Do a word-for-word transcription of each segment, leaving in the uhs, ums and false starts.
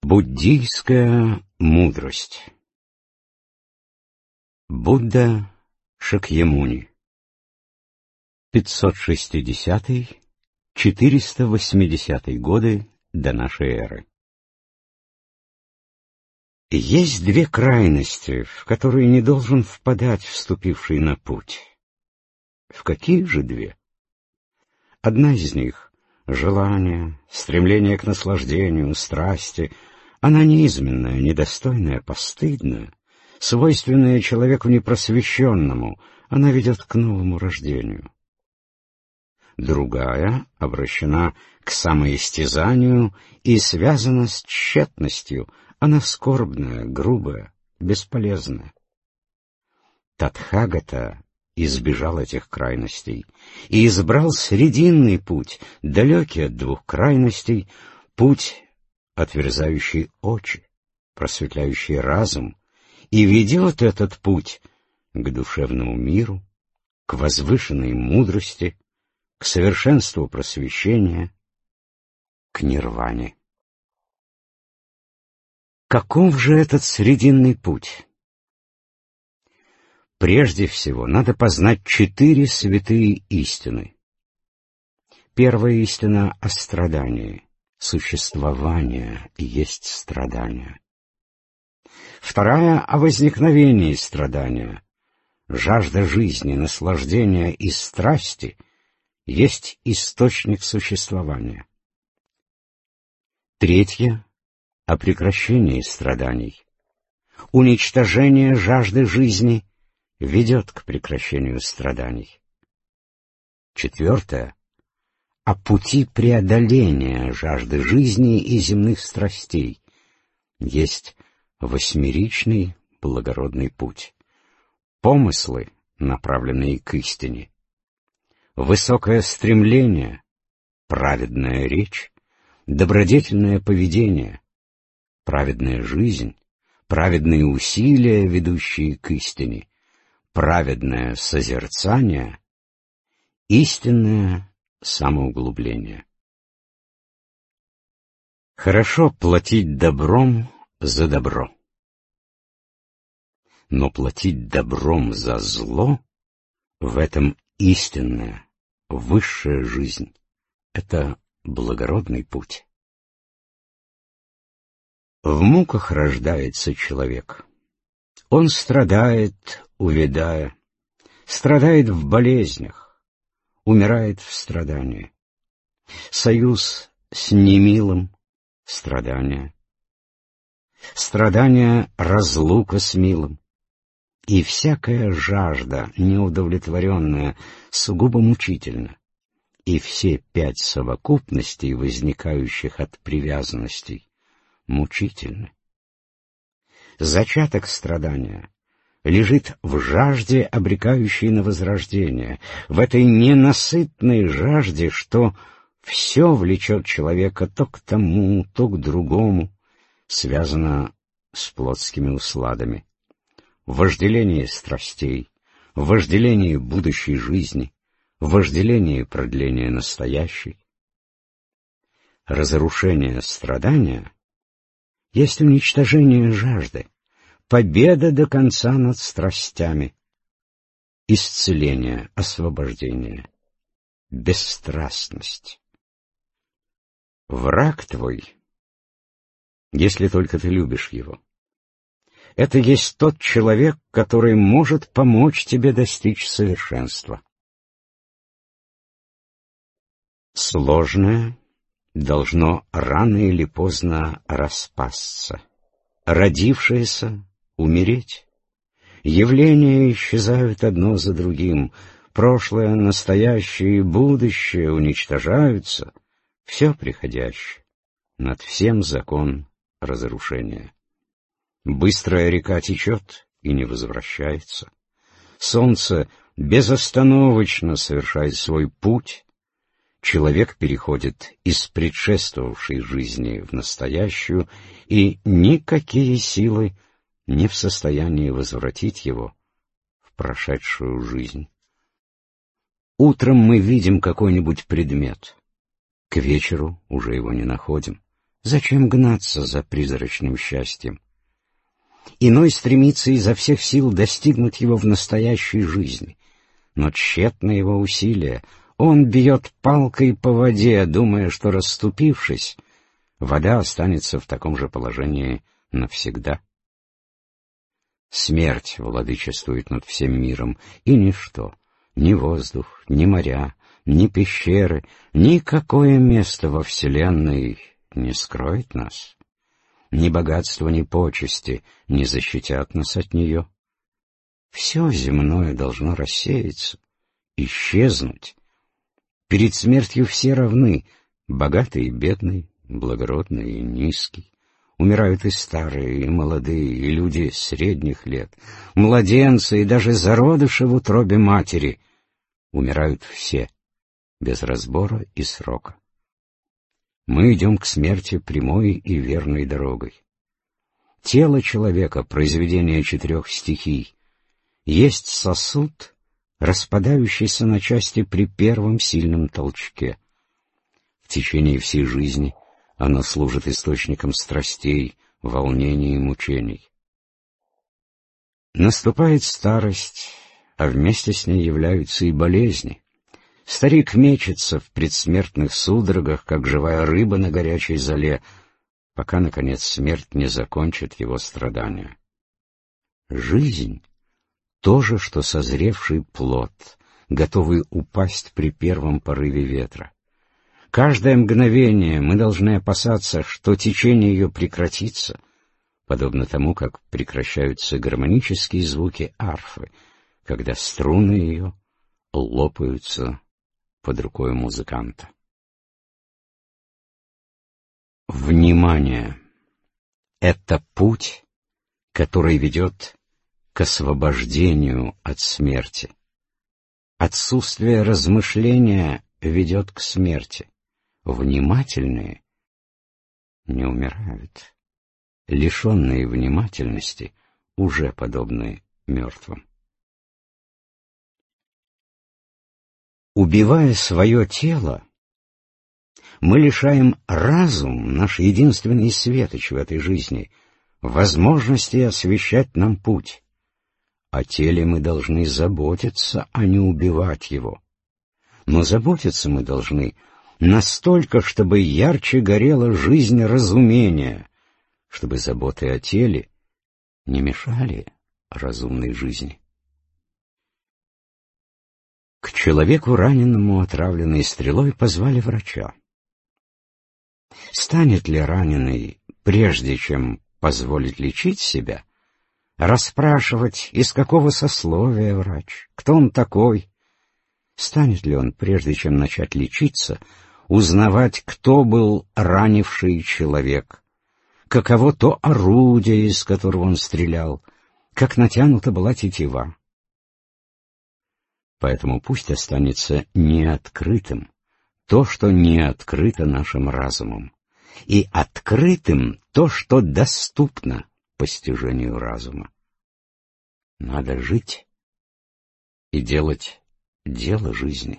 Буддийская мудрость. Будда Шакьямуни. пятьсот шестидесятый — четыреста восьмидесятый годы до нашей эры. Есть две крайности, в которые не должен впадать вступивший на путь. В какие же две? Одна из них — желание, стремление к наслаждению, страсти — она низменная, недостойная, постыдная, свойственная человеку непросвещенному, она ведет к новому рождению. Другая обращена к самоистязанию и связана с тщетностью, она скорбная, грубая, бесполезная. Татхагата избежал этих крайностей и избрал срединный путь, далекий от двух крайностей, путь, отверзающий очи, просветляющий разум, и ведет этот путь к душевному миру, к возвышенной мудрости, к совершенству просвещения, к нирване. Каков же этот срединный путь? Прежде всего, надо познать четыре святые истины. Первая истина о страдании. Существование есть страдание. Вторая — о возникновении страдания. Жажда жизни, наслаждения и страсти есть источник существования. Третья — о прекращении страданий. Уничтожение жажды жизни ведет к прекращению страданий. Четвертая — о пути преодоления жажды жизни и земных страстей. Есть восьмеричный благородный путь. Помыслы, направленные к истине. Высокое стремление, праведная речь, добродетельное поведение, праведная жизнь, праведные усилия, ведущие к истине, праведное созерцание, истинное самоуглубление. Хорошо платить добром за добро. Но платить добром за зло — в этом истинная, высшая жизнь. Это благородный путь. В муках рождается человек. Он страдает, увядая, страдает в болезнях, умирает в страдании. Союз с немилым — страдание. Страдание — разлука с милым. И всякая жажда, неудовлетворенная, сугубо мучительна. И все пять совокупностей, возникающих от привязанностей, мучительны. Зачаток страдания лежит в жажде, обрекающей на возрождение, в этой ненасытной жажде, что все влечет человека то к тому, то к другому, связано с плотскими усладами. Вожделение страстей, вожделение будущей жизни, вожделение продления настоящей. Разрушение страдания есть уничтожение жажды, победа до конца над страстями, исцеление, освобождение, бесстрастность. Враг твой, если только ты любишь его, это есть тот человек, который может помочь тебе достичь совершенства. Сложное должно рано или поздно распасться, родившееся — умереть. Явления исчезают одно за другим, прошлое, настоящее и будущее уничтожаются, все приходящее, над всем закон разрушения. Быстрая река течет и не возвращается. Солнце безостановочно совершает свой путь. Человек переходит из предшествовавшей жизни в настоящую, и никакие силы не в состоянии возвратить его в прошедшую жизнь. Утром мы видим какой-нибудь предмет, к вечеру уже его не находим. Зачем гнаться за призрачным счастьем? Иной стремится изо всех сил достигнуть его в настоящей жизни, но тщетны его усилия. Он бьет палкой по воде, думая, что, расступившись, вода останется в таком же положении навсегда. Смерть владычествует над всем миром, и ничто, ни воздух, ни моря, ни пещеры, никакое место во Вселенной не скроет нас. Ни богатство, ни почести не защитят нас от нее. Все земное должно рассеяться, исчезнуть. Перед смертью все равны, богатый и бедный, благородный и низкий. Умирают и старые, и молодые, и люди средних лет, младенцы и даже зародыши в утробе матери. Умирают все, без разбора и срока. Мы идем к смерти прямой и верной дорогой. Тело человека, произведение четырех стихий, есть сосуд, распадающийся на части при первом сильном толчке. В течение всей жизни оно служит источником страстей, волнений и мучений. Наступает старость, а вместе с ней являются и болезни. Старик мечется в предсмертных судорогах, как живая рыба на горячей золе, пока, наконец, смерть не закончит его страдания. Жизнь — то же, что созревший плод, готовый упасть при первом порыве ветра. Каждое мгновение мы должны опасаться, что течение ее прекратится, подобно тому, как прекращаются гармонические звуки арфы, когда струны ее лопаются под рукой музыканта. Внимание! Это путь, который ведет к освобождению от смерти. Отсутствие размышления ведет к смерти. Внимательные не умирают. Лишенные внимательности уже подобны мертвым. Убивая свое тело, мы лишаем разум, наш единственный светоч в этой жизни, возможности освещать нам путь. О теле мы должны заботиться, а не убивать его. Но заботиться мы должны настолько, чтобы ярче горела жизнь разумения, чтобы заботы о теле не мешали разумной жизни. К человеку, раненному отравленной стрелой, позвали врача. Станет ли раненый, прежде чем позволить лечить себя, расспрашивать, из какого сословия врач, кто он такой? Станет ли он, прежде чем начать лечиться, узнавать, кто был ранивший человек, каково то орудие, из которого он стрелял, как натянута была тетива? Поэтому пусть останется неоткрытым то, что не открыто нашим разумом, и открытым то, что доступно постижению разума. Надо жить и делать дело жизни.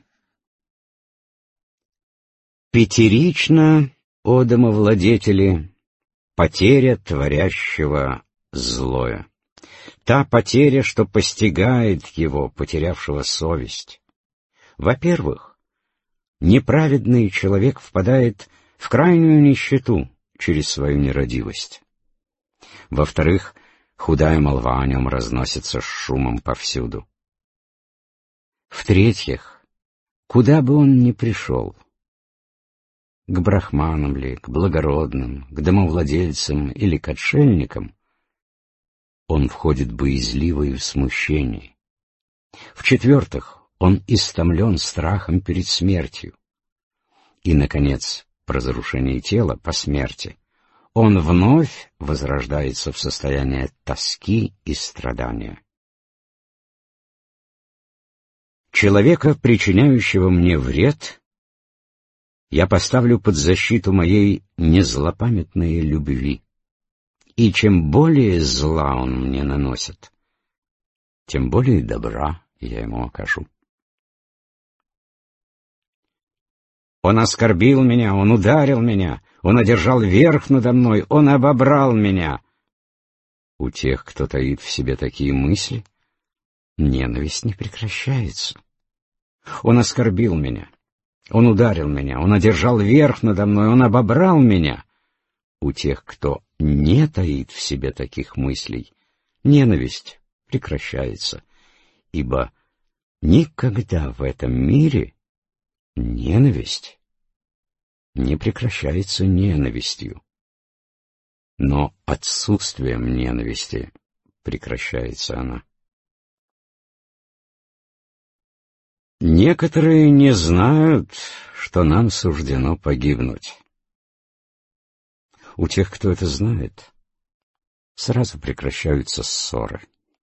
Пятерично, о домовладетели, потеря творящего злое. Та потеря, что постигает его, потерявшего совесть. Во-первых, неправедный человек впадает в крайнюю нищету через свою нерадивость. Во-вторых, худая молва о нем разносится с шумом повсюду. В-третьих, куда бы он ни пришел, к брахманам ли, к благородным, к домовладельцам или к отшельникам, он входит боязливо и в смущении. В-четвертых, он истомлен страхом перед смертью. И, наконец, по разрушении тела, по смерти, он вновь возрождается в состоянии тоски и страдания. Человека, причиняющего мне вред, я поставлю под защиту моей незлопамятной любви. И чем более зла он мне наносит, тем более добра я ему окажу. Он оскорбил меня, он ударил меня, Он одержал верх надо мной, он обобрал меня. У тех, кто таит в себе такие мысли, ненависть не прекращается. Он оскорбил меня, он ударил меня, он одержал верх надо мной, он обобрал меня. У тех, кто не таит в себе таких мыслей, ненависть прекращается, ибо никогда в этом мире ненависть не прекращается ненавистью, но отсутствием ненависти прекращается она. Некоторые не знают, что нам суждено погибнуть. У тех, кто это знает, сразу прекращаются ссоры.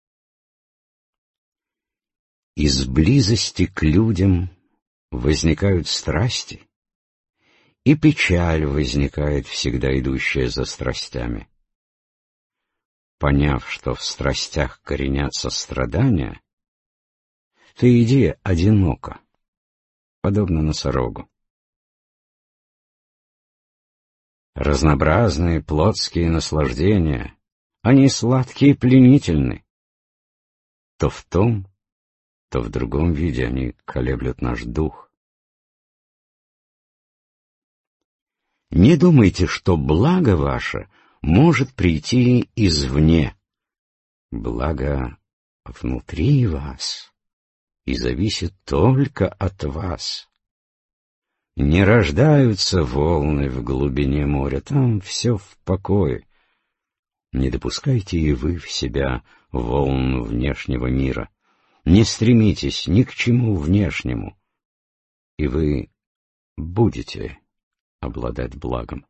Из близости к людям возникают страсти, и печаль возникает, всегда идущая за страстями. Поняв, что в страстях коренятся страдания, ты иди одиноко, подобно носорогу. Разнообразные плотские наслаждения, они сладкие и пленительны. То в том, то в другом виде они колеблют наш дух. Не думайте, что благо ваше может прийти извне. Благо внутри вас и зависит только от вас. Не рождаются волны в глубине моря, там все в покое. Не допускайте и вы в себя волн внешнего мира. Не стремитесь ни к чему внешнему, и вы будете обладать благом.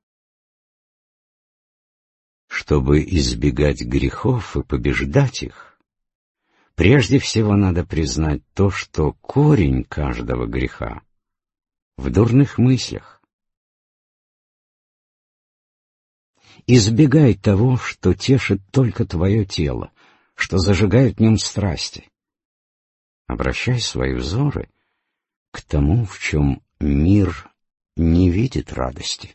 Чтобы избегать грехов и побеждать их, прежде всего надо признать то, что корень каждого греха в дурных мыслях. Избегай того, что тешит только твое тело, что зажигает в нем страсти. Обращай свои взоры к тому, в чем мир не видит радости.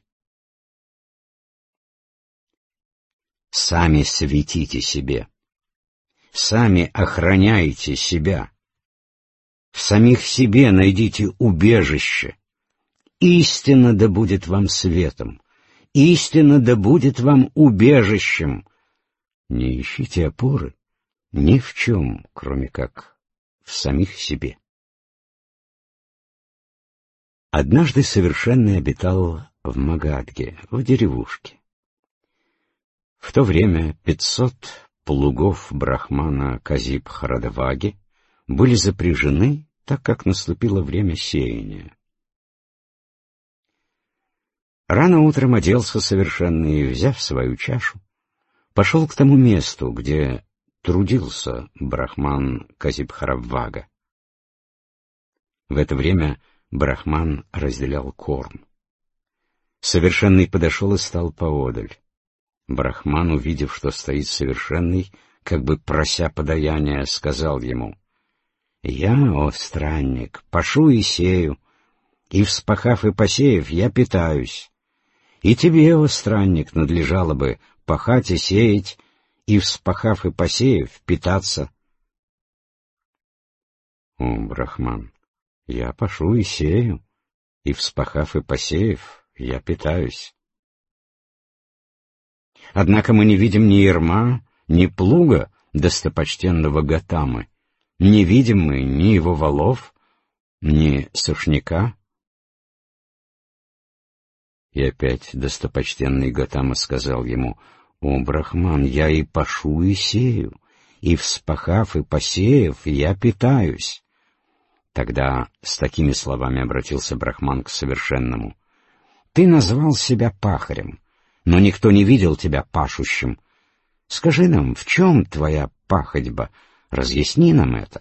Сами светите себе, сами охраняйте себя, в самих себе найдите убежище. Истина да будет вам светом, истина да будет вам убежищем. Не ищите опоры ни в чем, кроме как в самих себе. Однажды Совершенный обитал в Магадге, в деревушке. В то время пятьсот плугов брахмана Казиб-Харадваги были запряжены, так как наступило время сеяния. Рано утром оделся Совершенный и, взяв свою чашу, пошел к тому месту, где трудился брахман Казиб-Харадвага. В это время брахман разделял корм. Совершенный подошел и стал поодаль. Брахман, увидев, что стоит Совершенный, как бы прося подаяния, сказал ему: «Я, о странник, пашу и сею, и, вспахав и посеяв, я питаюсь. И тебе, о странник, надлежало бы пахать и сеять, и, вспахав и посеяв, питаться». «О, брахман, я пашу и сею, и, вспахав и посеяв, я питаюсь. Однако мы не видим ни ярма, ни плуга достопочтенного Гатамы, не видим мы ни его валов, ни сушняка». И опять достопочтенный Гатама сказал ему: «О, брахман, я и пашу и сею, и, вспахав и посеяв, я питаюсь». Тогда с такими словами обратился брахман к Совершенному: «Ты назвал себя пахарем, но никто не видел тебя пашущим. Скажи нам, в чем твоя пахотьба? Разъясни нам это».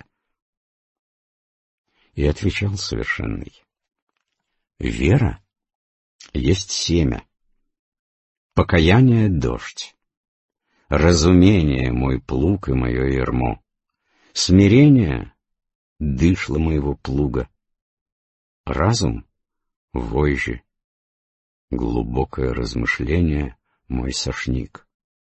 И отвечал Совершенный: «Вера есть семя, покаяние — дождь, разумение — мой плуг и мое ярмо, смирение — дышло моего плуга, разум — вожжи, Глубокое размышление — мой сошник.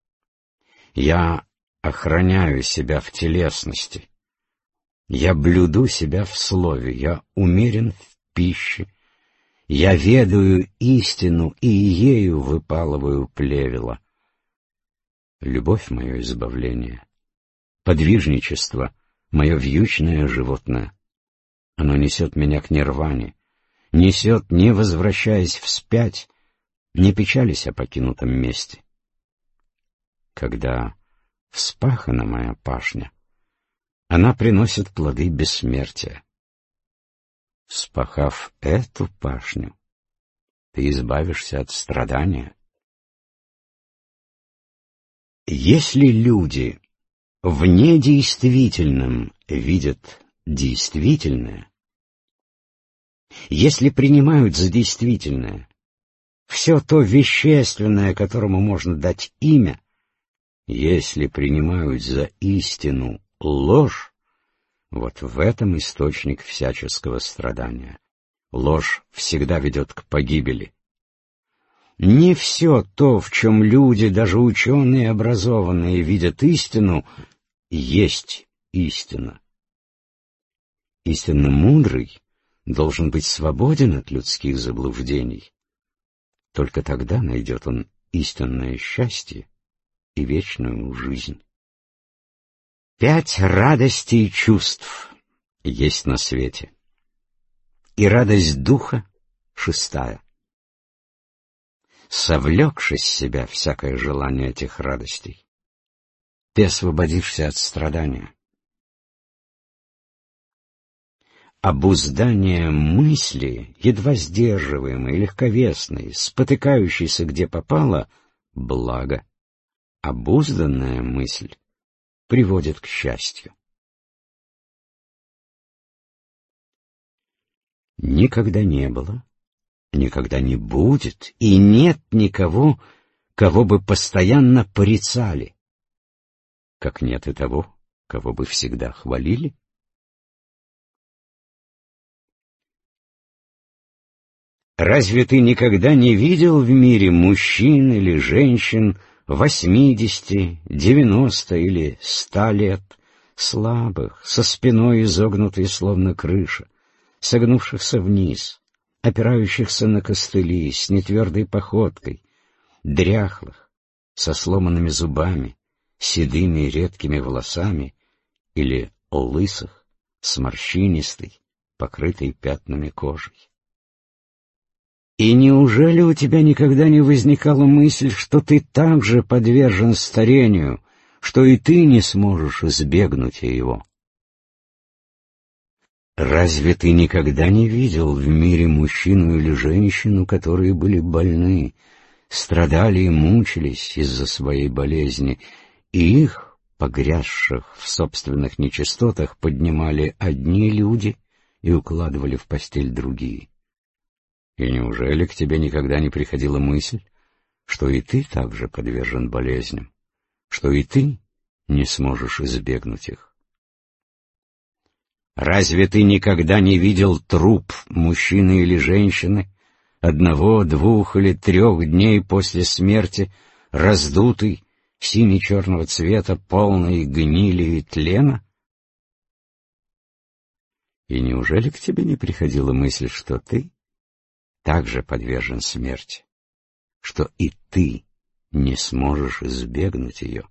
Я охраняю себя в телесности. Я блюду себя в слове, я умерен в пище. Я ведаю истину и ею выпалываю плевела. Любовь — мое избавление. Подвижничество — мое вьючное животное. Оно несет меня к нирване, несет, не возвращаясь вспять, не печались о покинутом месте. Когда вспахана моя пашня, она приносит плоды бессмертия. Вспахав эту пашню, ты избавишься от страдания. Если люди в недействительном видят действительное, если принимают за действительное все то вещественное, которому можно дать имя, если принимают за истину ложь, вот в этом источник всяческого страдания. Ложь всегда ведет к погибели. Не все то, в чем люди, даже ученые и образованные, видят истину, есть истина. Истинно мудрый должен быть свободен от людских заблуждений. Только тогда найдет он истинное счастье и вечную жизнь. Пять радостей чувств есть на свете, и радость духа — шестая. Совлекшись с себя всякое желание этих радостей, ты освободишься от страдания. Обуздание мысли, едва сдерживаемой, легковесной, спотыкающейся где попало, — благо. Обузданная мысль приводит к счастью. Никогда не было, никогда не будет, и нет никого, кого бы постоянно порицали, как нет и того, кого бы всегда хвалили. Разве ты никогда не видел в мире мужчин или женщин восьмидесяти, девяноста или ста лет, слабых, со спиной изогнутой словно крыша, согнувшихся вниз, опирающихся на костыли, с нетвердой походкой, дряхлых, со сломанными зубами, седыми и редкими волосами, или лысых, с морщинистой, покрытой пятнами кожей? И неужели у тебя никогда не возникала мысль, что ты также подвержен старению, что и ты не сможешь избегнуть его? Разве ты никогда не видел в мире мужчину или женщину, которые были больны, страдали и мучились из-за своей болезни, и их, погрязших в собственных нечистотах, поднимали одни люди и укладывали в постель другие? И неужели к тебе никогда не приходила мысль, что и ты также подвержен болезням, что и ты не сможешь избегнуть их? Разве ты никогда не видел труп мужчины или женщины, одного, двух или трех дней после смерти, раздутый, сине-черного цвета, полный гнили и тлена? И неужели к тебе не приходила мысль, что ты также подвержен смерти, что и ты не сможешь избегнуть ее?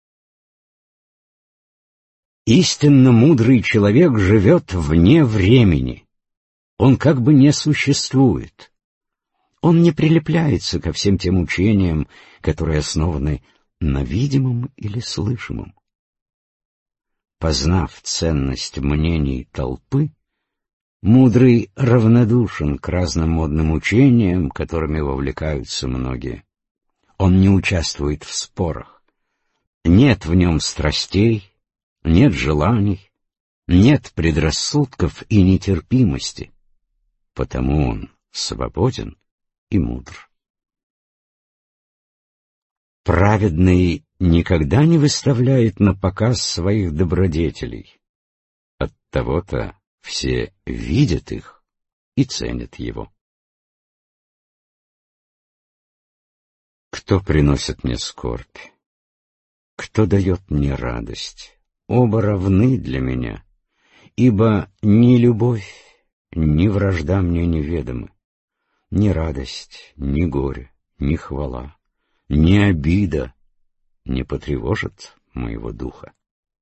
Истинно мудрый человек живет вне времени. Он как бы не существует. Он не прилепляется ко всем тем учениям, которые основаны на видимом или слышимом. Познав ценность мнений толпы, мудрый равнодушен к разным модным учениям, которыми вовлекаются многие. Он не участвует в спорах. Нет в нем страстей, нет желаний, нет предрассудков и нетерпимости. Потому он свободен и мудр. Праведный никогда не выставляет на показ своих добродетелей. Оттого-то все видят их и ценят его. Кто приносит мне скорбь? Кто дает мне радость? Оба равны для меня, ибо ни любовь, ни вражда мне неведомы, ни радость, ни горе, ни хвала, ни обида не потревожат моего духа.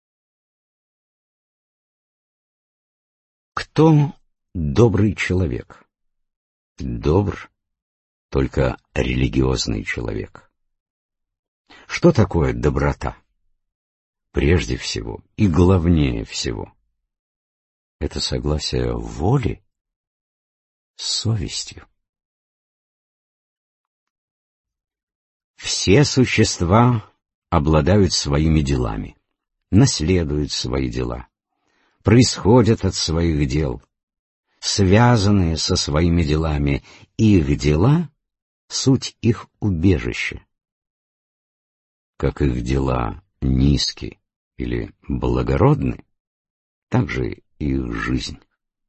Кто добрый человек? Добр только религиозный человек. Что такое доброта? Прежде всего и главнее всего — это согласие воли с совестью. Все существа обладают своими делами, наследуют свои дела, происходят от своих дел, связанные со своими делами, их дела — суть их убежище. Как их дела низки или благородны, так же и их жизнь.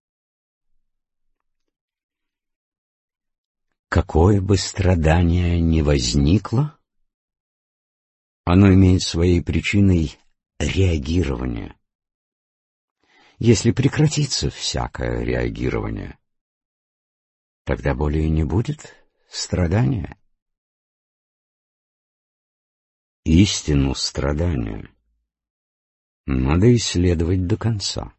Какое бы страдание ни возникло, оно имеет своей причиной реагирование. Если прекратится всякое реагирование, тогда более не будет страдания. Истину страдания надо исследовать до конца.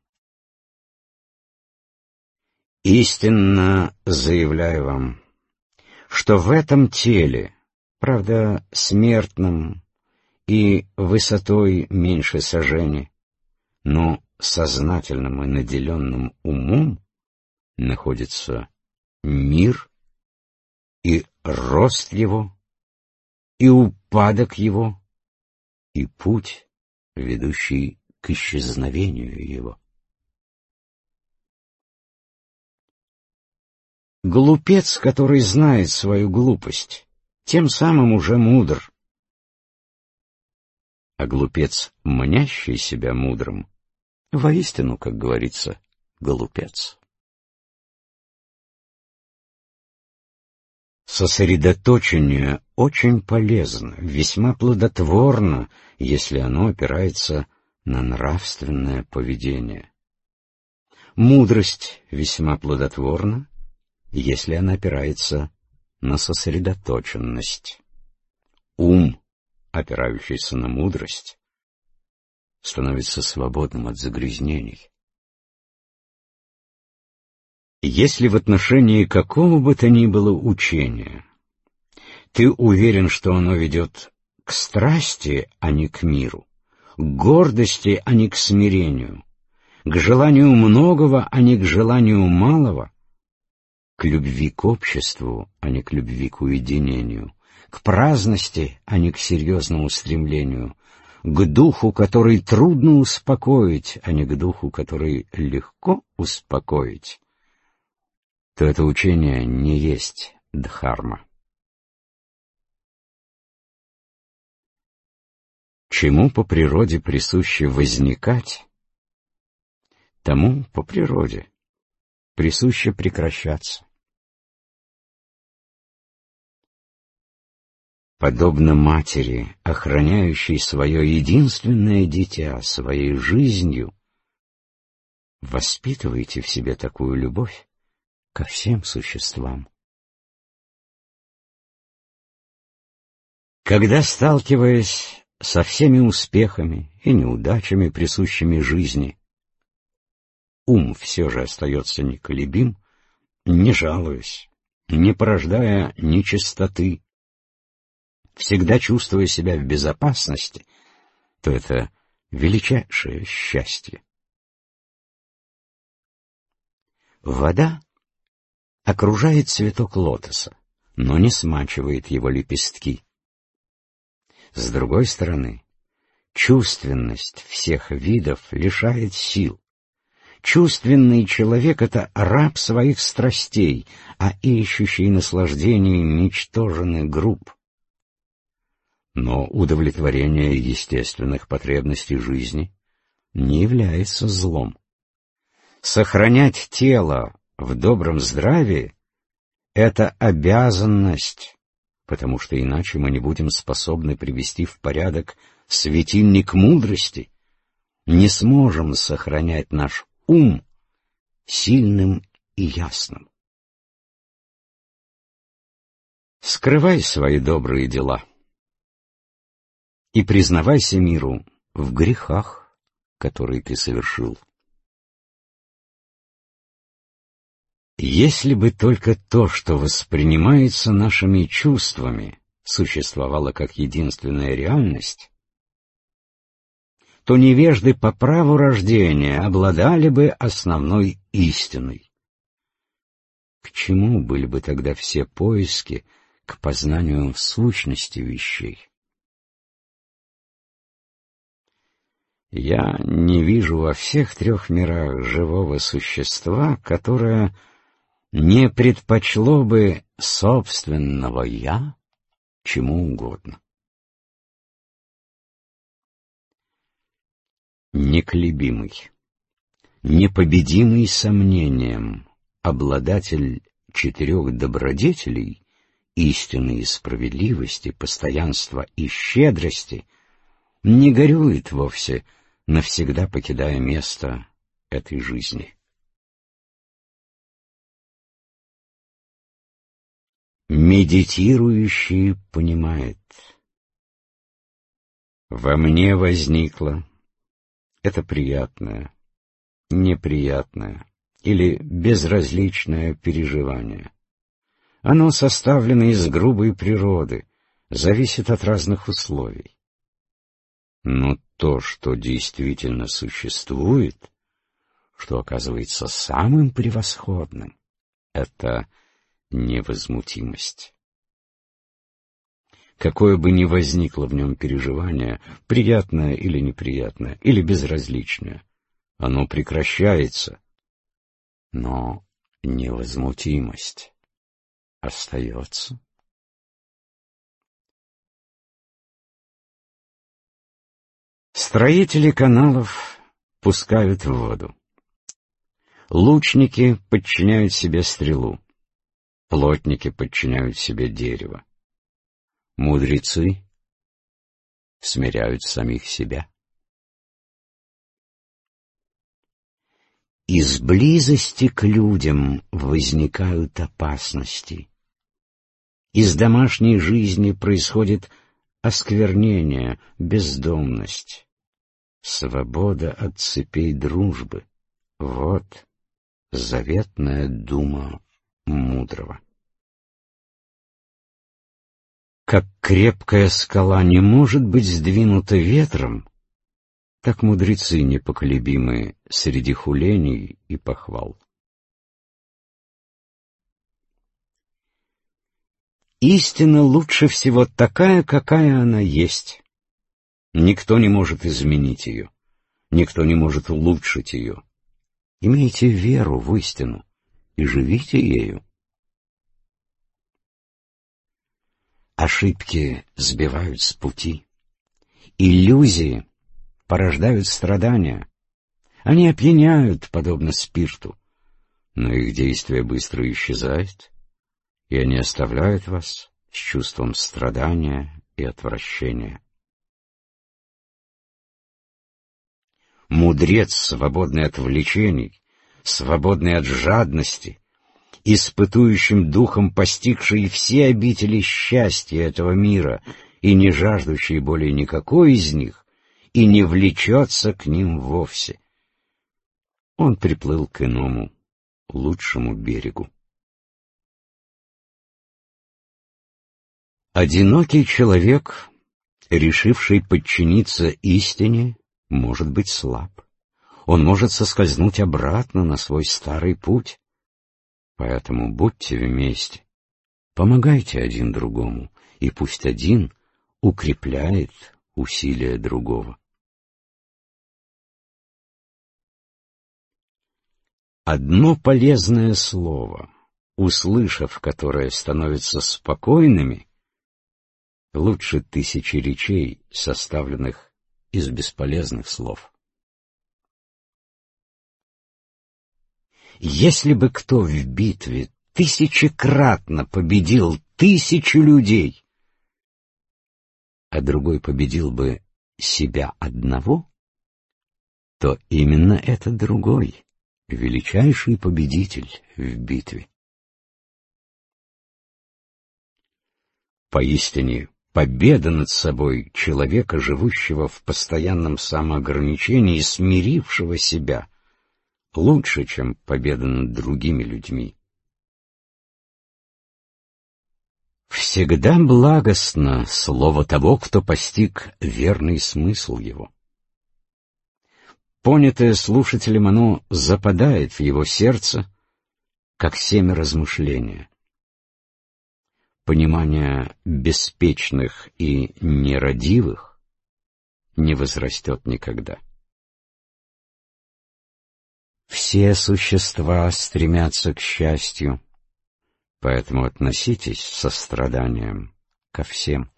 Истинно заявляю вам, что в этом теле, правда, смертном и высотой меньше сажени, но сознательным и наделенным умом находится мир и рост его, и упадок его, и путь, ведущий к исчезновению его. Глупец, который знает свою глупость, тем самым уже мудр. А глупец, мнящий себя мудрым, воистину, как говорится, глупец. Сосредоточение очень полезно, весьма плодотворно, если оно опирается на нравственное поведение. Мудрость весьма плодотворна, если она опирается на сосредоточенность. Ум, опирающийся на мудрость, становится свободным от загрязнений. Если в отношении какого бы то ни было учения ты уверен, что оно ведет к страсти, а не к миру, к гордости, а не к смирению, к желанию многого, а не к желанию малого, к любви к обществу, а не к любви к уединению, к праздности, а не к серьезному стремлению, к духу, который трудно успокоить, а не к духу, который легко успокоить, то это учение не есть дхарма. Чему по природе присуще возникать, тому по природе присуще прекращаться. Подобно матери, охраняющей свое единственное дитя своей жизнью, воспитывайте в себе такую любовь ко всем существам. Когда, сталкиваясь со всеми успехами и неудачами, присущими жизни, ум все же остается неколебим, не жалуясь, не порождая нечистоты, всегда чувствуя себя в безопасности, то это величайшее счастье. Вода окружает цветок лотоса, но не смачивает его лепестки. С другой стороны, чувственность всех видов лишает сил. Чувственный человек — это раб своих страстей, а ищущий наслаждений ничтожен и груб. Но удовлетворение естественных потребностей жизни не является злом. Сохранять тело в добром здравии — это обязанность, потому что иначе мы не будем способны привести в порядок светильник мудрости, не сможем сохранять наш ум сильным и ясным. Скрывай свои добрые дела и признавайся миру в грехах, которые ты совершил. Если бы только то, что воспринимается нашими чувствами, существовало как единственная реальность, то невежды по праву рождения обладали бы основной истиной. К чему были бы тогда все поиски к познанию сущности вещей? Я не вижу во всех трех мирах живого существа, которое не предпочло бы собственного «я» чему угодно. Неколебимый, непобедимый сомнением, обладатель четырех добродетелей — истины и справедливости, постоянства и щедрости — не горюет вовсе, навсегда покидая место этой жизни. Медитирующий понимает: во мне возникло это приятное, неприятное или безразличное переживание. Оно составлено из грубой природы, зависит от разных условий. Но то, что действительно существует, что оказывается самым превосходным, это невозмутимость. Какое бы ни возникло в нем переживание, приятное или неприятное, или безразличное, оно прекращается, но невозмутимость остается. Строители каналов пускают в воду. Лучники подчиняют себе стрелу. Плотники подчиняют себе дерево. Мудрецы смиряют самих себя. Из близости к людям возникают опасности. Из домашней жизни происходит осквернение, бездомность. Свобода от цепей дружбы — вот заветная дума мудрого. Как крепкая скала не может быть сдвинута ветром, так мудрецы непоколебимы среди хулений и похвал. Истина лучше всего такая, какая она есть. Никто не может изменить ее, никто не может улучшить ее. Имейте веру в истину и живите ею. Ошибки сбивают с пути. Иллюзии порождают страдания. Они опьяняют, подобно спирту, но их действие быстро исчезает, и они оставляют вас с чувством страдания и отвращения. Мудрец, свободный от влечений, свободный от жадности, испытующим духом постигший все обители счастья этого мира и не жаждущий более никакой из них, и не влечется к ним вовсе. Он приплыл к иному, лучшему берегу. Одинокий человек, решивший подчиниться истине, может быть слаб. Он может соскользнуть обратно на свой старый путь. Поэтому будьте вместе, помогайте один другому, и пусть один укрепляет усилия другого. Одно полезное слово, услышав которое становятся спокойными, лучше тысячи речей, составленных из бесполезных слов. Если бы кто в битве тысячекратно победил тысячу людей, а другой победил бы себя одного, то именно этот другой — величайший победитель в битве. Поистине, победа над собой человека, живущего в постоянном самоограничении, смирившего себя, лучше, чем победа над другими людьми. Всегда благостно слово того, кто постиг верный смысл его. Понятое слушателем, оно западает в его сердце, как семя размышления. Понимание беспечных и нерадивых не возрастет никогда. Все существа стремятся к счастью, поэтому относитесь с состраданием ко всем.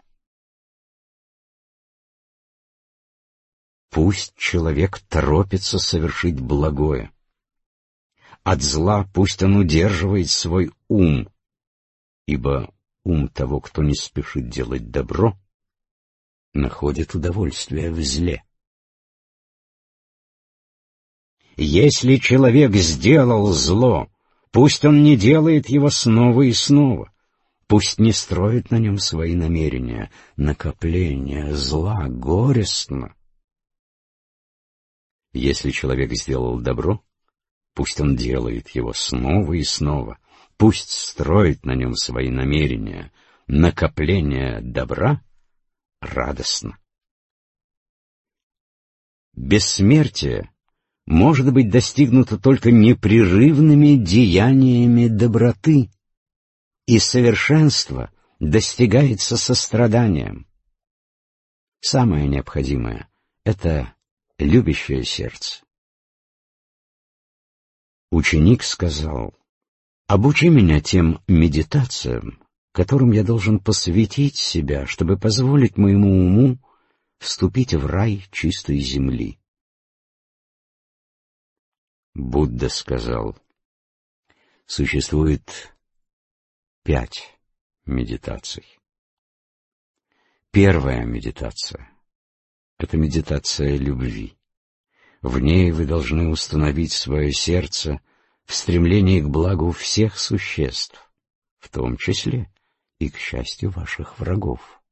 Пусть человек торопится совершить благое. От зла пусть он удерживает свой ум, ибо ум того, кто не спешит делать добро, находит удовольствие в зле. Если человек сделал зло, пусть он не делает его снова и снова, пусть не строит на нем свои намерения. Накопление зла горестно. Если человек сделал добро, пусть он делает его снова и снова, пусть строит на нем свои намерения. Накопление добра радостно. Бессмертие может быть достигнуто только непрерывными деяниями доброты, и совершенство достигается состраданием. Самое необходимое — это любящее сердце. Ученик сказал: «Обучи меня тем медитациям, которым я должен посвятить себя, чтобы позволить моему уму вступить в рай чистой земли». Будда сказал: существует пять медитаций. Первая медитация — это медитация любви. В ней вы должны установить свое сердце в стремлении к благу всех существ, в том числе и к счастью ваших врагов.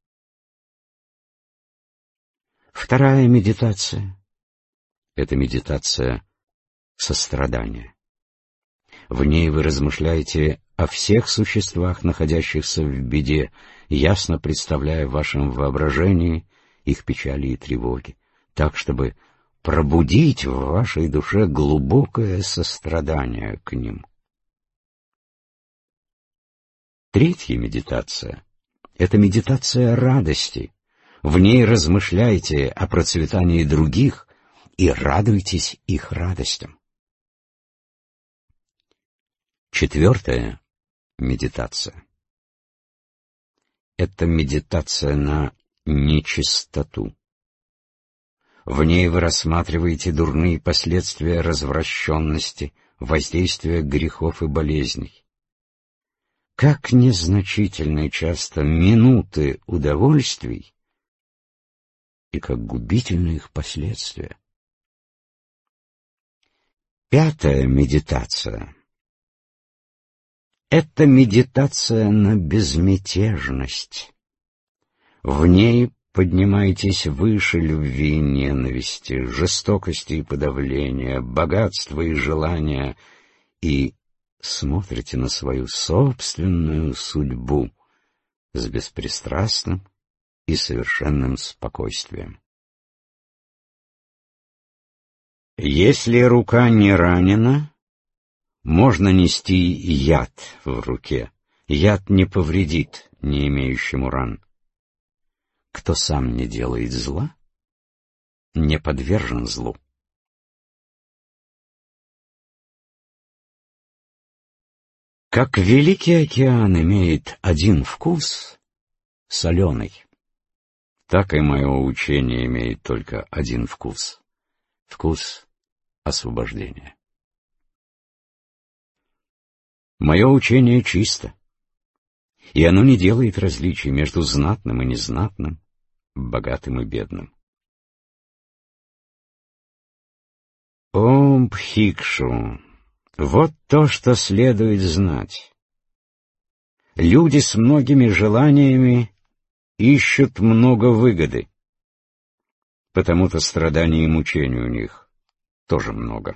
Вторая медитация — это медитация сострадания. В ней вы размышляете о всех существах, находящихся в беде, ясно представляя в вашем воображении их печали и тревоги, так, чтобы пробудить в вашей душе глубокое сострадание к ним. Третья медитация — это медитация радости. В ней размышляйте о процветании других и радуйтесь их радостям. Четвертая медитация — это медитация на нечистоту. В ней вы рассматриваете дурные последствия развращенности, воздействия грехов и болезней. Как незначительны часто минуты удовольствий и как губительны их последствия. Пятая медитация — это медитация на безмятежность. В ней поднимаетесь выше любви и ненависти, жестокости и подавления, богатства и желания, и смотрите на свою собственную судьбу с беспристрастным и совершенным спокойствием. Если рука не ранена, можно нести яд в руке. Яд не повредит не имеющему ран. Кто сам не делает зла, не подвержен злу. Как Великий океан имеет один вкус, соленый, так и мое учение имеет только один вкус — вкус освобождения. Мое учение чисто. и оно не делает различий между знатным и незнатным, богатым и бедным. О, Бхикшу, вот то, что следует знать. Люди с многими желаниями ищут много выгоды, потому-то страданий и мучений у них тоже много.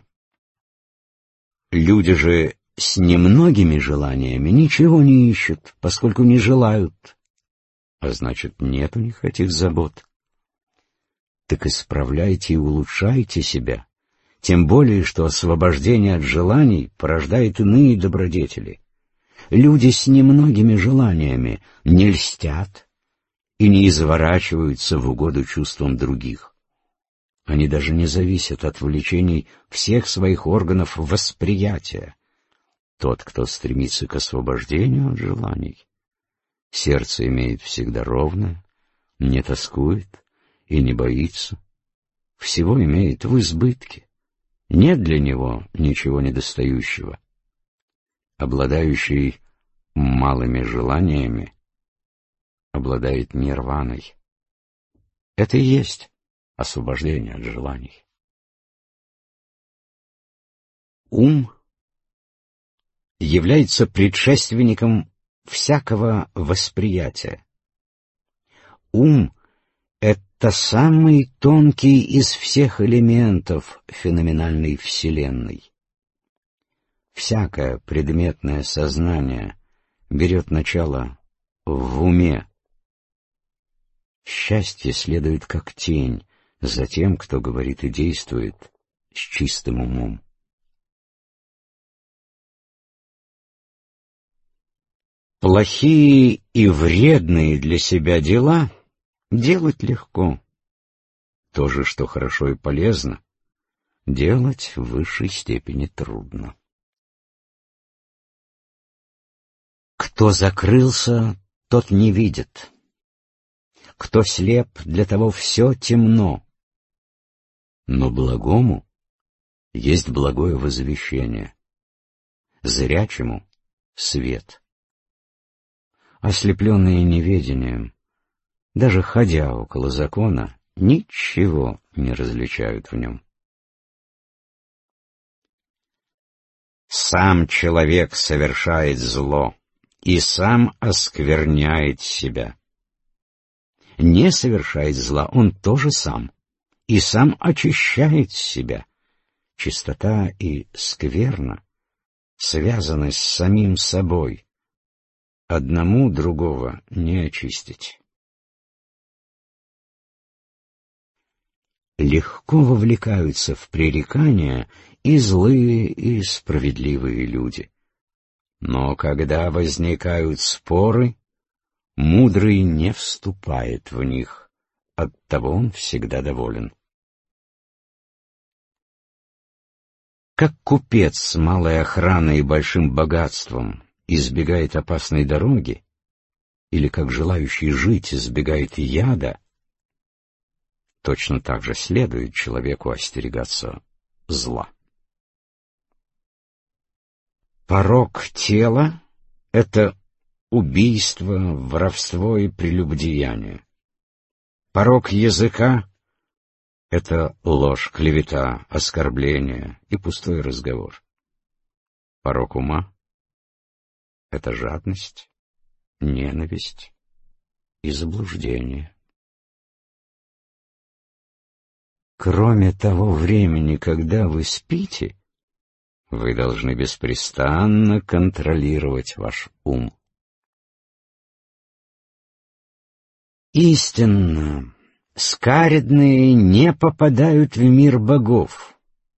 Люди же с немногими желаниями ничего не ищут, поскольку не желают, а значит, нет у них этих забот. Так исправляйте и улучшайте себя, тем более, что освобождение от желаний порождает иные добродетели. Люди с немногими желаниями не льстят и не изворачиваются в угоду чувствам других. Они даже не зависят от влечений всех своих органов восприятия. Тот, кто стремится к освобождению от желаний, сердце имеет всегда ровное, не тоскует и не боится, всего имеет в избытке, нет для него ничего недостающего. Обладающий малыми желаниями обладает нирваной. Это и есть освобождение от желаний. Ум является предшественником всякого восприятия. Ум — это самый тонкий из всех элементов феноменальной Вселенной. Всякое предметное сознание берет начало в уме. Счастье следует как тень за тем, кто говорит и действует с чистым умом. Плохие и вредные для себя дела делать легко. То же, что хорошо и полезно, делать в высшей степени трудно. Кто закрылся, тот не видит. Кто слеп, для того все темно. Но благому есть благое возвещение, зрячему — свет. Ослепленные неведением, даже ходя около закона, ничего не различают в нем. Сам человек совершает зло и сам оскверняет себя. Не совершает зла он тоже сам, и сам очищает себя. Чистота и скверна связаны с самим собой. Одному другого не очистить. Легко вовлекаются в пререкания и злые, и справедливые люди. Но когда возникают споры, мудрый не вступает в них, оттого он всегда доволен. Как купец с малой охраной и большим богатством избегает опасной дороги, или как желающий жить избегает яда, точно так же следует человеку остерегаться зла. Порок тела — это убийство, воровство и прелюбодеяние. Порок языка — это ложь, клевета, оскорбление и пустой разговор. Порок ума — это жадность, ненависть и заблуждение. Кроме того времени, когда вы спите, вы должны беспрестанно контролировать ваш ум. Истинно, скаредные не попадают в мир богов.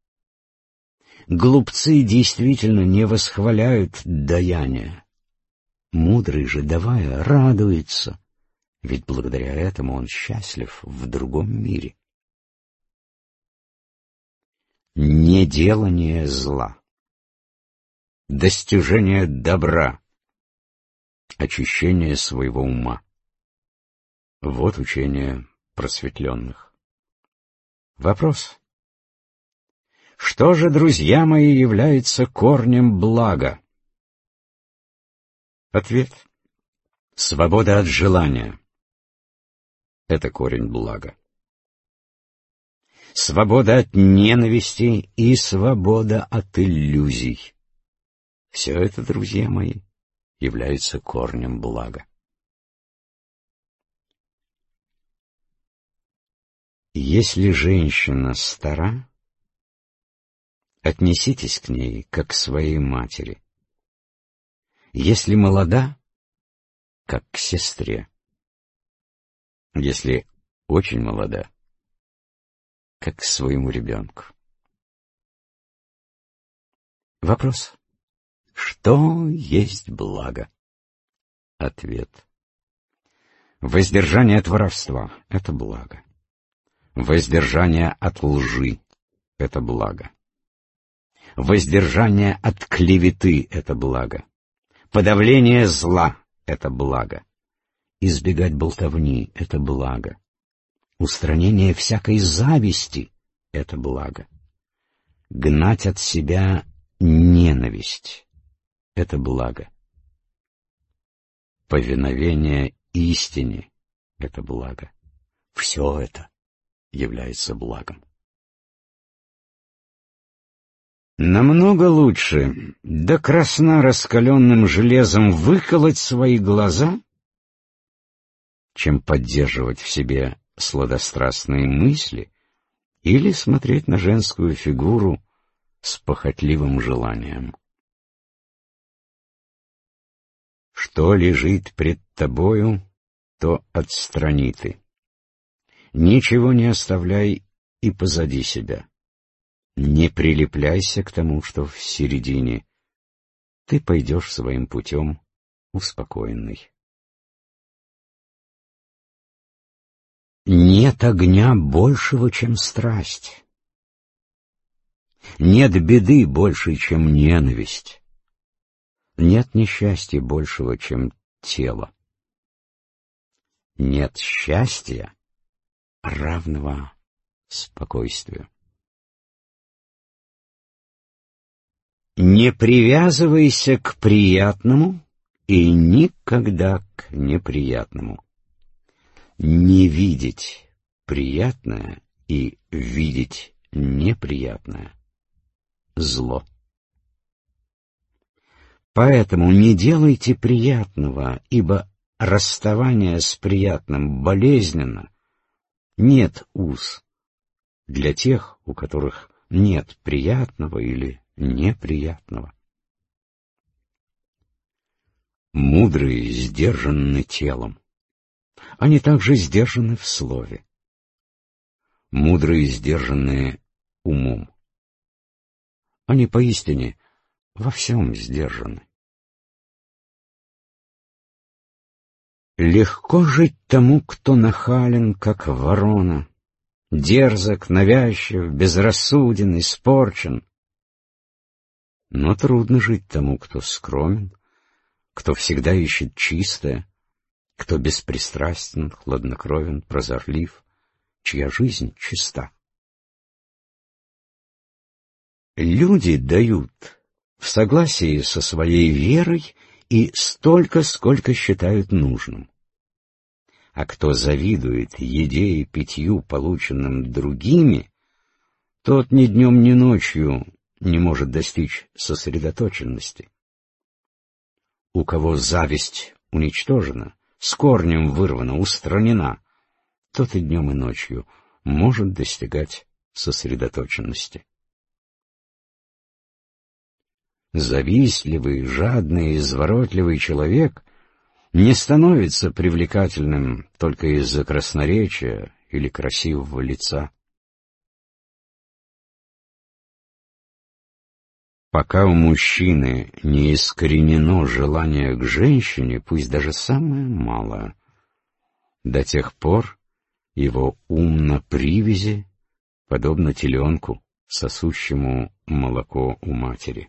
Глупцы действительно не восхваляют даяние. Мудрый же, давая, радуется, ведь благодаря этому он счастлив в другом мире. Неделание зла, достижение добра, очищение своего ума. Вот учение просветленных. Вопрос. Что же, друзья мои, является корнем блага? Ответ. Свобода от желания — это корень блага. Свобода от ненависти и свобода от иллюзий — все это, друзья мои, является корнем блага. Если женщина стара, отнеситесь к ней, как к своей матери. Если молода, как к сестре. Если очень молода, как к своему ребенку. Вопрос: что есть благо? Ответ: воздержание от воровства — это благо. Воздержание от лжи — это благо. Воздержание от клеветы — это благо. Подавление зла — это благо. Избегать болтовни — это благо. Устранение всякой зависти — это благо. Гнать от себя ненависть — это благо. Повиновение истине — это благо. Все это является благом. Намного лучше до красна раскаленным железом выколоть свои глаза, чем поддерживать в себе сладострастные мысли или смотреть на женскую фигуру с похотливым желанием. Что лежит пред тобою, то отстрани ты. Ничего не оставляй и позади себя. Не прилепляйся к тому, что в середине. Ты пойдешь своим путем успокоенный. Нет огня большего, чем страсть. Нет беды большей, чем ненависть. Нет несчастья большего, чем тело. Нет счастья, равного спокойствию. Не привязывайся к приятному и никогда к неприятному. Не видеть приятное и видеть неприятное — зло. Поэтому не делайте приятного, ибо расставание с приятным болезненно. Нет уз для тех, у которых нет приятного или неприятного. Мудрые сдержаны телом. Они также сдержаны в слове. Мудрые сдержаны умом. Они поистине во всем сдержаны. Легко жить тому, кто нахален, как ворона, дерзок, навязчив, безрассуден, испорчен. Но трудно жить тому, кто скромен, кто всегда ищет чистое, кто беспристрастен, хладнокровен, прозорлив, чья жизнь чиста. Люди дают в согласии со своей верой и столько, сколько считают нужным. А кто завидует еде и питью, полученным другими, тот ни днем, ни ночью не может достичь сосредоточенности. У кого зависть уничтожена, с корнем вырвана, устранена, тот и днем, и ночью может достигать сосредоточенности. Завистливый, жадный, изворотливый человек не становится привлекательным только из-за красноречия или красивого лица. Пока у мужчины не искоренено желание к женщине, пусть даже самое малое, до тех пор его ум на привязи, подобно теленку, сосущему молоко у матери.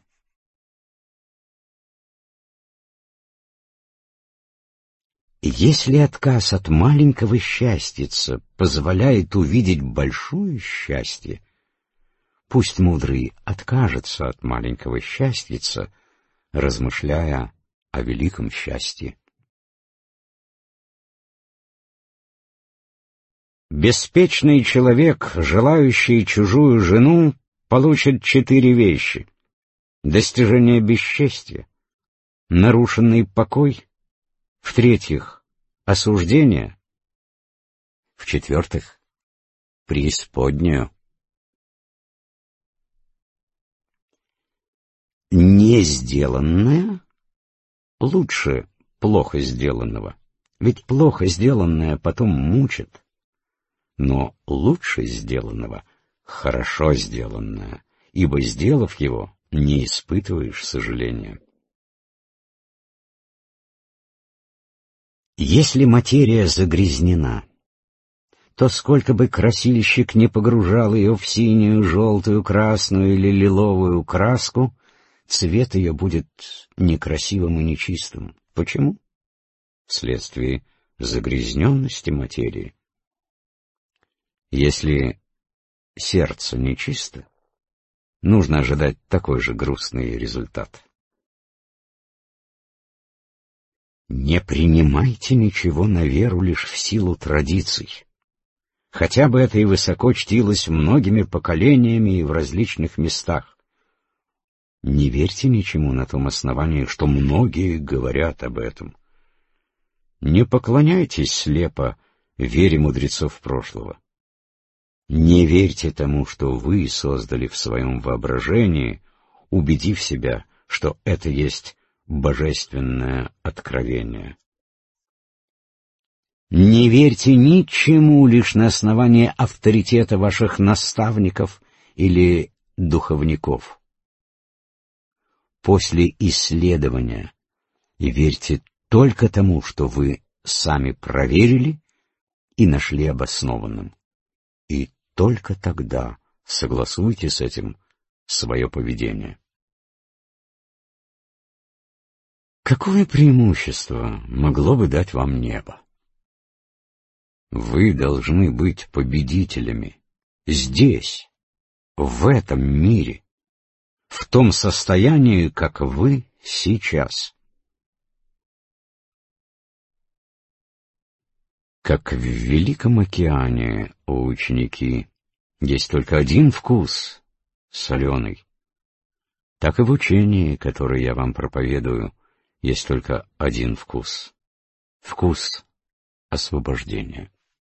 Если отказ от маленького счастьица позволяет увидеть большое счастье, пусть мудрый откажется от маленького счастьица, размышляя о великом счастье. Беспечный человек, желающий чужую жену, получит четыре вещи: достижение бесчестия, нарушенный покой, в-третьих, осуждение, в-четвертых, преисподнюю. Не сделанное лучше плохо сделанного, ведь плохо сделанное потом мучит, но лучше сделанного хорошо сделанное, ибо, сделав его, не испытываешь сожаления. Если материя загрязнена, то сколько бы красильщик не погружал ее в синюю, желтую, красную или лиловую краску, цвет ее будет некрасивым и нечистым. Почему? Вследствие загрязненности материи. Если сердце нечисто, нужно ожидать такой же грустный результат. Не принимайте ничего на веру лишь в силу традиций, хотя бы это и высоко чтилось многими поколениями и в различных местах. Не верьте ничему на том основании, что многие говорят об этом. Не поклоняйтесь слепо вере мудрецов прошлого. Не верьте тому, что вы создали в своем воображении, убедив себя, что это есть божественное откровение. Не верьте ничему лишь на основании авторитета ваших наставников или духовников. После исследования верьте только тому, что вы сами проверили и нашли обоснованным. И только тогда согласуйте с этим свое поведение. Какое преимущество могло бы дать вам небо? Вы должны быть победителями здесь, в этом мире, в том состоянии, как вы сейчас. Как в Великом океане, о ученики, есть только один вкус — соленый, так и в учении, которое я вам проповедую, есть только один вкус — вкус освобождения.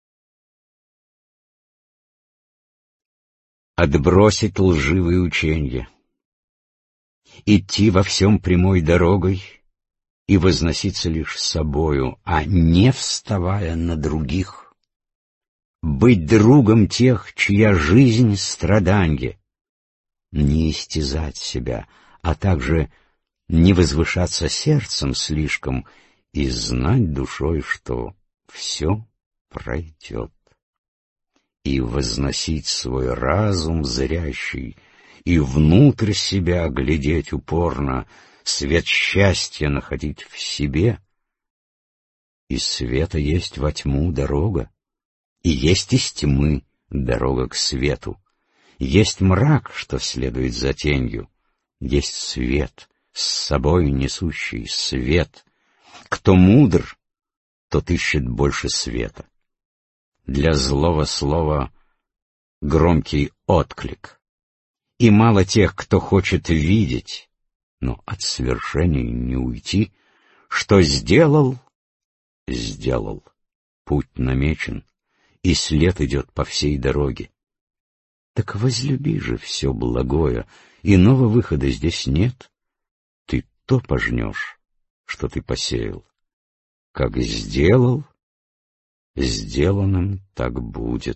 Отбросить лживые ученья, идти во всем прямой дорогой и возноситься лишь собою, а не вставая на других, быть другом тех, чья жизнь — страданье, не истязать себя, а также не возвышаться сердцем слишком и знать душой, что все пройдет, и возносить свой разум зрящий, и внутрь себя глядеть упорно, свет счастья находить в себе. И света есть во тьму дорога, и есть из тьмы дорога к свету. Есть мрак, что следует за тенью, есть свет, с собой несущий свет. Кто мудр, тот ищет больше света. Для злого слова громкий отклик. И мало тех, кто хочет видеть, но от свершений не уйти. Что сделал, сделал. Путь намечен, и след идет по всей дороге. Так возлюби же все благое, иного выхода здесь нет. Ты то пожнешь, что ты посеял. Как сделал, сделанным так будет.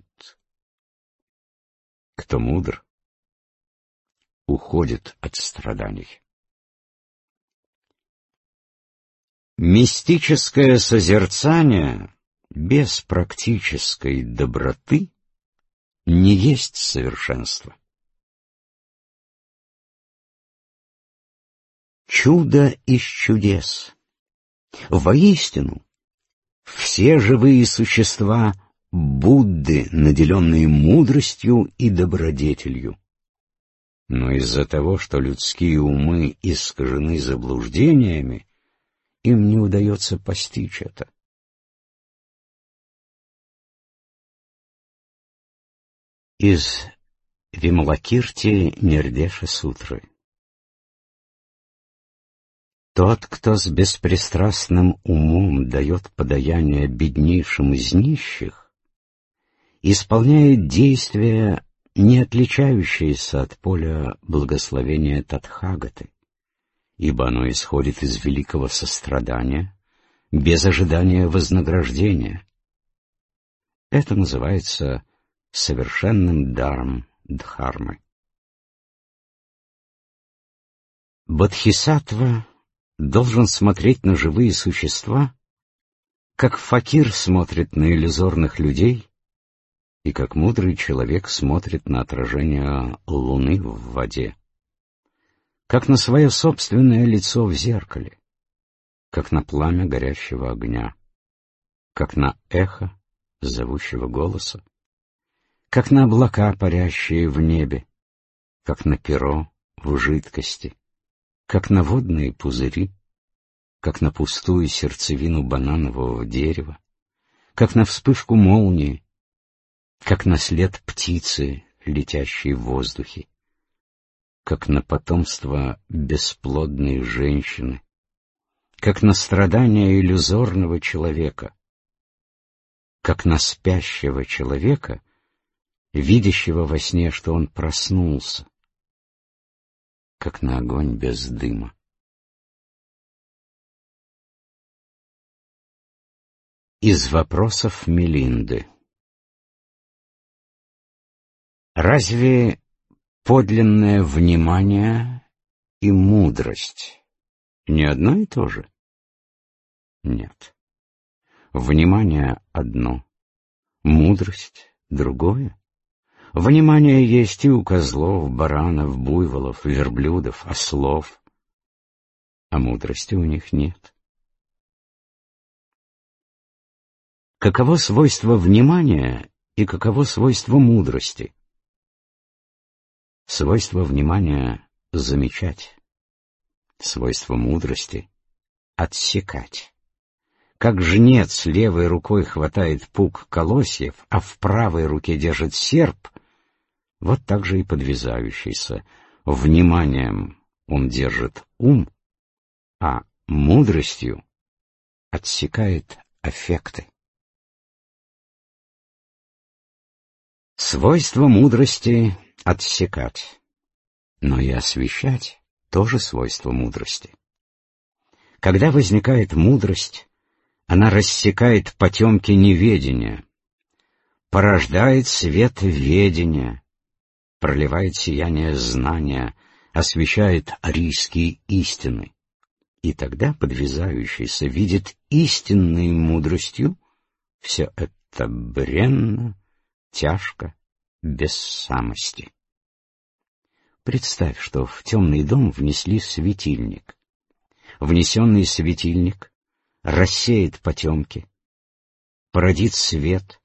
Кто мудр, уходит от страданий. Мистическое созерцание без практической доброты не есть совершенство. Чудо из чудес. Воистину, все живые существа — Будды, наделенные мудростью и добродетелью. Но из-за того, что людские умы искажены заблуждениями, им не удается постичь это. Из Вималакирти Нирдеша Сутры. Тот, кто с беспристрастным умом дает подаяние беднейшим из нищих, исполняет действия, не отличающиеся от поля благословения Татхагаты, ибо оно исходит из великого сострадания, без ожидания вознаграждения. Это называется совершенным даром дхармы. Бодхисаттва должен смотреть на живые существа, как факир смотрит на иллюзорных людей и как мудрый человек смотрит на отражение луны в воде, как на свое собственное лицо в зеркале, как на пламя горящего огня, как на эхо зовущего голоса, как на облака, парящие в небе, как на перо в жидкости, как на водные пузыри, как на пустую сердцевину бананового дерева, как на вспышку молнии, как на след птицы, летящей в воздухе, как на потомство бесплодной женщины, как на страдания иллюзорного человека, как на спящего человека, видящего во сне, что он проснулся, как на огонь без дыма. Из вопросов Мелинды. Разве подлинное внимание и мудрость не одно и то же? Нет. Внимание одно, мудрость другое. Внимание есть и у козлов, баранов, буйволов, верблюдов, ослов, а мудрости у них нет. Каково свойство внимания и каково свойство мудрости? Свойство внимания — замечать, свойство мудрости — отсекать. Как жнец левой рукой хватает пук колосьев, а в правой руке держит серп, вот так же и подвязающийся. Вниманием он держит ум, а мудростью отсекает аффекты. Свойство мудрости — отсекать, но и освещать — тоже свойство мудрости. Когда возникает мудрость, она рассекает потемки неведения, порождает свет ведения, проливает сияние знания, освещает арийские истины, и тогда подвязающийся видит истинной мудростью все это бренно, тяжко, без самости. Представь, что в темный дом внесли светильник. Внесенный светильник рассеет потемки, породит свет,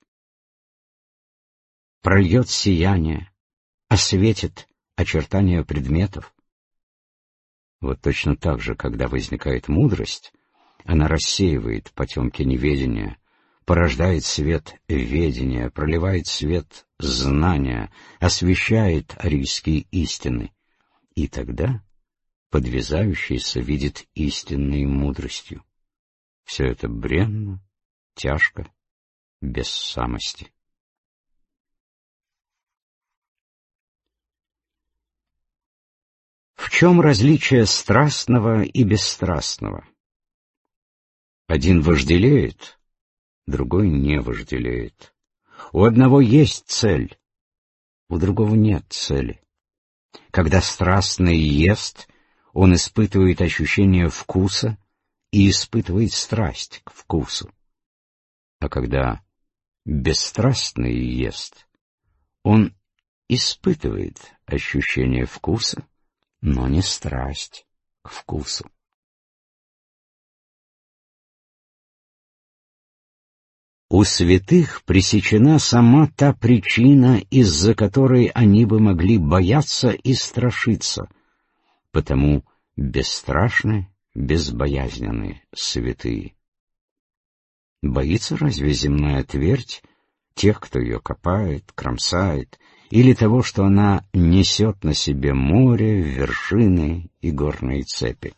прольет сияние, осветит очертания предметов. Вот точно так же, когда возникает мудрость, она рассеивает потемки неведения, порождает свет ведения, проливает свет знания, освещает арийские истины, и тогда подвязающийся видит истинной мудростью. Все это бренно, тяжко, без самости. В чем различие страстного и бесстрастного? Один вожделеет, другой не вожделеет. У одного есть цель, у другого нет цели. Когда страстный ест, он испытывает ощущение вкуса и испытывает страсть к вкусу. А когда бесстрастный ест, он испытывает ощущение вкуса, но не страсть к вкусу. У святых пресечена сама та причина, из-за которой они бы могли бояться и страшиться, потому бесстрашны, безбоязненны святые. Боится разве земная твердь тех, кто ее копает, кромсает или того, что она несет на себе море, вершины и горные цепи.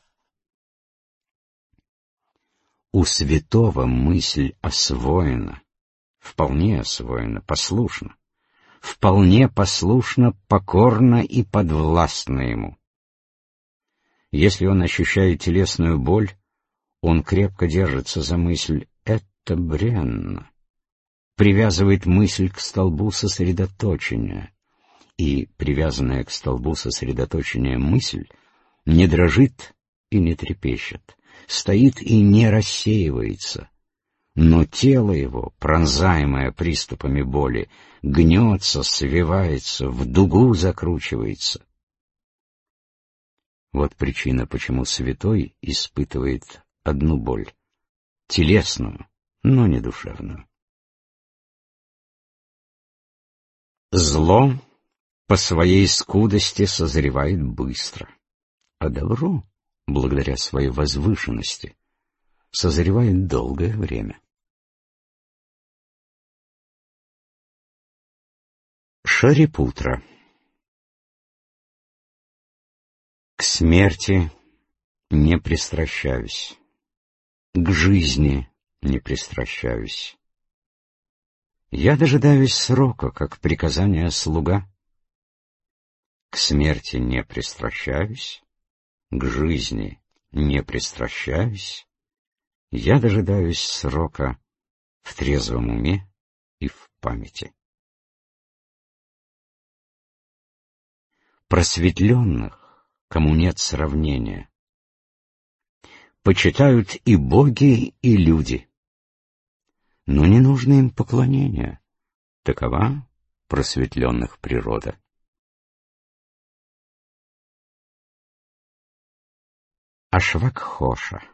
У святого мысль освоена, вполне освоена, послушна, вполне послушна, покорна и подвластна ему. Если он ощущает телесную боль, он крепко держится за мысль «это бренно», привязывает мысль к столбу сосредоточения, и привязанная к столбу сосредоточения мысль не дрожит и не трепещет, стоит и не рассеивается, но тело его, пронзаемое приступами боли, гнется, свивается, в дугу закручивается. Вот причина, почему святой испытывает одну боль — телесную, но не душевную. Зло по своей скудости созревает быстро, а добро, благодаря своей возвышенности, созревает долгое время. Шарипутра. К смерти не пристращаюсь, к жизни не пристращаюсь. Я дожидаюсь срока, как приказание слуга. К смерти не пристращаюсь, к жизни не пристращаюсь. Я дожидаюсь срока в трезвом уме и в памяти. Просветленных, кому нет сравнения, почитают и боги, и люди. Но не нужно им поклонения. Такова просветленных природа. Ашвакхоша.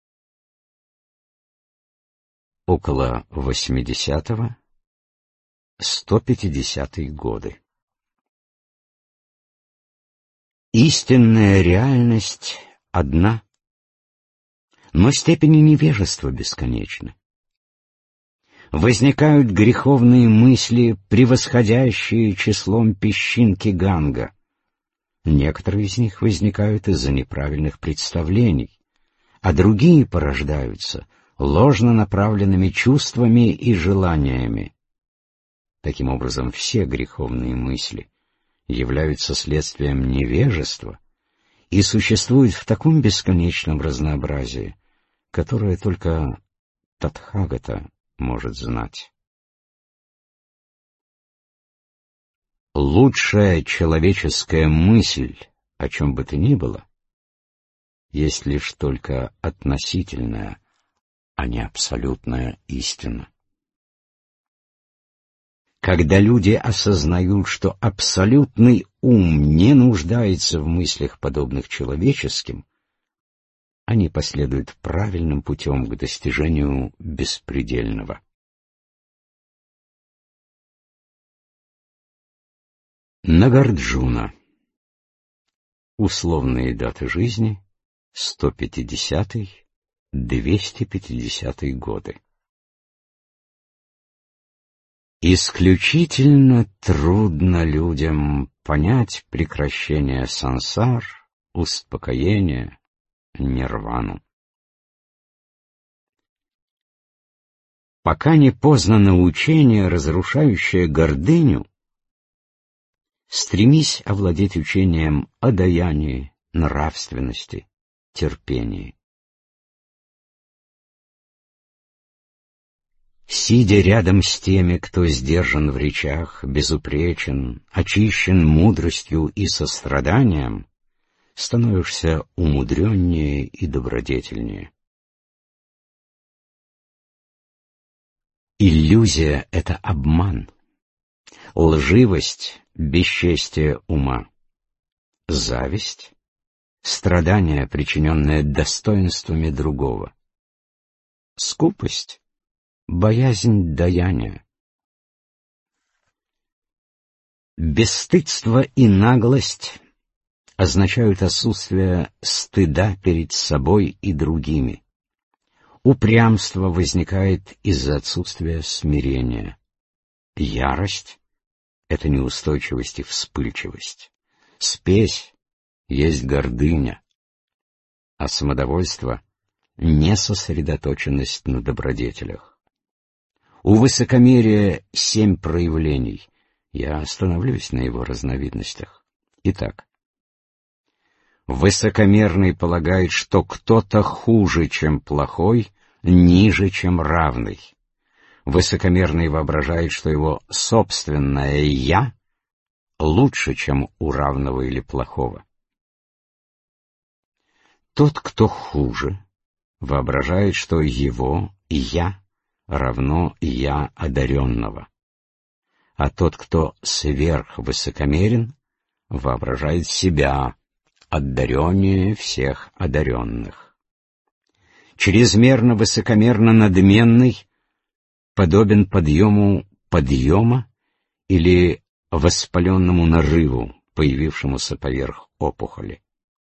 Около восьмидесятого — сто пятидесятые годы. Истинная реальность одна, но степени невежества бесконечны. Возникают греховные мысли, превосходящие числом песчинки Ганга. Некоторые из них возникают из-за неправильных представлений, а другие порождаются ложно направленными чувствами и желаниями. Таким образом, все греховные мысли являются следствием невежества и существуют в таком бесконечном разнообразии, которое только Татхагата может знать. Лучшая человеческая мысль, о чем бы то ни было, есть лишь только относительная, а не абсолютная истина. Когда люди осознают, что абсолютный ум не нуждается в мыслях, подобных человеческим, они последуют правильным путем к достижению беспредельного. Нагарджуна. Условные даты жизни — сто пятидесятый — двести пятидесятые годы. Исключительно трудно людям понять прекращение сансар, успокоение, нирвану. Пока не познано учение, разрушающее гордыню, стремись овладеть учением о даянии, нравственности, терпении. Сидя рядом с теми, кто сдержан в речах, безупречен, очищен мудростью и состраданием, становишься умудреннее и добродетельнее. Иллюзия — это обман, лживость — бесчестие ума, зависть — страдание, причиненное достоинствами другого, скупость — боязнь даяния. Бесстыдство и наглость означают отсутствие стыда перед собой и другими. Упрямство возникает из-за отсутствия смирения. Ярость — это неустойчивость и вспыльчивость. Спесь есть гордыня, а самодовольство — несосредоточенность на добродетелях. У высокомерия семь проявлений. Я остановлюсь на его разновидностях. Итак, высокомерный полагает, что кто-то хуже, чем плохой, ниже, чем равный. Высокомерный воображает, что его собственное «я» лучше, чем у равного или плохого. Тот, кто хуже, воображает, что его «я» равно «я» одаренного. А тот, кто сверхвысокомерен, воображает себя одареннее всех одаренных. Чрезмерно высокомерно надменный подобен подъему подъема или воспаленному нарыву, появившемуся поверх опухоли.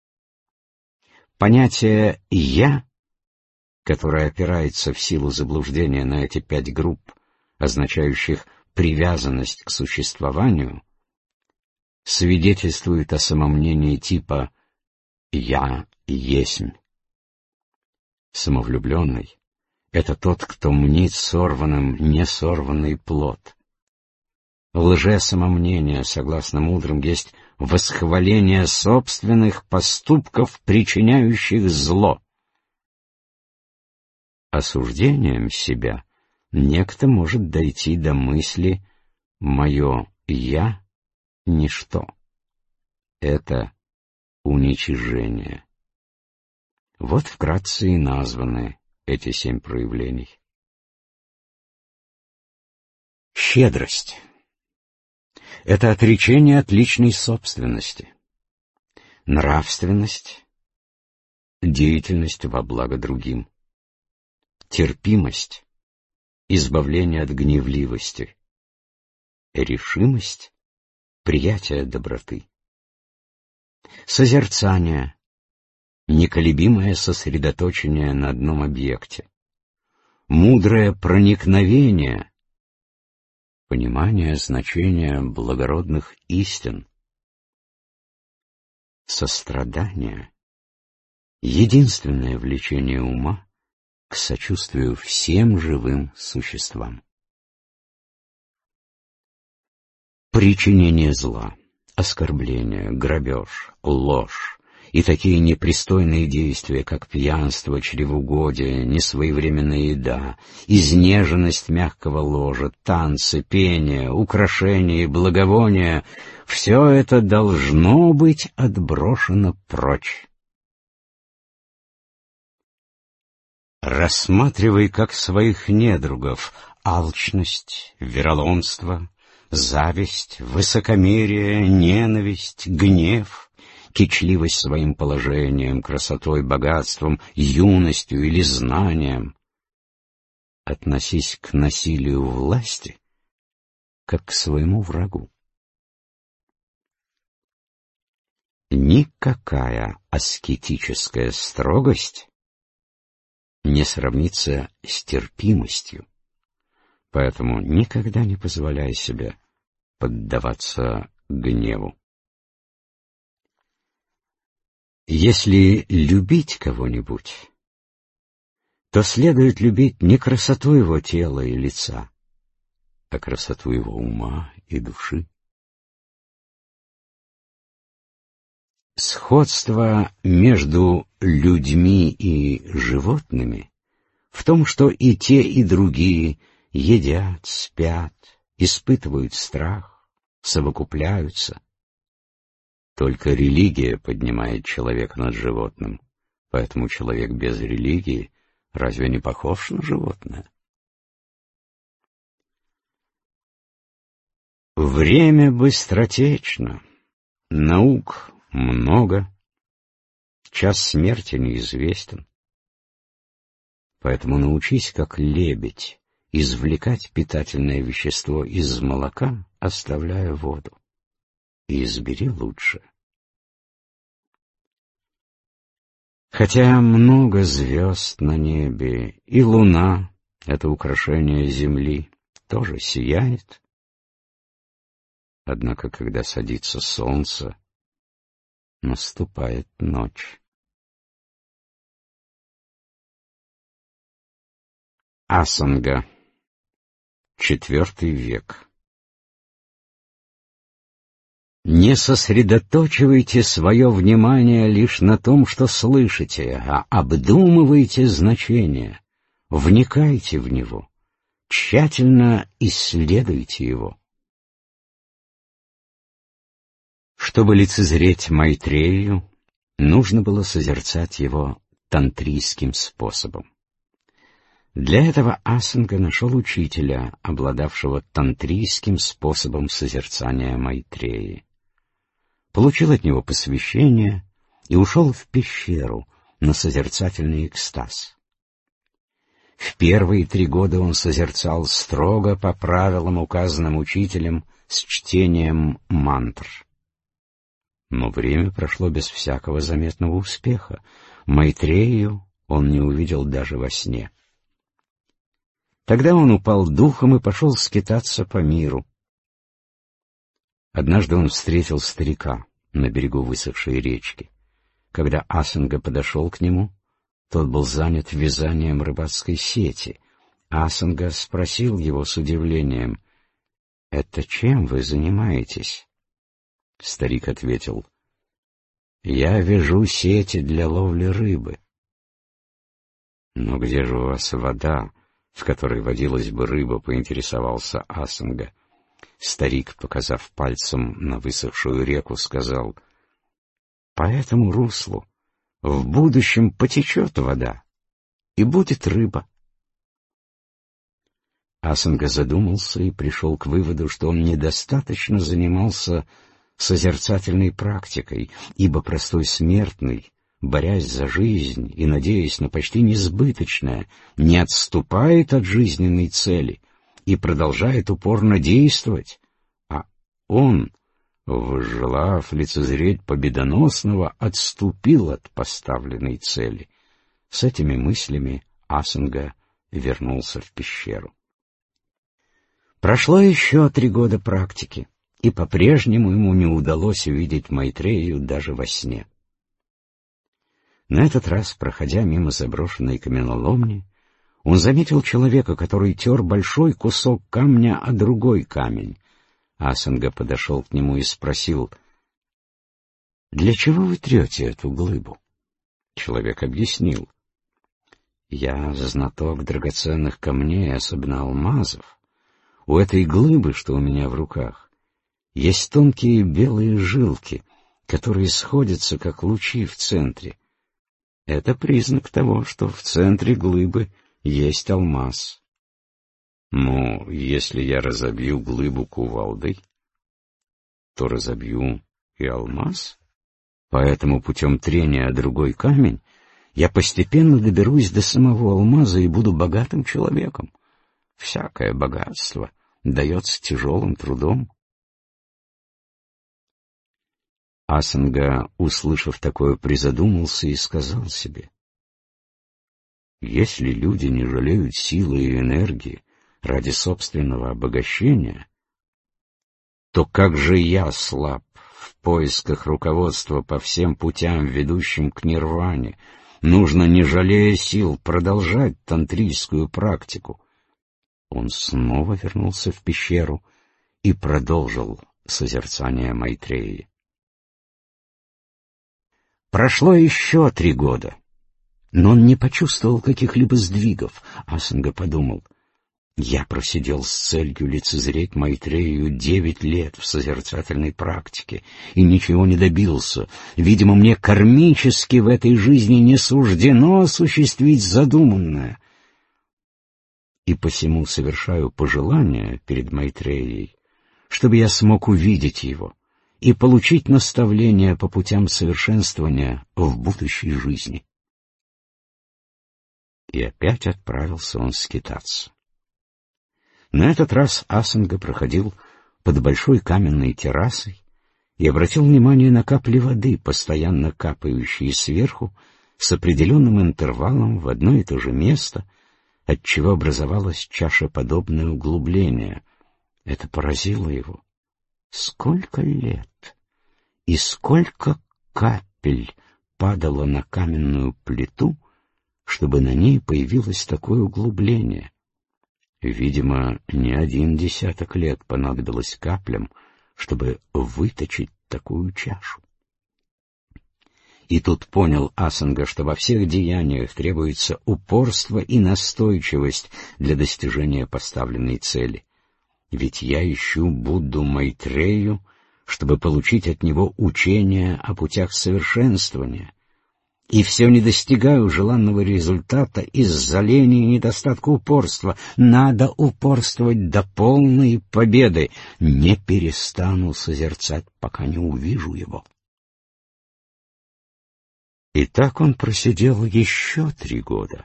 Понятие «я», которое опирается в силу заблуждения на эти пять групп, означающих привязанность к существованию, свидетельствует о самомнении типа «я есмь». Самовлюбленный — это тот, кто мнит сорванным несорванный плод. Лжесамомнение, согласно мудрым, есть восхваление собственных поступков, причиняющих зло. Осуждением себя некто может дойти до мысли «моё я» — ничто. Это уничижение. Вот вкратце и названы эти семь проявлений. Щедрость — это отречение от личной собственности. Нравственность — деятельность во благо другим. Терпимость — избавление от гневливости. Решимость — приятие доброты. Созерцание — неколебимое сосредоточение на одном объекте. Мудрое проникновение — понимание значения благородных истин. Сострадание — единственное влечение ума к сочувствию всем живым существам. Причинение зла, оскорбление, грабеж, ложь и такие непристойные действия, как пьянство, чревоугодие, несвоевременная еда, изнеженность мягкого ложа, танцы, пение, украшения и благовония — все это должно быть отброшено прочь. Рассматривай как своих недругов алчность, вероломство, зависть, высокомерие, ненависть, гнев, кичливость своим положением, красотой, богатством, юностью или знанием. Относись к насилию власти как к своему врагу. Никакая аскетическая строгость не сравнится с терпимостью, поэтому никогда не позволяй себе поддаваться гневу. Если любить кого-нибудь, то следует любить не красоту его тела и лица, а красоту его ума и души. Сходство между людьми и животными в том, что и те, и другие едят, спят, испытывают страх, совокупляются. Только религия поднимает человека над животным, поэтому человек без религии разве не похож на животное? Время быстротечно, наук много, час смерти неизвестен. Поэтому научись, как лебедь, извлекать питательное вещество из молока, оставляя воду, и избери лучше. Хотя много звезд на небе, и луна, это украшение земли, тоже сияет, Однако, когда садится солнце, наступает ночь. Асанга. Четвертый век. Не сосредоточивайте свое внимание лишь на том, что слышите, а обдумывайте значение, вникайте в него, тщательно исследуйте его. Чтобы лицезреть Майтрею, нужно было созерцать его тантрийским способом. Для этого Асанга нашел учителя, обладавшего тантрийским способом созерцания Майтреи. Получил от него посвящение и ушел в пещеру на созерцательный экстаз. В первые три года он созерцал строго по правилам, указанным учителем, с чтением мантр. Но время прошло без всякого заметного успеха. Майтрею он не увидел даже во сне. Тогда он упал духом и пошел скитаться по миру. Однажды он встретил старика на берегу высохшей речки. Когда Асанга подошел к нему, тот был занят вязанием рыбацкой сети. Асанга спросил его с удивлением: «Это чем вы занимаетесь?» Старик ответил: «Я вяжу сети для ловли рыбы». «Но где же у вас вода, в которой водилась бы рыба?» — поинтересовался Асанга. Старик, показав пальцем на высохшую реку, сказал: «По этому руслу в будущем потечет вода, и будет рыба». Асанга задумался и пришел к выводу, что он недостаточно занимался созерцательной практикой, ибо простой смертный, борясь за жизнь и надеясь на почти несбыточное, не отступает от жизненной цели и продолжает упорно действовать, а он, возжелав лицезреть победоносного, отступил от поставленной цели. С этими мыслями Асанга вернулся в пещеру. Прошло еще три года практики, и по-прежнему ему не удалось увидеть Майтрею даже во сне. На этот раз, проходя мимо заброшенной каменоломни, он заметил человека, который тер большой кусок камня о другой камень. Асанга подошел к нему и спросил: «Для чего вы трете эту глыбу?» Человек объяснил: «Я знаток драгоценных камней, особенно алмазов. У этой глыбы, что у меня в руках, есть тонкие белые жилки, которые сходятся, как лучи в центре. Это признак того, что в центре глыбы есть алмаз. Но если я разобью глыбу кувалдой, то разобью и алмаз. Поэтому путем трения о другой камень я постепенно доберусь до самого алмаза и буду богатым человеком. Всякое богатство дается тяжелым трудом». Асанга, услышав такое, призадумался и сказал себе: «Если люди не жалеют силы и энергии ради собственного обогащения, то как же я слаб в поисках руководства по всем путям, ведущим к нирване. Нужно, не жалея сил, продолжать тантрийскую практику». Он снова вернулся в пещеру и продолжил созерцание Майтреи. Прошло еще три года, но он не почувствовал каких-либо сдвигов. Асанга подумал: «Я просидел с целью лицезреть Майтрею девять лет в созерцательной практике и ничего не добился. Видимо, мне кармически в этой жизни не суждено осуществить задуманное. И посему совершаю пожелание перед Майтреей, чтобы я смог увидеть его и получить наставления по путям совершенствования в будущей жизни». И опять отправился он скитаться. На этот раз Асанга проходил под большой каменной террасой и обратил внимание на капли воды, постоянно капающие сверху с определенным интервалом в одно и то же место, отчего образовалось чашеподобное углубление. Это поразило его. Сколько лет и сколько капель падало на каменную плиту, чтобы на ней появилось такое углубление. Видимо, не один десяток лет понадобилось каплям, чтобы выточить такую чашу. И тут понял Асанга, что во всех деяниях требуется упорство и настойчивость для достижения поставленной цели. Ведь я ищу Будду Майтрею, чтобы получить от него учение о путях совершенствования, и все не достигаю желанного результата из-за лени и недостатка упорства. Надо упорствовать до полной победы. Не перестану созерцать, пока не увижу его. И так он просидел еще три года.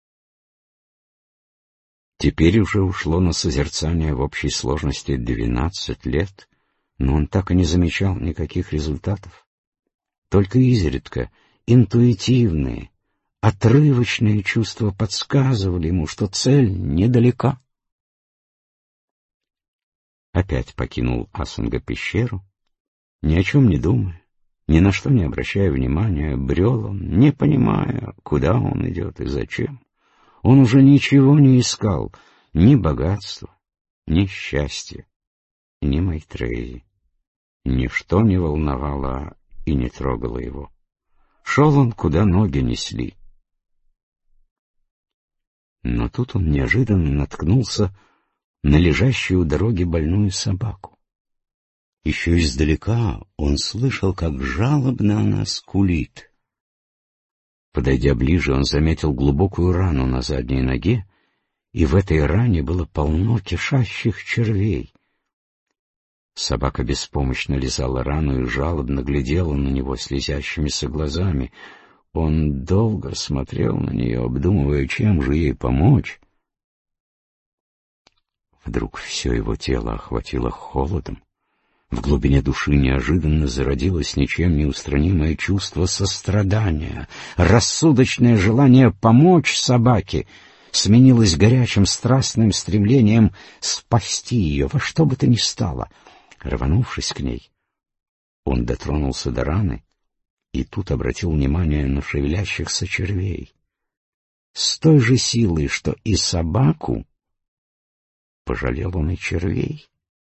Теперь уже ушло на созерцание в общей сложности двенадцать лет, но он так и не замечал никаких результатов. Только изредка интуитивные, отрывочные чувства подсказывали ему, что цель недалека. Опять покинул Асанга пещеру, ни о чем не думая, ни на что не обращая внимания, брел он, не понимая, куда он идет и зачем. Он уже ничего не искал, ни богатства, ни счастья, ни Майтреи. Ничто не волновало и не трогало его. Шел он, куда ноги несли. Но тут он неожиданно наткнулся на лежащую у дороги больную собаку. Еще издалека он слышал, как жалобно она скулит. Подойдя ближе, он заметил глубокую рану на задней ноге, и в этой ране было полно кишащих червей. Собака беспомощно лизала рану и жалобно глядела на него слезящимися глазами. Он долго смотрел на нее, обдумывая, чем же ей помочь. Вдруг все его тело охватило холодом. В глубине души неожиданно зародилось ничем не устранимое чувство сострадания. Рассудочное желание помочь собаке сменилось горячим страстным стремлением спасти ее во что бы то ни стало. Рванувшись к ней, он дотронулся до раны и тут обратил внимание на шевелящихся червей. С той же силой, что и собаку, пожалел он и червей.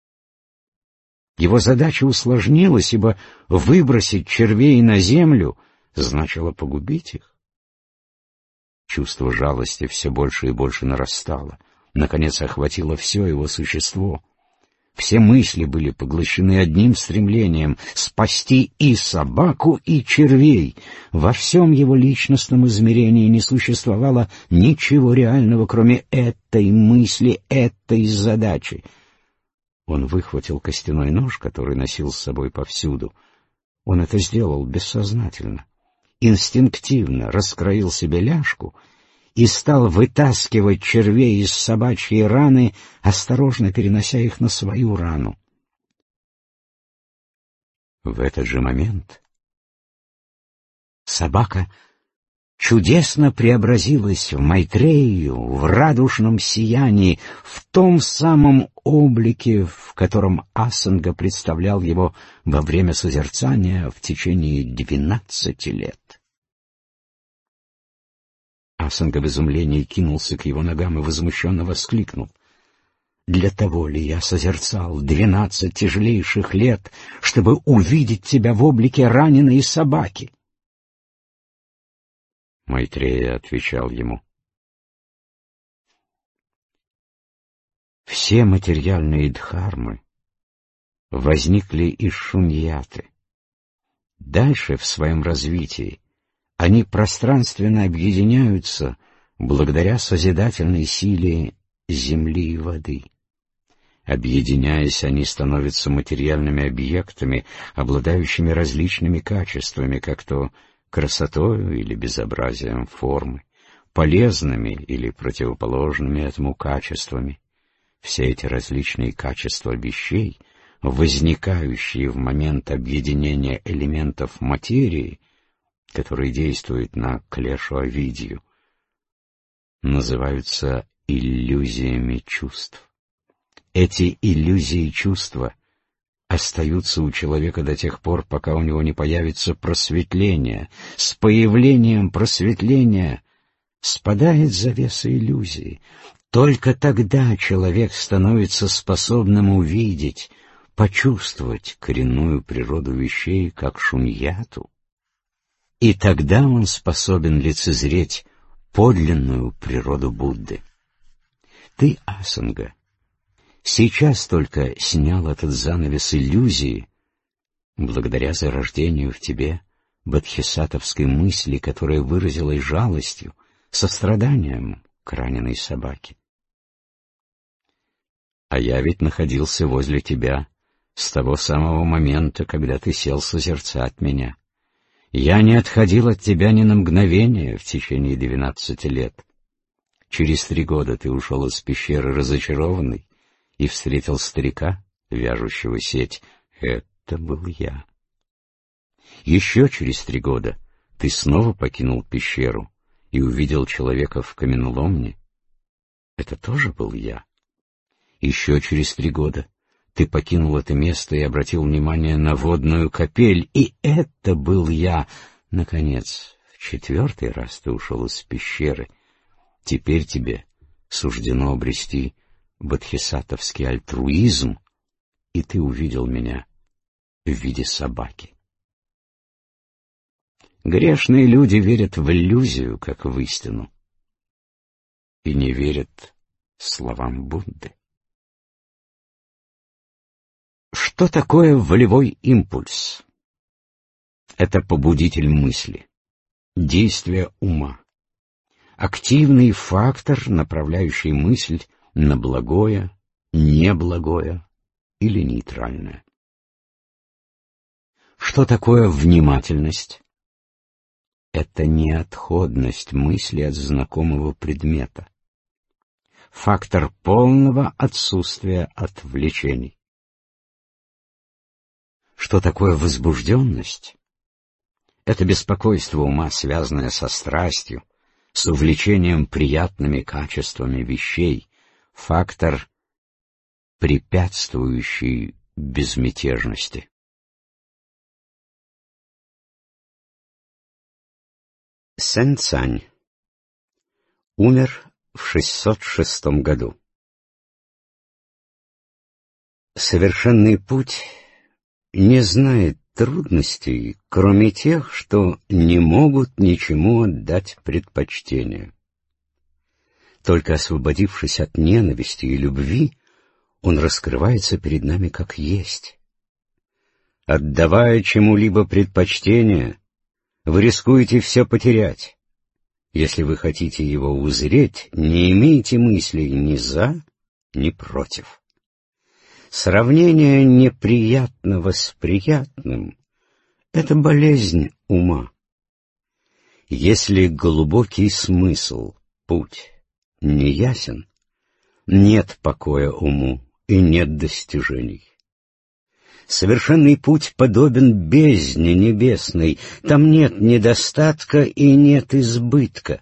Его задача усложнилась, ибо выбросить червей на землю значило погубить их. Чувство жалости все больше и больше нарастало, наконец охватило все его существо. Все мысли были поглощены одним стремлением — спасти и собаку, и червей. Во всем его личностном измерении не существовало ничего реального, кроме этой мысли, этой задачи. Он выхватил костяной нож, который носил с собой повсюду. Он это сделал бессознательно. Инстинктивно раскроил себе ляжку и стал вытаскивать червей из собачьей раны, осторожно перенося их на свою рану. В этот же момент собака чудесно преобразилась в Майтрею, в радужном сиянии, в том самом облике, в котором Асанга представлял его во время созерцания в течение двенадцати лет. Асанга в изумлении кинулся к его ногам и возмущенно воскликнул: «Для того ли я созерцал двенадцать тяжелейших лет, чтобы увидеть тебя в облике раненой собаки?» Майтрея отвечал ему: «Все материальные дхармы возникли из шуньяты. Дальше в своем развитии они пространственно объединяются благодаря созидательной силе земли и воды. Объединяясь, они становятся материальными объектами, обладающими различными качествами, как то красотою или безобразием формы, полезными или противоположными этому качествами. Все эти различные качества вещей, возникающие в момент объединения элементов материи, которые действуют на клешу-авидью, называются иллюзиями чувств. Эти иллюзии чувства остаются у человека до тех пор, пока у него не появится просветление. С появлением просветления спадает завеса иллюзии. Только тогда человек становится способным увидеть, почувствовать коренную природу вещей, как шуньяту. И тогда он способен лицезреть подлинную природу Будды. Ты, Асанга, сейчас только снял этот занавес иллюзии, благодаря зарождению в тебе бодхисаттвской мысли, которая выразилась жалостью, состраданием к раненой собаке. А я ведь находился возле тебя с того самого момента, когда ты сел созерцать меня. Я не отходил от тебя ни на мгновение в течение двенадцати лет. Через три года ты ушел из пещеры разочарованный и встретил старика, вяжущего сеть. Это был я. Еще через три года ты снова покинул пещеру и увидел человека в каменоломне. Это тоже был я. Еще через три года ты покинул это место и обратил внимание на водную капель, и это был я. Наконец, в четвертый раз ты ушел из пещеры. Теперь тебе суждено обрести бодхисаттвский альтруизм, и ты увидел меня в виде собаки. Грешные люди верят в иллюзию, как в истину, и не верят словам Будды. Что такое волевой импульс? Это побудитель мысли, действие ума, активный фактор, направляющий мысль на благое, неблагое или нейтральное. Что такое внимательность? Это неотходность мысли от знакомого предмета, фактор полного отсутствия отвлечений. Что такое возбужденность? Это беспокойство ума, связанное со страстью, с увлечением приятными качествами вещей, фактор, препятствующий безмятежности. Сен Цань умер в шестьсот шестом году. Совершенный путь не знает трудностей, кроме тех, что не могут ничему отдать предпочтение. Только освободившись от ненависти и любви, он раскрывается перед нами как есть. Отдавая чему-либо предпочтение, вы рискуете все потерять. Если вы хотите его узреть, не имейте мыслей ни за, ни против. Сравнение неприятного с приятным — это болезнь ума. Если глубокий смысл, путь, не ясен, нет покоя уму и нет достижений. Совершенный путь подобен бездне небесной, там нет недостатка и нет избытка.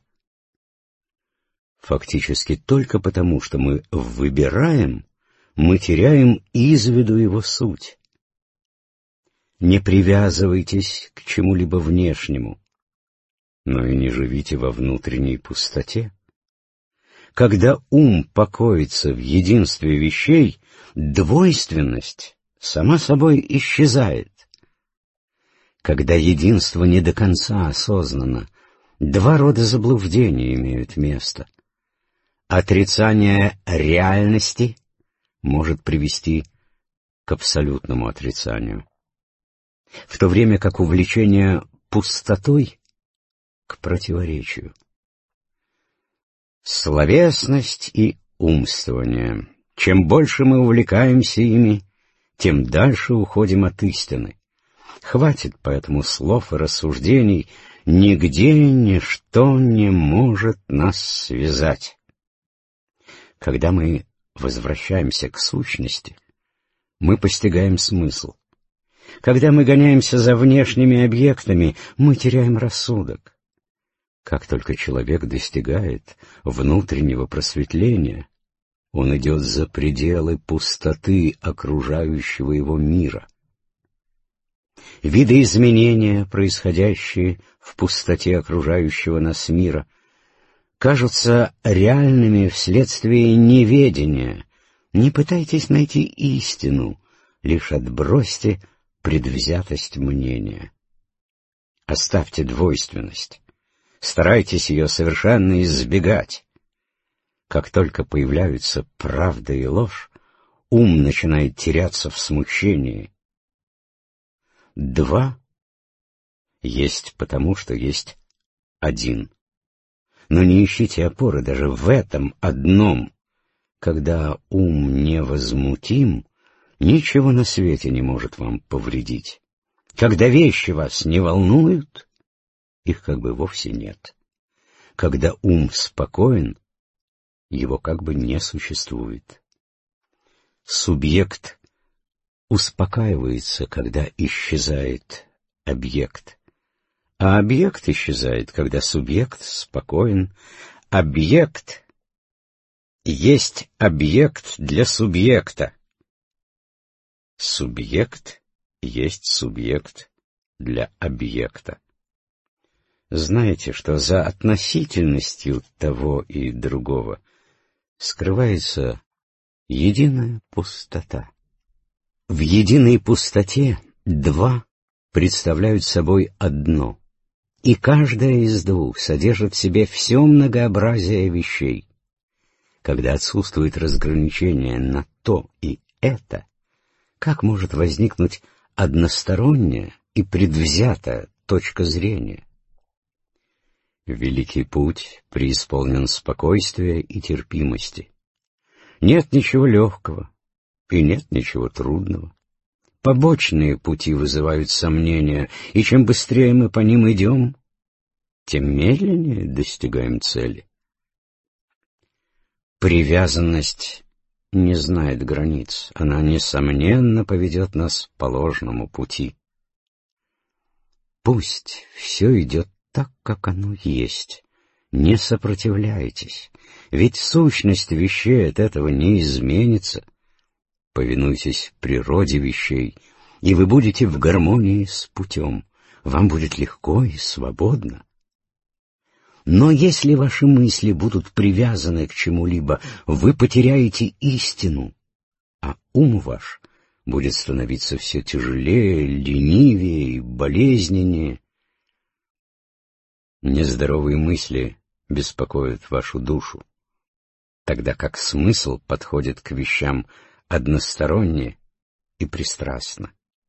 Фактически только потому, что мы выбираем, мы теряем из виду его суть. Не привязывайтесь к чему-либо внешнему, но и не живите во внутренней пустоте. Когда ум покоится в единстве вещей, двойственность сама собой исчезает. Когда единство не до конца осознано, два рода заблуждений имеют место. Отрицание реальности может привести к абсолютному отрицанию, в то время как увлечение пустотой — к противоречию. Словесность и умствование. Чем больше мы увлекаемся ими, тем дальше уходим от истины. Хватит поэтому слов и рассуждений, нигде ничто не может нас связать. Когда мы возвращаемся к сущности, мы постигаем смысл. Когда мы гоняемся за внешними объектами, мы теряем рассудок. Как только человек достигает внутреннего просветления, Он идет за пределы пустоты окружающего его мира. Видоизменения, происходящие в пустоте окружающего нас мира, кажутся реальными вследствие неведения. Не пытайтесь найти истину, лишь отбросьте предвзятость мнения. Оставьте двойственность, старайтесь ее совершенно избегать. Как только появляются правда и ложь, ум начинает теряться в смущении. Два есть потому, что есть один. Но не ищите опоры даже в этом одном. Когда ум невозмутим, ничего на свете не может вам повредить. Когда вещи вас не волнуют, их как бы вовсе нет. Когда ум спокоен, его как бы не существует. Субъект успокаивается, когда исчезает объект. А объект исчезает, когда субъект спокоен. Объект есть объект для субъекта. Субъект есть субъект для объекта. Знаете, что за относительностью того и другого скрывается единая пустота. В единой пустоте два представляют собой одно, и каждая из двух содержит в себе все многообразие вещей. Когда отсутствует разграничение на то и это, как может возникнуть односторонняя и предвзятая точка зрения? Великий путь преисполнен спокойствия и терпимости. Нет ничего легкого и нет ничего трудного. Побочные пути вызывают сомнения, и чем быстрее мы по ним идем, тем медленнее достигаем цели. Привязанность не знает границ, она, несомненно, поведет нас по ложному пути. Пусть все идет так, как оно есть. Не сопротивляйтесь, ведь сущность вещей от этого не изменится. Повинуйтесь природе вещей, и вы будете в гармонии с путем. Вам будет легко и свободно. Но если ваши мысли будут привязаны к чему-либо, вы потеряете истину, а ум ваш будет становиться все тяжелее, ленивее и болезненнее. Нездоровые мысли беспокоят вашу душу, тогда как смысл подходит к вещам односторонне и пристрастно.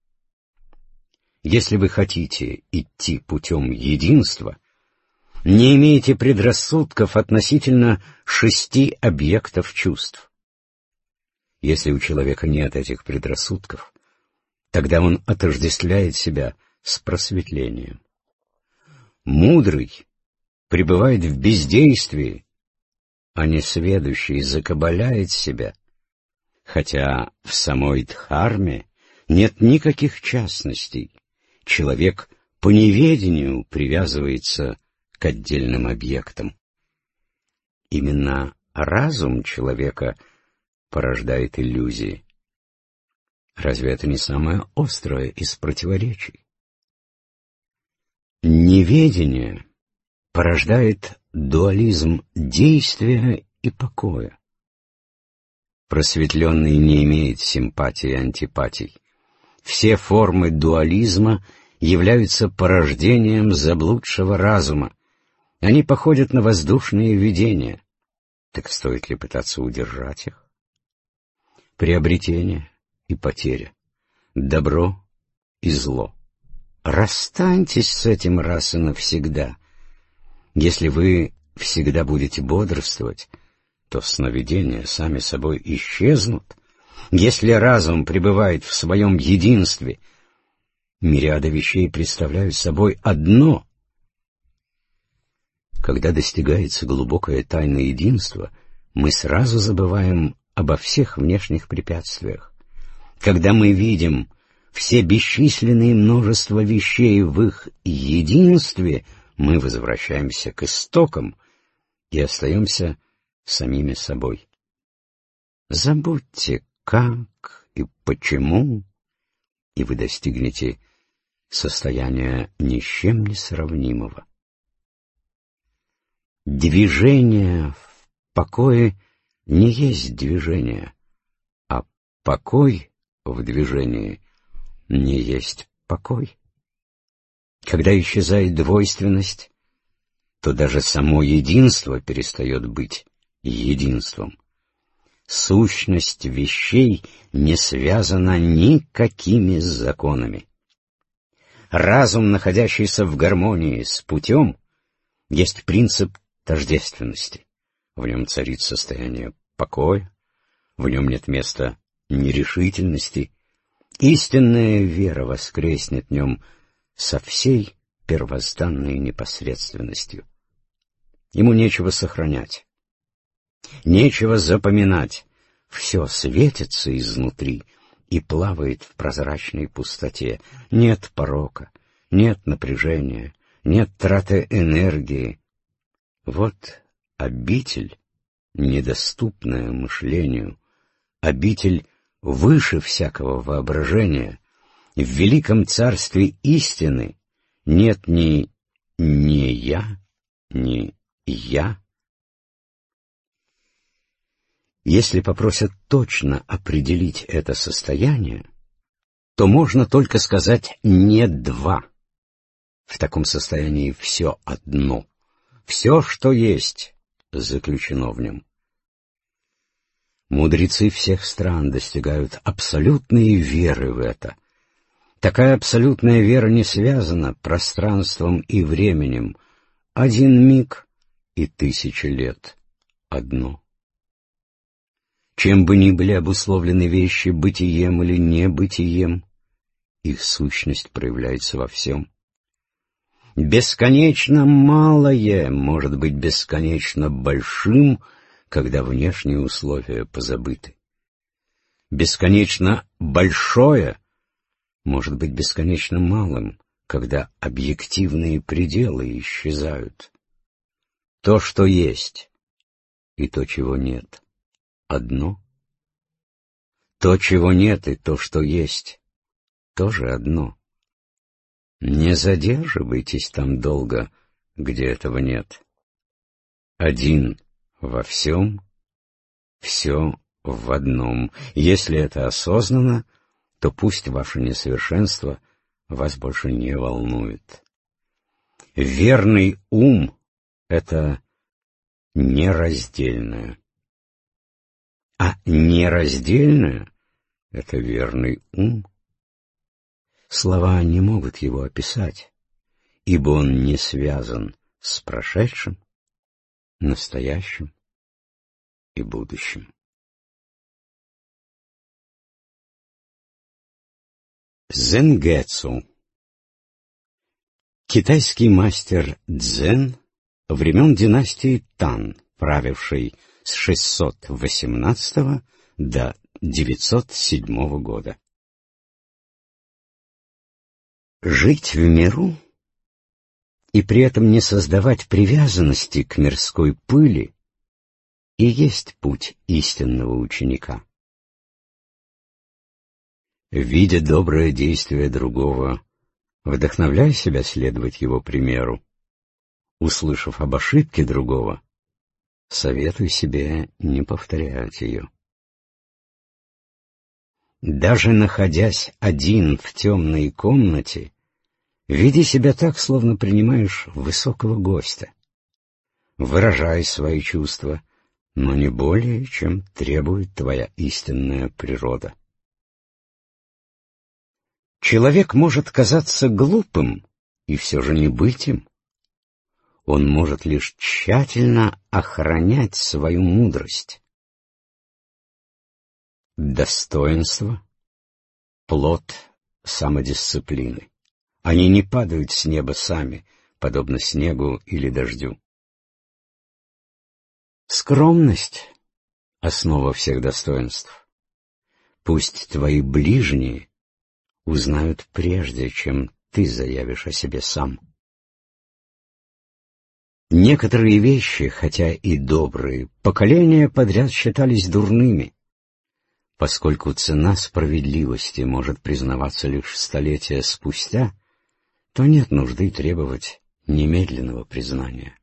Если вы хотите идти путем единства, не имейте предрассудков относительно шести объектов чувств. Если у человека нет этих предрассудков, тогда он отождествляет себя с просветлением. Мудрый пребывает в бездействии, а несведущий закабаляет себя, хотя в самой Дхарме нет никаких частностей. Человек по неведению привязывается к отдельным объектам. Именно разум человека порождает иллюзии. Разве это не самое острое из противоречий? Неведение порождает дуализм действия и покоя. Просветленный не имеет симпатий и антипатий. Все формы дуализма являются порождением заблудшего разума. Они походят на воздушные видения. Так стоит ли пытаться удержать их? Приобретение и потеря, добро и зло. Расстаньтесь с этим раз и навсегда. Если вы всегда будете бодрствовать, то сновидения сами собой исчезнут. Если разум пребывает в своем единстве, мириады вещей представляют собой одно. Когда достигается глубокая тайна единства, мы сразу забываем обо всех внешних препятствиях. Когда мы видим все бесчисленные множества вещей в их единстве, мы возвращаемся к истокам и остаемся самими собой. Забудьте, как и почему, и вы достигнете состояния ни с чем не сравнимого. Движение в покое не есть движение, а покой в движении не есть покой. Когда исчезает двойственность, то даже само единство перестает быть единством. Сущность вещей не связана никакими законами. Разум, находящийся в гармонии с путем, есть принцип тождественности. В нем царит состояние покоя, в нем нет места нерешительности. Истинная вера воскреснет в нем со всей первозданной непосредственностью. Ему нечего сохранять, нечего запоминать. Все светится изнутри и плавает в прозрачной пустоте. Нет порока, нет напряжения, нет траты энергии. Вот обитель, недоступная мышлению, обитель выше всякого воображения. В великом царстве истины нет ни «не я», ни «я». Если попросят точно определить это состояние, то можно только сказать «не два». В таком состоянии все одно, все, что есть, заключено в нем. Мудрецы всех стран достигают абсолютной веры в это. Такая абсолютная вера не связана пространством и временем. Один миг и тысяча лет — одно. Чем бы ни были обусловлены вещи бытием или небытием, их сущность проявляется во всем. Бесконечно малое может быть бесконечно большим, когда внешние условия позабыты. Бесконечно большое может быть бесконечно малым, когда объективные пределы исчезают. То, что есть, и то, чего нет, одно. То, чего нет, и то, что есть, тоже одно. Не задерживайтесь там долго, где этого нет. Один во всем, все в одном. Если это осознанно, то пусть ваше несовершенство вас больше не волнует. Верный ум — это нераздельное, а нераздельное — это верный ум. Слова не могут его описать, ибо он не связан с прошедшим, настоящим и будущим. Зенгетсу. Китайский мастер дзен времен династии Тан, правившей с шестьсот восемнадцатого до девятьсот седьмого года. Жить в миру и при этом не создавать привязанности к мирской пыли и есть путь истинного ученика. Видя доброе действие другого, вдохновляй себя следовать его примеру. Услышав об ошибке другого, советуй себе не повторять ее. Даже находясь один в темной комнате, веди себя так, словно принимаешь высокого гостя. Выражай свои чувства, но не более, чем требует твоя истинная природа. Человек может казаться глупым и все же не быть им. Он может лишь тщательно охранять свою мудрость. Достоинство — плод самодисциплины. Они не падают с неба сами, подобно снегу или дождю. Скромность — основа всех достоинств. Пусть твои ближние узнают прежде, чем ты заявишь о себе сам. Некоторые вещи, хотя и добрые, поколения подряд считались дурными. Поскольку цена справедливости может признаваться лишь столетия спустя, то нет нужды требовать немедленного признания.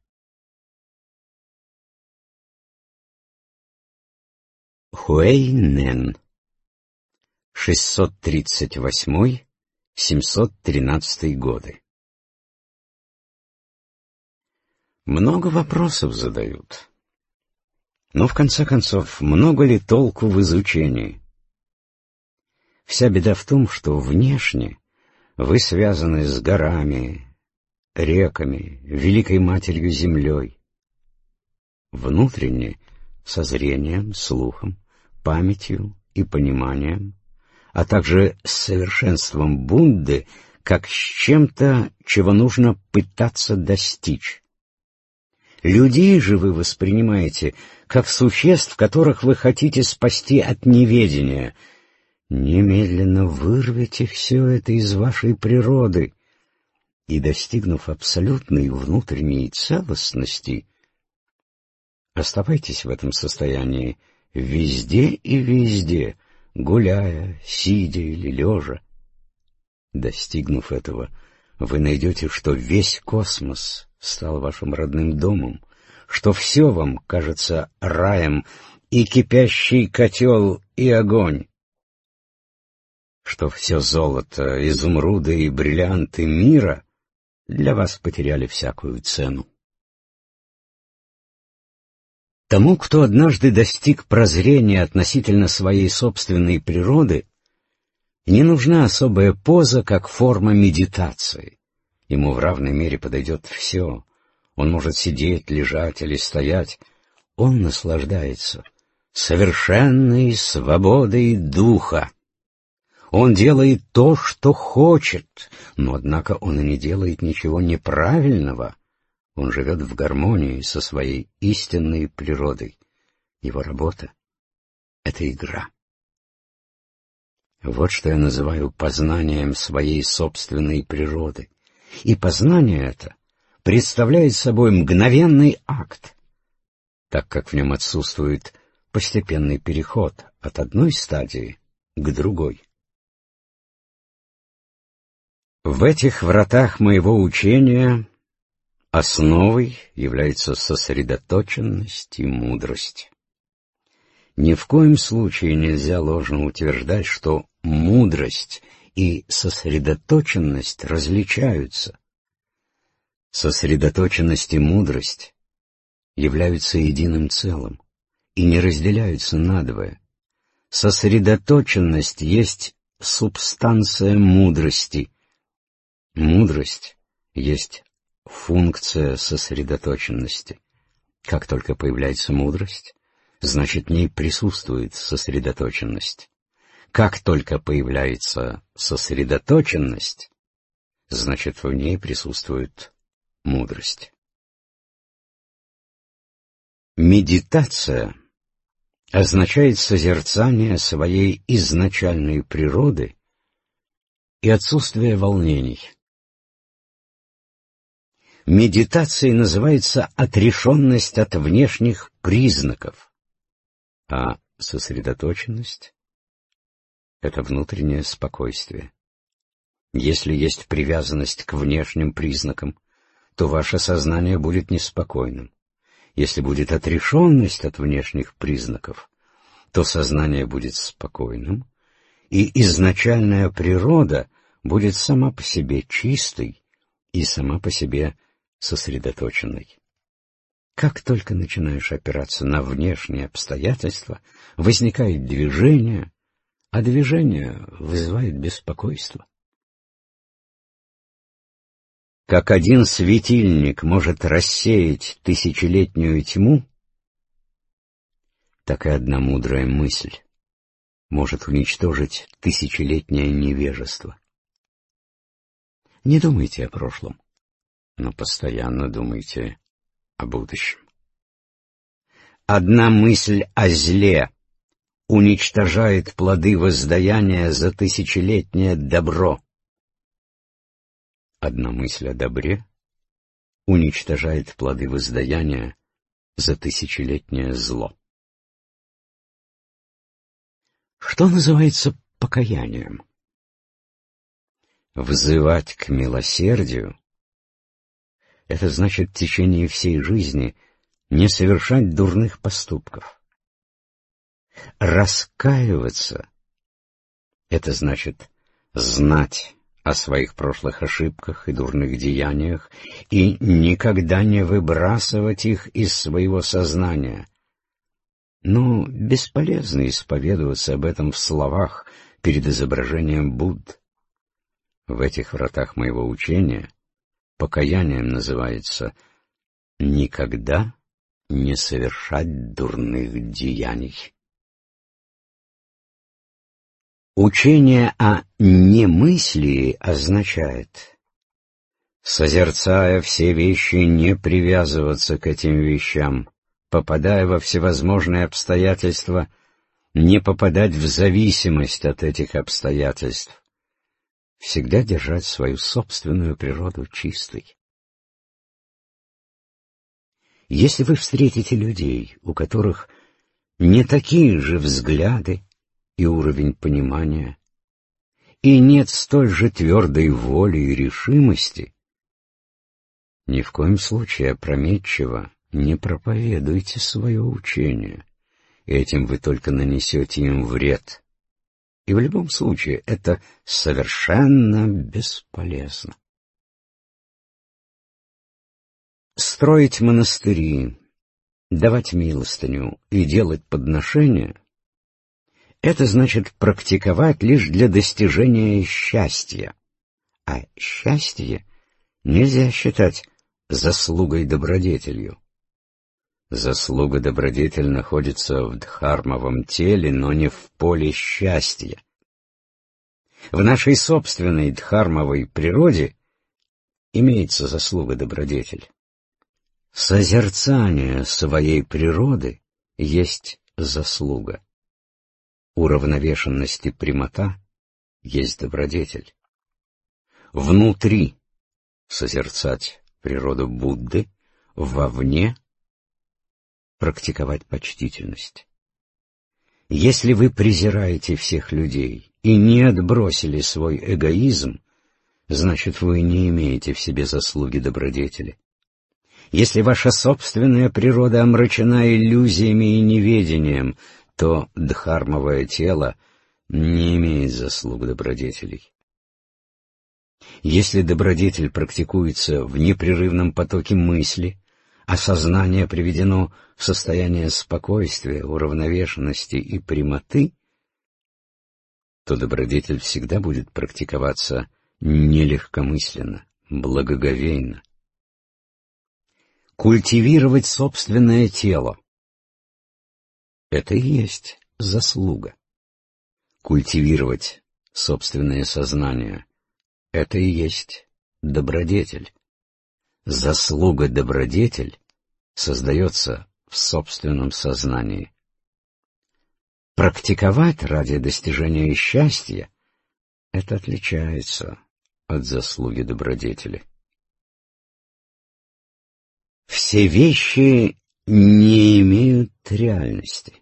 Хуэй-Нэн, шестьсот тридцать восьмой — семьсот тринадцатый годы. Много вопросов задают. Но, в конце концов, много ли толку в изучении? Вся беда в том, что внешне вы связаны с горами, реками, Великой Матерью Землей. Внутренне — со зрением, слухом, памятью и пониманием, а также с совершенством Будды, как с чем-то, чего нужно пытаться достичь. Людей же вы воспринимаете как существ, которых вы хотите спасти от неведения. Немедленно вырвите все это из вашей природы, и, достигнув абсолютной внутренней целостности, оставайтесь в этом состоянии везде и везде, гуляя, сидя или лежа. Достигнув этого, вы найдете, что весь космос стал вашим родным домом, что все вам кажется раем, и кипящий котел, и огонь, что все золото, изумруды и бриллианты мира для вас потеряли всякую цену. Тому, кто однажды достиг прозрения относительно своей собственной природы, не нужна особая поза, как форма медитации. Ему в равной мере подойдет все. Он может сидеть, лежать или стоять. Он наслаждается совершенной свободой духа. Он делает то, что хочет, но, однако, он и не делает ничего неправильного. Он живет в гармонии со своей истинной природой. Его работа — это игра. Вот что я называю познанием своей собственной природы. И познание это представляет собой мгновенный акт, так как в нем отсутствует постепенный переход от одной стадии к другой. В этих вратах моего учения основой является сосредоточенность и мудрость. Ни в коем случае нельзя ложно утверждать, что мудрость и сосредоточенность различаются. Сосредоточенность и мудрость являются единым целым и не разделяются надвое. Сосредоточенность есть субстанция мудрости. Мудрость есть функция сосредоточенности. Как только появляется мудрость, значит, в ней присутствует сосредоточенность. Как только появляется сосредоточенность, значит, в ней присутствует мудрость. Медитация означает созерцание своей изначальной природы и отсутствие волнений. Медитацией называется отрешенность от внешних признаков, а сосредоточенность — это внутреннее спокойствие. Если есть привязанность к внешним признакам, то ваше сознание будет неспокойным. Если будет отрешенность от внешних признаков, то сознание будет спокойным, и изначальная природа будет сама по себе чистой и сама по себе сосредоточенной. Как только начинаешь опираться на внешние обстоятельства, возникает движение, а движение вызывает беспокойство. Как один светильник может рассеять тысячелетнюю тьму, так и одна мудрая мысль может уничтожить тысячелетнее невежество. Не думайте о прошлом, но постоянно думайте о будущем. Одна мысль о зле уничтожает плоды воздаяния за тысячелетнее добро. Одна мысль о добре уничтожает плоды воздаяния за тысячелетнее зло. Что называется покаянием? Взывать к милосердию — это значит в течение всей жизни не совершать дурных поступков. Раскаиваться — это значит знать о своих прошлых ошибках и дурных деяниях и никогда не выбрасывать их из своего сознания. Но бесполезно исповедоваться об этом в словах перед изображением Будды. В этих вратах моего учения покаянием называется «никогда не совершать дурных деяний». Учение о немыслии означает, созерцая все вещи, не привязываться к этим вещам, попадая во всевозможные обстоятельства, не попадать в зависимость от этих обстоятельств, всегда держать свою собственную природу чистой. Если вы встретите людей, у которых не такие же взгляды и уровень понимания, и нет столь же твердой воли и решимости, ни в коем случае опрометчиво не проповедуйте свое учение, этим вы только нанесете им вред. И в любом случае это совершенно бесполезно. Строить монастыри, давать милостыню и делать подношения — это значит практиковать лишь для достижения счастья. А счастье нельзя считать заслугой добродетелью. Заслуга добродетель находится в дхармовом теле, но не в поле счастья. В нашей собственной дхармовой природе имеется заслуга добродетель. Созерцание своей природы есть заслуга. Уравновешенность и прямота есть добродетель. Внутри созерцать природу Будды, вовне практиковать почтительность. Если вы презираете всех людей и не отбросили свой эгоизм, значит, вы не имеете в себе заслуги добродетели. Если ваша собственная природа омрачена иллюзиями и неведением, то дхармовое тело не имеет заслуг добродетелей. Если добродетель практикуется в непрерывном потоке мысли, а сознание приведено в состояние спокойствия, уравновешенности и прямоты, то добродетель всегда будет практиковаться нелегкомысленно, благоговейно. Культивировать собственное тело — это и есть заслуга. Культивировать собственное сознание — это и есть добродетель. Заслуга добродетель создается в собственном сознании. Практиковать ради достижения счастья — это отличается от заслуги добродетели. Все вещи не имеют реальности.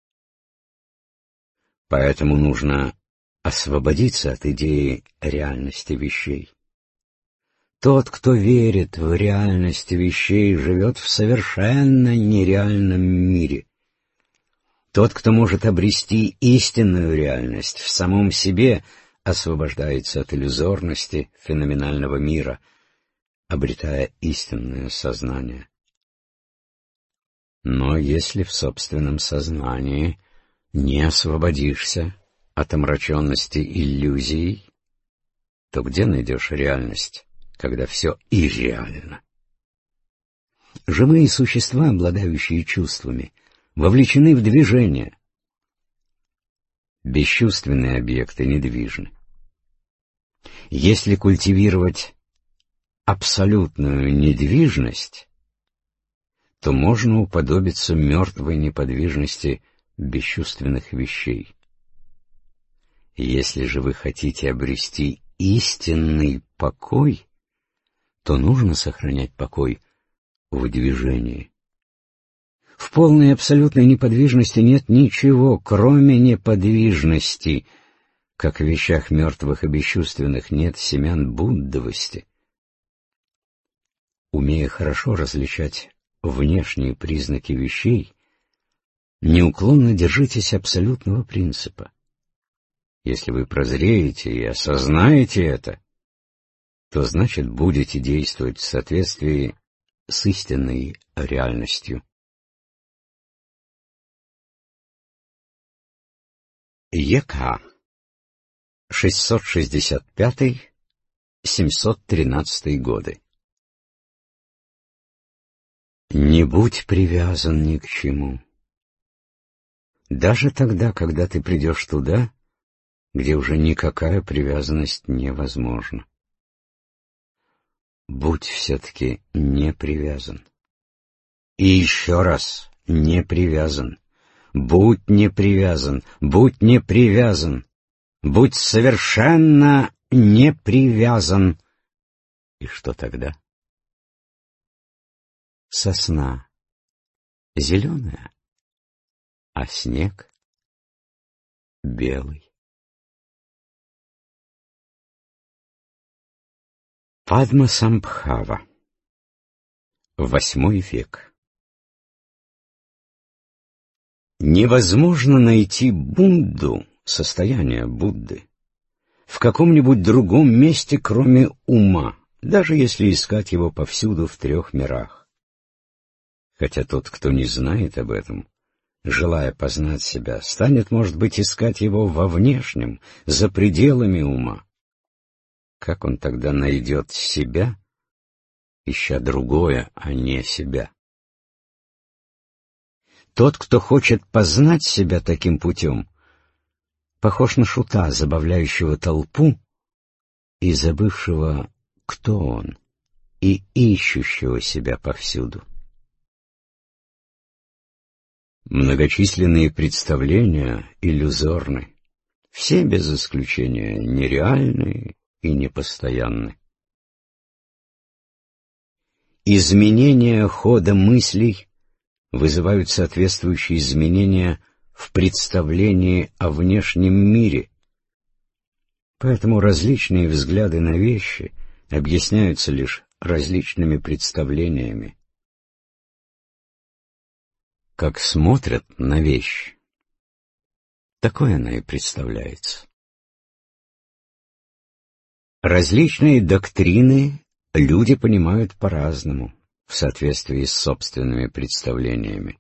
Поэтому нужно освободиться от идеи реальности вещей. Тот, кто верит в реальность вещей, живет в совершенно нереальном мире. Тот, кто может обрести истинную реальность в самом себе, освобождается от иллюзорности феноменального мира, обретая истинное сознание. Но если в собственном сознании не освободишься от омраченности иллюзий, то где найдешь реальность, когда все ирреально? Живые существа, обладающие чувствами, вовлечены в движение. Бесчувственные объекты недвижны. Если культивировать абсолютную недвижность, то можно уподобиться мертвой неподвижности бесчувственных вещей. Если же вы хотите обрести истинный покой, то нужно сохранять покой в движении. В полной абсолютной неподвижности нет ничего, кроме неподвижности. Как в вещах мертвых и бесчувственных нет семян буддовости. Умея хорошо различать внешние признаки вещей, неуклонно держитесь абсолютного принципа. Если вы прозреете и осознаете это, то значит будете действовать в соответствии с истинной реальностью. Ека. шестьсот шестьдесят пятый — семьсот тринадцатый годы. Не будь привязан ни к чему. Даже тогда, когда ты придешь туда, где уже никакая привязанность невозможна. Будь все-таки не привязан. И еще раз не привязан. Будь не привязан, будь не привязан. Будь совершенно не привязан. И что тогда? Сосна зеленая, а снег белый. Падма-самбхава. Восьмой век. Невозможно найти Будду, состояние Будды, в каком-нибудь другом месте, кроме ума, даже если искать его повсюду в трех мирах. Хотя тот, кто не знает об этом, желая познать себя, станет, может быть, искать его во внешнем, за пределами ума. Как он тогда найдет себя, ища другое, а не себя? Тот, кто хочет познать себя таким путем, похож на шута, забавляющего толпу и забывшего, кто он, и ищущего себя повсюду. Многочисленные представления иллюзорны, все без исключения нереальны и непостоянны. Изменения хода мыслей вызывают соответствующие изменения в представлении о внешнем мире. Поэтому различные взгляды на вещи объясняются лишь различными представлениями. Как смотрят на вещь, такой она и представляется. Различные доктрины люди понимают по-разному, в соответствии с собственными представлениями.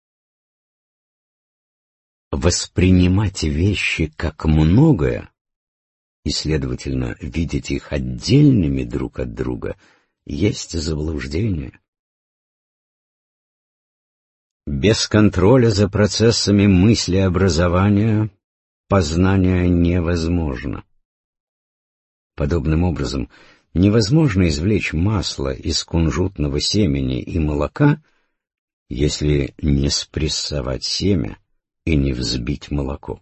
Воспринимать вещи как многое и, следовательно, видеть их отдельными друг от друга есть заблуждение. Без контроля за процессами мыслеобразования познание невозможно. Подобным образом, невозможно извлечь масло из кунжутного семени и молока, если не спрессовать семя и не взбить молоко.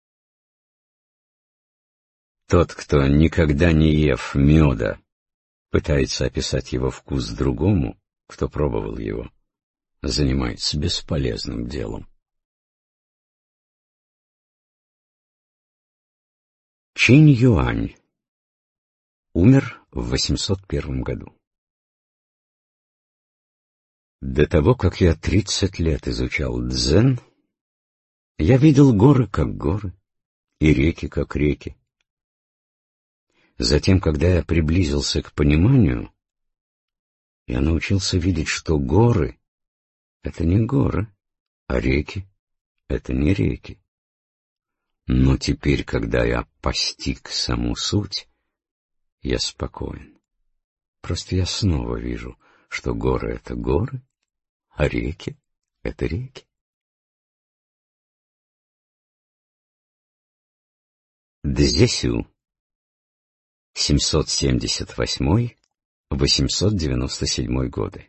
Тот, кто, никогда не ев меда, пытается описать его вкус другому, кто пробовал его, занимается бесполезным делом. Чинь Юань умер в восемьсот первом году. До того, как я тридцать лет изучал дзен, я видел горы как горы и реки как реки. Затем, когда я приблизился к пониманию, я научился видеть, что горы — это не горы, а реки — это не реки. Но теперь, когда я постиг саму суть, я спокоен. Просто я снова вижу, что горы — это горы, а реки — это реки. Цзесю. семьсот семьдесят восьмой — восемьсот девяносто седьмой годы.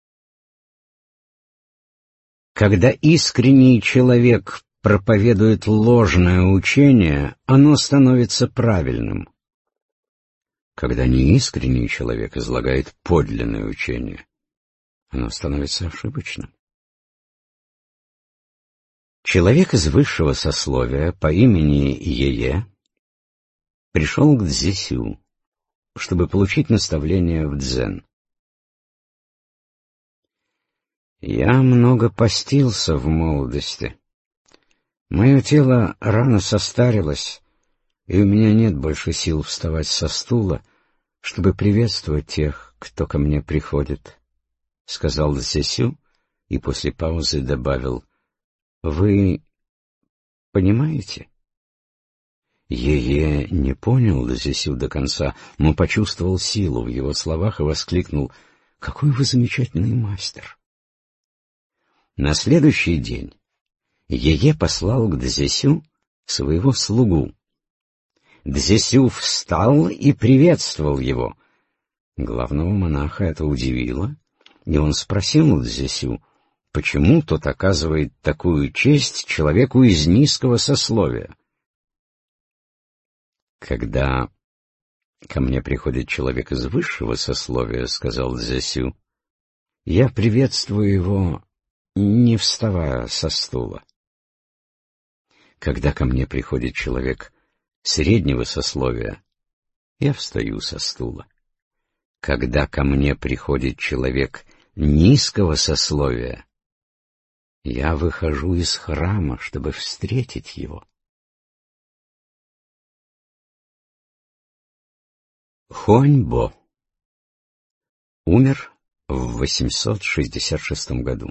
Когда искренний человек проповедует ложное учение, оно становится правильным. Когда неискренний человек излагает подлинное учение, оно становится ошибочным. Человек из высшего сословия по имени Ее пришел к Цзесю, чтобы получить наставление в дзен. «Я много постился в молодости. Мое тело рано состарилось, и у меня нет больше сил вставать со стула, чтобы приветствовать тех, кто ко мне приходит», — сказал Цзесю и после паузы добавил: «Вы понимаете?» Ее не понял Цзесю до конца, но почувствовал силу в его словах и воскликнул: «Какой вы замечательный мастер!» На следующий день Ее послал к Цзесю своего слугу. Цзесю встал и приветствовал его. Главного монаха это удивило, и он спросил у Цзесю, почему тот оказывает такую честь человеку из низкого сословия. «Когда ко мне приходит человек из высшего сословия, — сказал Цзесю, — я приветствую его, не вставая со стула. Когда ко мне приходит человек среднего сословия, я встаю со стула. Когда ко мне приходит человек низкого сословия, я выхожу из храма, чтобы встретить его». Хуаньбо умер в восемьсот шестьдесят шестом году.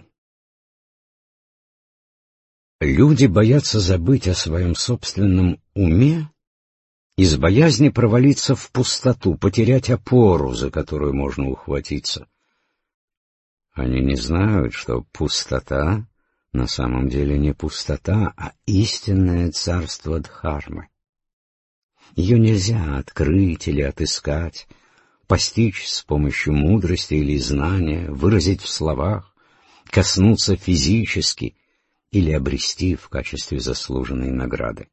Люди боятся забыть о своем собственном уме из боязни провалиться в пустоту, потерять опору, за которую можно ухватиться. Они не знают, что пустота на самом деле не пустота, а истинное царство Дхармы. Ее нельзя открыть или отыскать, постичь с помощью мудрости или знания, выразить в словах, коснуться физически или обрести в качестве заслуженной награды.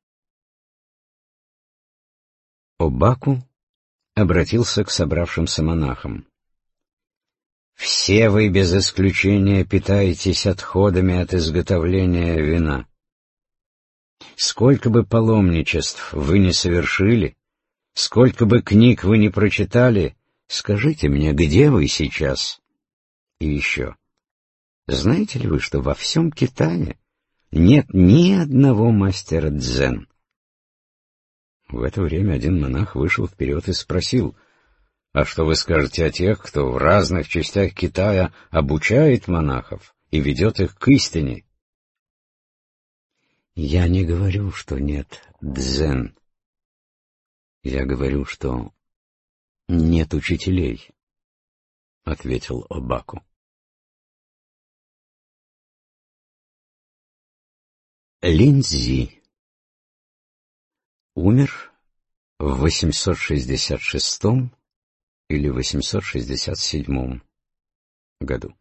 Обаку обратился к собравшимся монахам. «Все вы без исключения питаетесь отходами от изготовления вина. Сколько бы паломничеств вы не совершили, сколько бы книг вы не прочитали, скажите мне, где вы сейчас? И еще, знаете ли вы, что во всем Китае нет ни одного мастера дзен?» В это время один монах вышел вперед и спросил: «А что вы скажете о тех, кто в разных частях Китая обучает монахов и ведет их к истине?» «Я не говорю, что нет дзен. Я говорю, что нет учителей», — ответил Обаку. Линьцзи умер в восемьсот шестьдесят шестом или восемьсот шестьдесят седьмом году.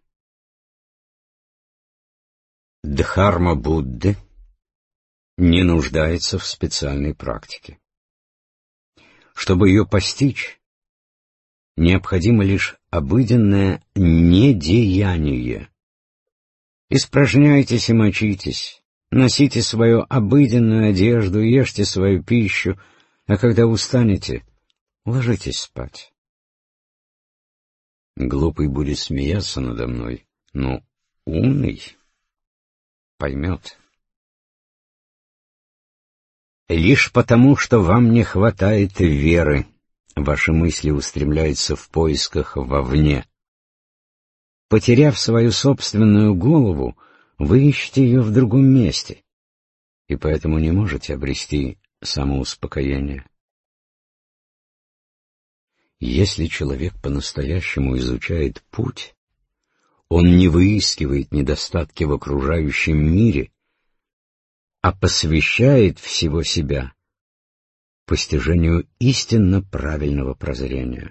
Дхарма Будды не нуждается в специальной практике. Чтобы ее постичь, необходимо лишь обыденное недеяние. Испражняйтесь и мочитесь, носите свою обыденную одежду, ешьте свою пищу, а когда устанете, ложитесь спать. Глупый будет смеяться надо мной, но умный поймет. Лишь потому, что вам не хватает веры, ваши мысли устремляются в поисках вовне. Потеряв свою собственную голову, вы ищете ее в другом месте, и поэтому не можете обрести самоуспокоение. Если человек по-настоящему изучает путь, он не выискивает недостатки в окружающем мире, а посвящает всего себя постижению истинно правильного прозрения.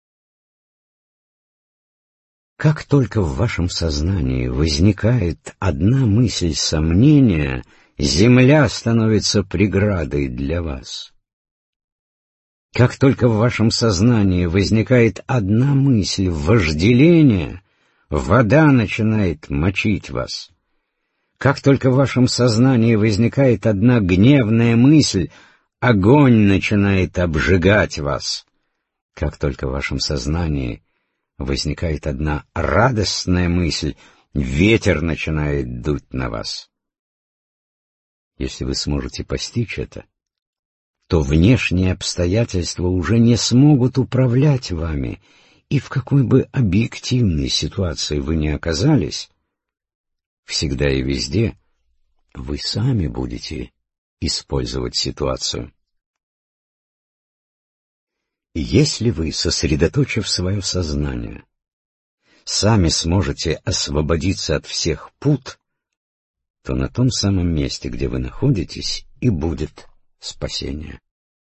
Как только в вашем сознании возникает одна мысль сомнения, земля становится преградой для вас. Как только в вашем сознании возникает одна мысль вожделения, вода начинает мочить вас. Как только в вашем сознании возникает одна гневная мысль, огонь начинает обжигать вас. Как только в вашем сознании возникает одна радостная мысль, ветер начинает дуть на вас. Если вы сможете постичь это, то внешние обстоятельства уже не смогут управлять вами, и в какой бы объективной ситуации вы ни оказались, всегда и везде вы сами будете использовать ситуацию. Если вы, сосредоточив свое сознание, сами сможете освободиться от всех пут, то на том самом месте, где вы находитесь, и будет спасение.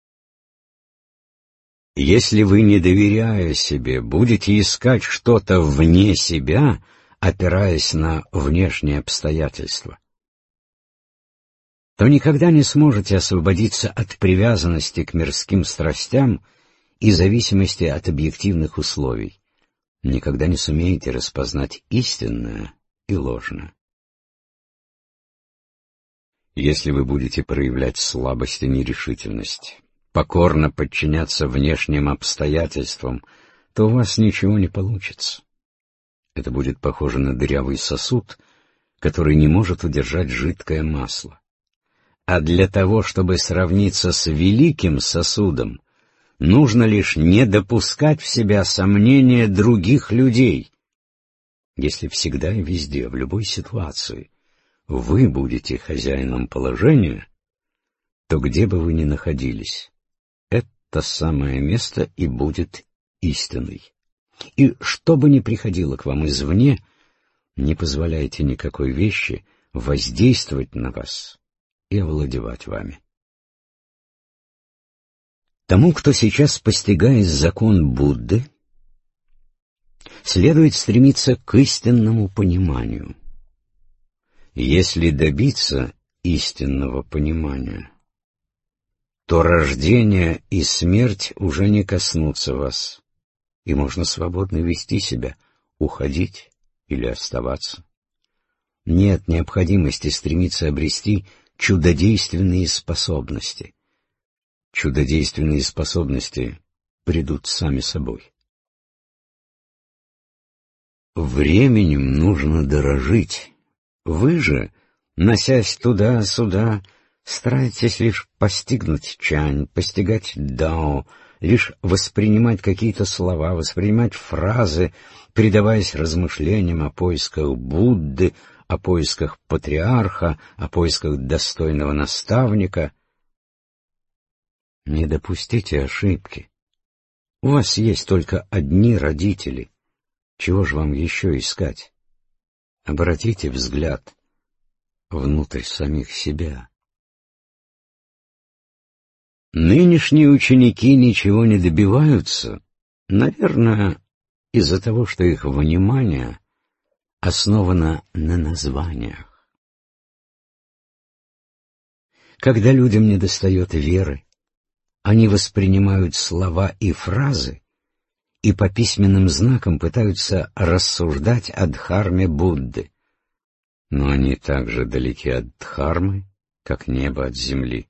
Если вы, не доверяя себе, будете искать что-то вне себя, опираясь на внешние обстоятельства, то никогда не сможете освободиться от привязанности к мирским страстям и зависимости от объективных условий. Никогда не сумеете распознать истинное и ложное. Если вы будете проявлять слабость и нерешительность, покорно подчиняться внешним обстоятельствам, то у вас ничего не получится. Это будет похоже на дырявый сосуд, который не может удержать жидкое масло. А для того, чтобы сравниться с великим сосудом, нужно лишь не допускать в себя сомнения других людей. Если всегда и везде, в любой ситуации, вы будете хозяином положения, то где бы вы ни находились, это самое место и будет истиной. И что бы ни приходило к вам извне, не позволяйте никакой вещи воздействовать на вас и овладевать вами. Тому, кто сейчас постигает закон Будды, следует стремиться к истинному пониманию. Если добиться истинного понимания, то рождение и смерть уже не коснутся вас, и можно свободно вести себя, уходить или оставаться. Нет необходимости стремиться обрести чудодейственные способности. Чудодейственные способности придут сами собой. Временем нужно дорожить. Вы же, носясь туда-сюда, стараетесь лишь постигнуть чань, постигать дао, лишь воспринимать какие-то слова, воспринимать фразы, предаваясь размышлениям о поисках Будды, о поисках патриарха, о поисках достойного наставника. Не допустите ошибки. У вас есть только одни родители. Чего же вам еще искать? Обратите взгляд внутрь самих себя. Нынешние ученики ничего не добиваются, наверное, из-за того, что их внимание основано на названиях. Когда людям недостает веры, они воспринимают слова и фразы и по письменным знакам пытаются рассуждать о дхарме Будды. Но они так же далеки от дхармы, как небо от земли.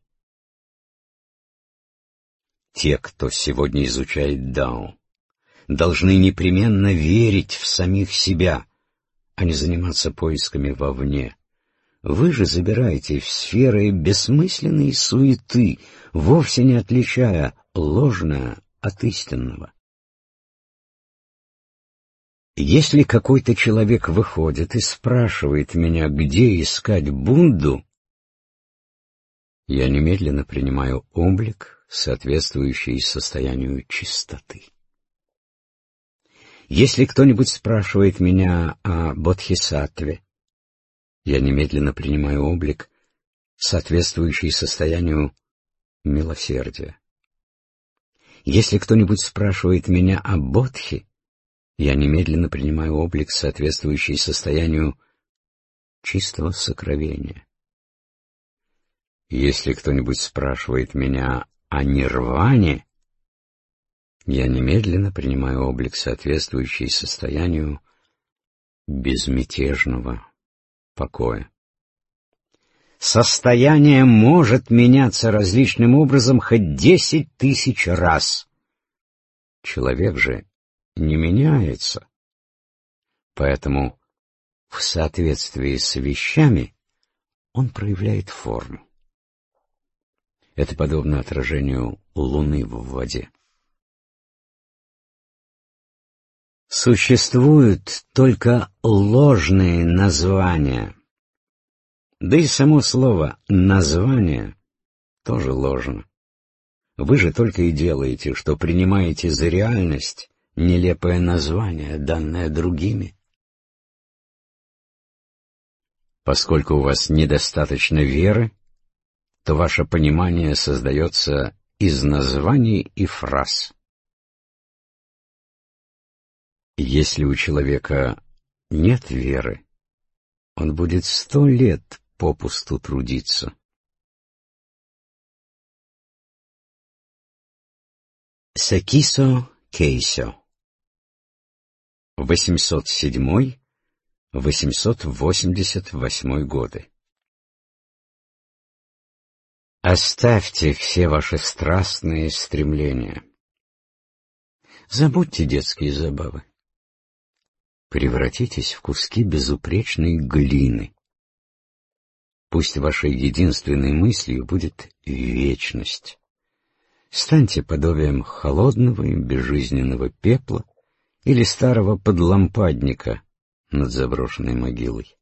Те, кто сегодня изучает дао, должны непременно верить в самих себя, а не заниматься поисками вовне. Вы же забираете в сферы бессмысленной суеты, вовсе не отличая ложное от истинного. Если какой-то человек выходит и спрашивает меня, где искать Будду, я немедленно принимаю облик, соответствующий состоянию чистоты. Если кто-нибудь спрашивает меня о бодхисаттве, я немедленно принимаю облик, соответствующий состоянию милосердия. Если кто-нибудь спрашивает меня о бодхи, я немедленно принимаю облик, соответствующий состоянию чистого сокровения. Если кто-нибудь спрашивает меня о нирване, я немедленно принимаю облик, соответствующий состоянию безмятежного покоя. Состояние может меняться различным образом хоть десять тысяч раз. Человек же не меняется. Поэтому в соответствии с вещами он проявляет форму. Это подобно отражению луны в воде. Существуют только ложные названия. Да и само слово «название» тоже ложно. Вы же только и делаете, что принимаете за реальность нелепое название, данное другими. Поскольку у вас недостаточно веры, то ваше понимание создается из названий и фраз. Если у человека нет веры, он будет сто лет попусту трудиться. Секисо Кейсо. восемьсот седьмой — восемьсот восемьдесят восьмой годы. Оставьте все ваши страстные стремления. Забудьте детские забавы. Превратитесь в куски безупречной глины. Пусть вашей единственной мыслью будет вечность. Станьте подобием холодного и безжизненного пепла или старого подлампадника над заброшенной могилой.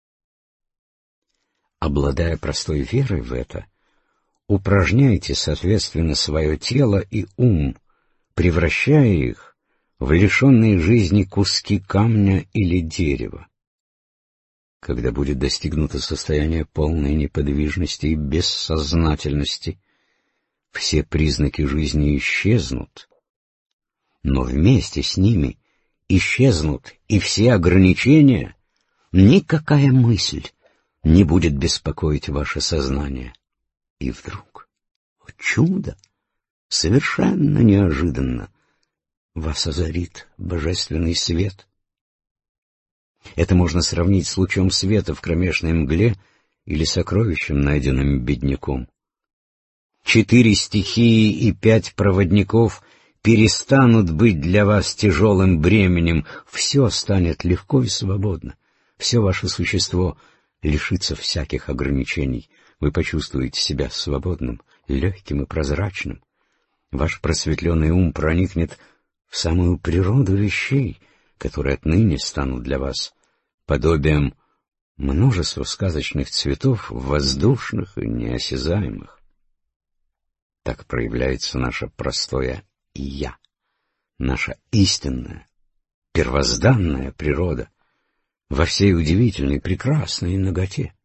Обладая простой верой в это, упражняйте, соответственно, свое тело и ум, превращая их в лишенные жизни куски камня или дерева. Когда будет достигнуто состояние полной неподвижности и бессознательности, все признаки жизни исчезнут, но вместе с ними исчезнут и все ограничения. Никакая мысль не будет беспокоить ваше сознание. И вдруг, о чудо, совершенно неожиданно, вас озарит божественный свет. Это можно сравнить с лучом света в кромешной мгле или сокровищем, найденным бедняком. Четыре стихии и пять проводников перестанут быть для вас тяжелым бременем, все станет легко и свободно, все ваше существо лишится всяких ограничений, вы почувствуете себя свободным, легким и прозрачным. Ваш просветленный ум проникнет в самую природу вещей, которые отныне станут для вас подобием множества сказочных цветов, воздушных и неосязаемых. Так проявляется наше простое «я», наша истинная, первозданная природа во всей удивительной, прекрасной наготе.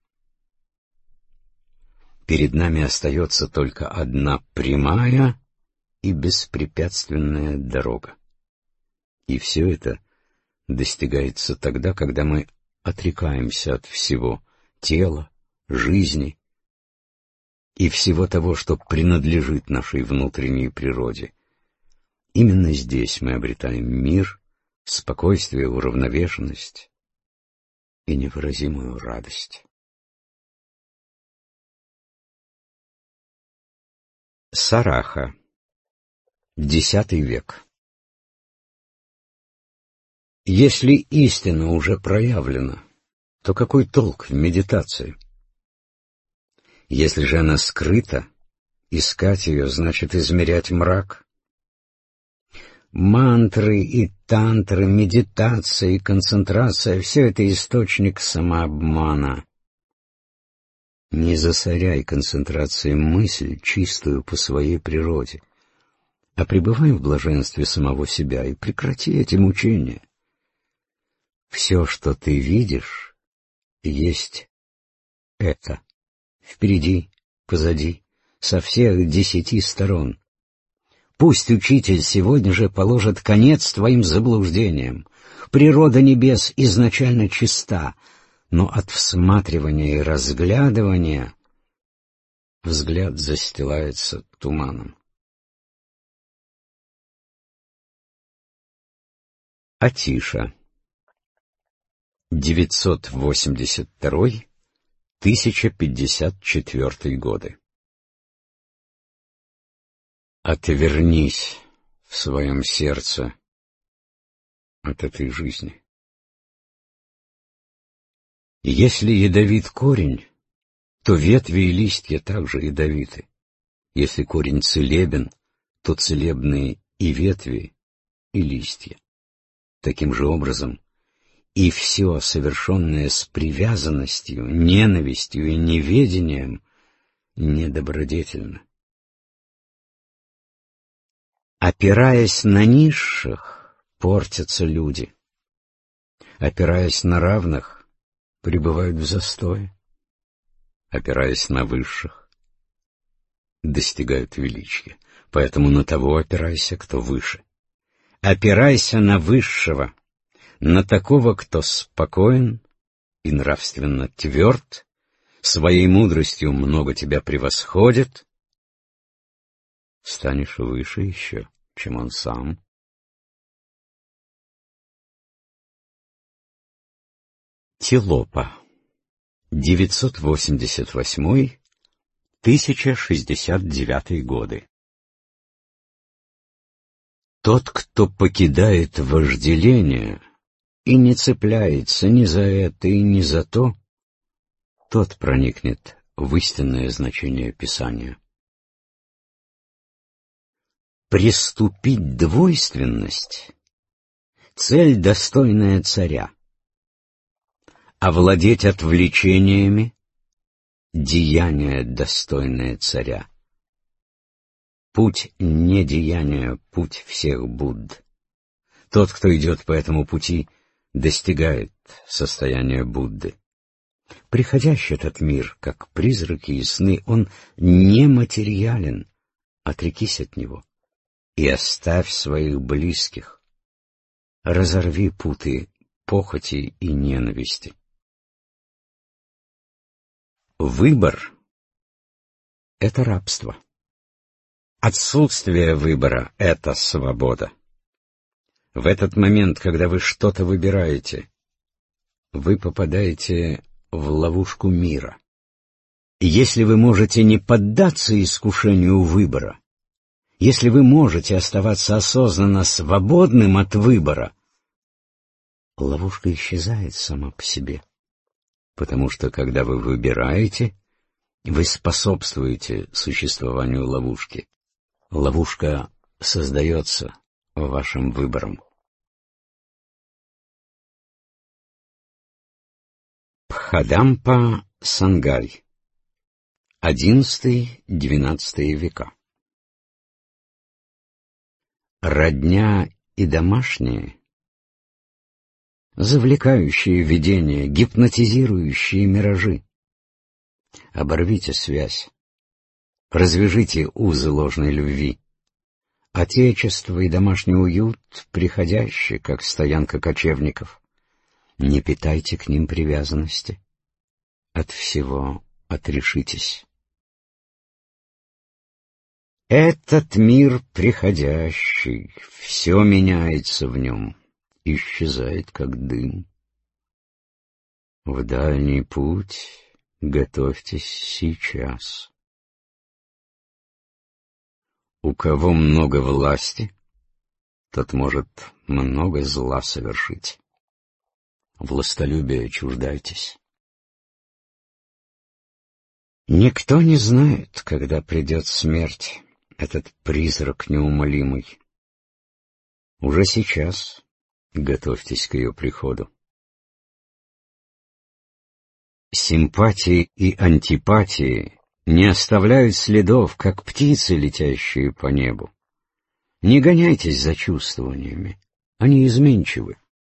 Перед нами остается только одна прямая и беспрепятственная дорога. И все это достигается тогда, когда мы отрекаемся от всего тела, жизни и всего того, что принадлежит нашей внутренней природе. Именно здесь мы обретаем мир, спокойствие, уравновешенность и невыразимую радость. Сараха. Десятый век. Если истина уже проявлена, то какой толк в медитации? Если же она скрыта, искать ее значит измерять мрак. Мантры и тантры, медитация и концентрация — все это источник самообмана. Не засоряй концентрацией мысль, чистую по своей природе, а пребывай в блаженстве самого себя и прекрати эти мучения. Все, что ты видишь, есть это. Впереди, позади, со всех десяти сторон. Пусть учитель сегодня же положит конец твоим заблуждениям. Природа небес изначально чиста, но от всматривания и разглядывания взгляд застилается туманом. Атиша. девятьсот восемьдесят второй тысяча пятьдесят четвёртый годы. Отвернись в своем сердце от этой жизни. Если ядовит корень, то ветви и листья также ядовиты. Если корень целебен, то целебны и ветви, и листья. Таким же образом, и все, совершенное с привязанностью, ненавистью и неведением, недобродетельно. Опираясь на низших, портятся люди. Опираясь на равных, пребывают в застое. Опираясь на высших, достигают величия. Поэтому на того опирайся, кто выше. Опирайся на высшего, на такого, кто спокоен и нравственно тверд, своей мудростью много тебя превосходит, станешь выше еще, чем он сам. Телопа. девятьсот восемьдесят восьмой — тысяча шестьдесят девятый годы. Тот, кто покидает вожделение и не цепляется ни за это и ни за то, тот проникнет в истинное значение Писания. Приступить двойственность — цель, достойная царя. Овладеть отвлечениями — деяние, достойное царя. Путь недеяния — путь всех Будд. Тот, кто идет по этому пути, достигает состояния Будды. Приходящий этот мир, как призраки и сны, он нематериален. Отрекись от него и оставь своих близких. Разорви путы похоти и ненависти. Выбор — это рабство. Отсутствие выбора — это свобода. В этот момент, когда вы что-то выбираете, вы попадаете в ловушку мира. И если вы можете не поддаться искушению выбора, если вы можете оставаться осознанно свободным от выбора, ловушка исчезает сама по себе. Потому что, когда вы выбираете, вы способствуете существованию ловушки. Ловушка создается вашим выбором. Пхадампа Сангаль. одиннадцатый-двенадцатый века. Родня и домашние, завлекающие видения, гипнотизирующие миражи. Оборвите связь, развяжите узы ложной любви. Отечество и домашний уют приходящие, как стоянка кочевников. Не питайте к ним привязанности. От всего отрешитесь. Этот мир приходящий, все меняется в нем, исчезает, как дым. В дальний путь готовьтесь сейчас. У кого много власти, тот может много зла совершить. Властолюбия чуждайтесь. Никто не знает, когда придет смерть, этот призрак неумолимый. Уже сейчас готовьтесь к ее приходу. Симпатии и антипатии не оставляют следов, как птицы, летящие по небу. Не гоняйтесь за чувствованиями, они изменчивы.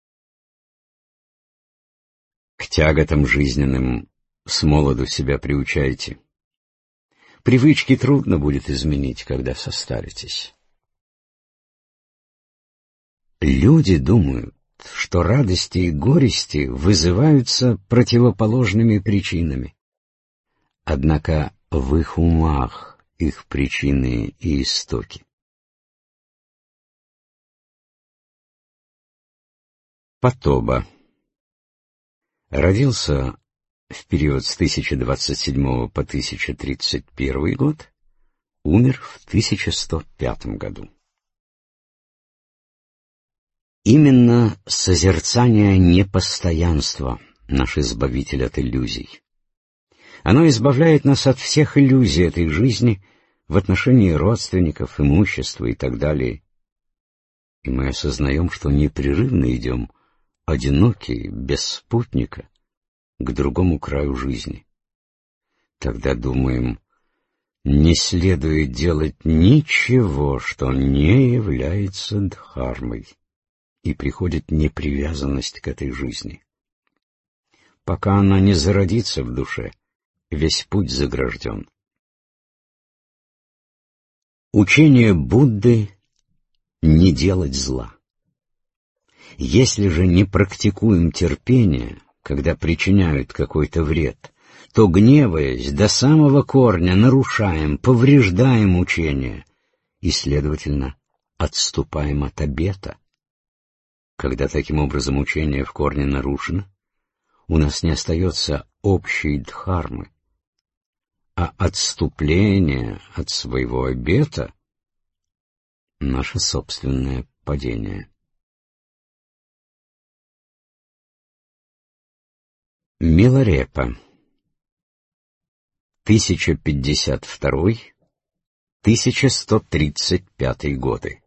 К тяготам жизненным смолоду себя приучайте. Привычки трудно будет изменить, когда состаритесь. Люди думают, что радости и горести вызываются противоположными причинами. Однако в их умах их причины и истоки. Потоба. Родился в период с тысяча двадцать седьмого по тысяча тридцать первый год, умер в тысяча сто пятом году. Именно созерцание непостоянства — наш избавитель от иллюзий. Оно избавляет нас от всех иллюзий этой жизни в отношении родственников, имущества и так далее. И мы осознаем, что непрерывно идем, одинокие, без спутника, к другому краю жизни. Тогда думаем, не следует делать ничего, что не является дхармой, и приходит непривязанность к этой жизни. Пока она не зародится в душе, весь путь загражден. Учение Будды — не делать зла. Если же не практикуем терпение, когда причиняют какой-то вред, то, гневаясь, до самого корня нарушаем, повреждаем учение и, следовательно, отступаем от обета. Когда таким образом учение в корне нарушено, у нас не остается общей дхармы, а отступление от своего обета — наше собственное падение. Миларепа, тысяча пятьдесят второй — тысяча сто тридцать пятый годы.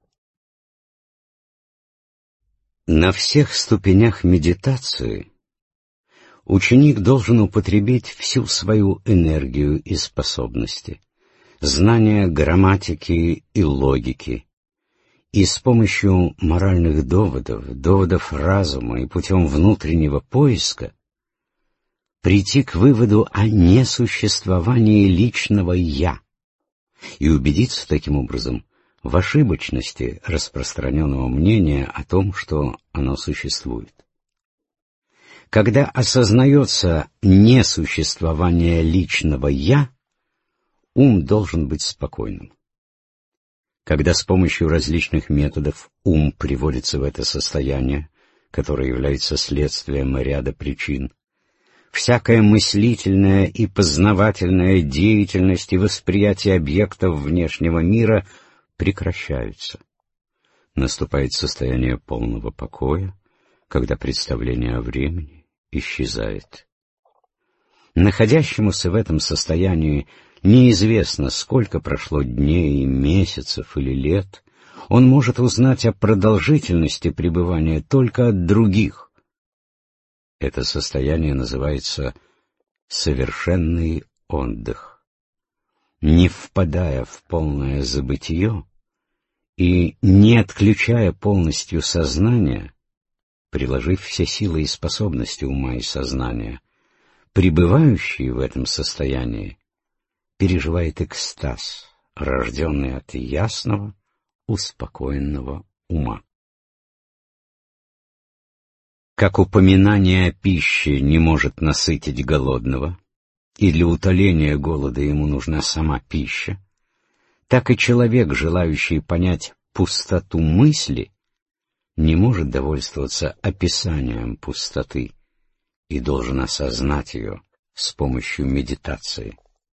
На всех ступенях медитации ученик должен употребить всю свою энергию и способности, знания грамматики и логики, и с помощью моральных доводов, доводов разума и путем внутреннего поиска прийти к выводу о несуществовании личного «я» и убедиться таким образом в ошибочности распространенного мнения о том, что оно существует. Когда осознается несуществование личного «я», ум должен быть спокойным. Когда с помощью различных методов ум приводится в это состояние, которое является следствием ряда причин, всякая мыслительная и познавательная деятельность и восприятие объектов внешнего мира прекращаются. Наступает состояние полного покоя, когда представление о времени исчезает. Находящемуся в этом состоянии неизвестно, сколько прошло дней, месяцев или лет, он может узнать о продолжительности пребывания только от других. Это состояние называется совершенный отдых. Не впадая в полное забытье и не отключая полностью сознание, приложив все силы и способности ума и сознания, пребывающий в этом состоянии переживает экстаз, рожденный от ясного, успокоенного ума. Как упоминание о пище не может насытить голодного, и для утоления голода ему нужна сама пища, так и человек, желающий понять пустоту мысли, не может довольствоваться описанием пустоты и должен осознать ее с помощью медитации.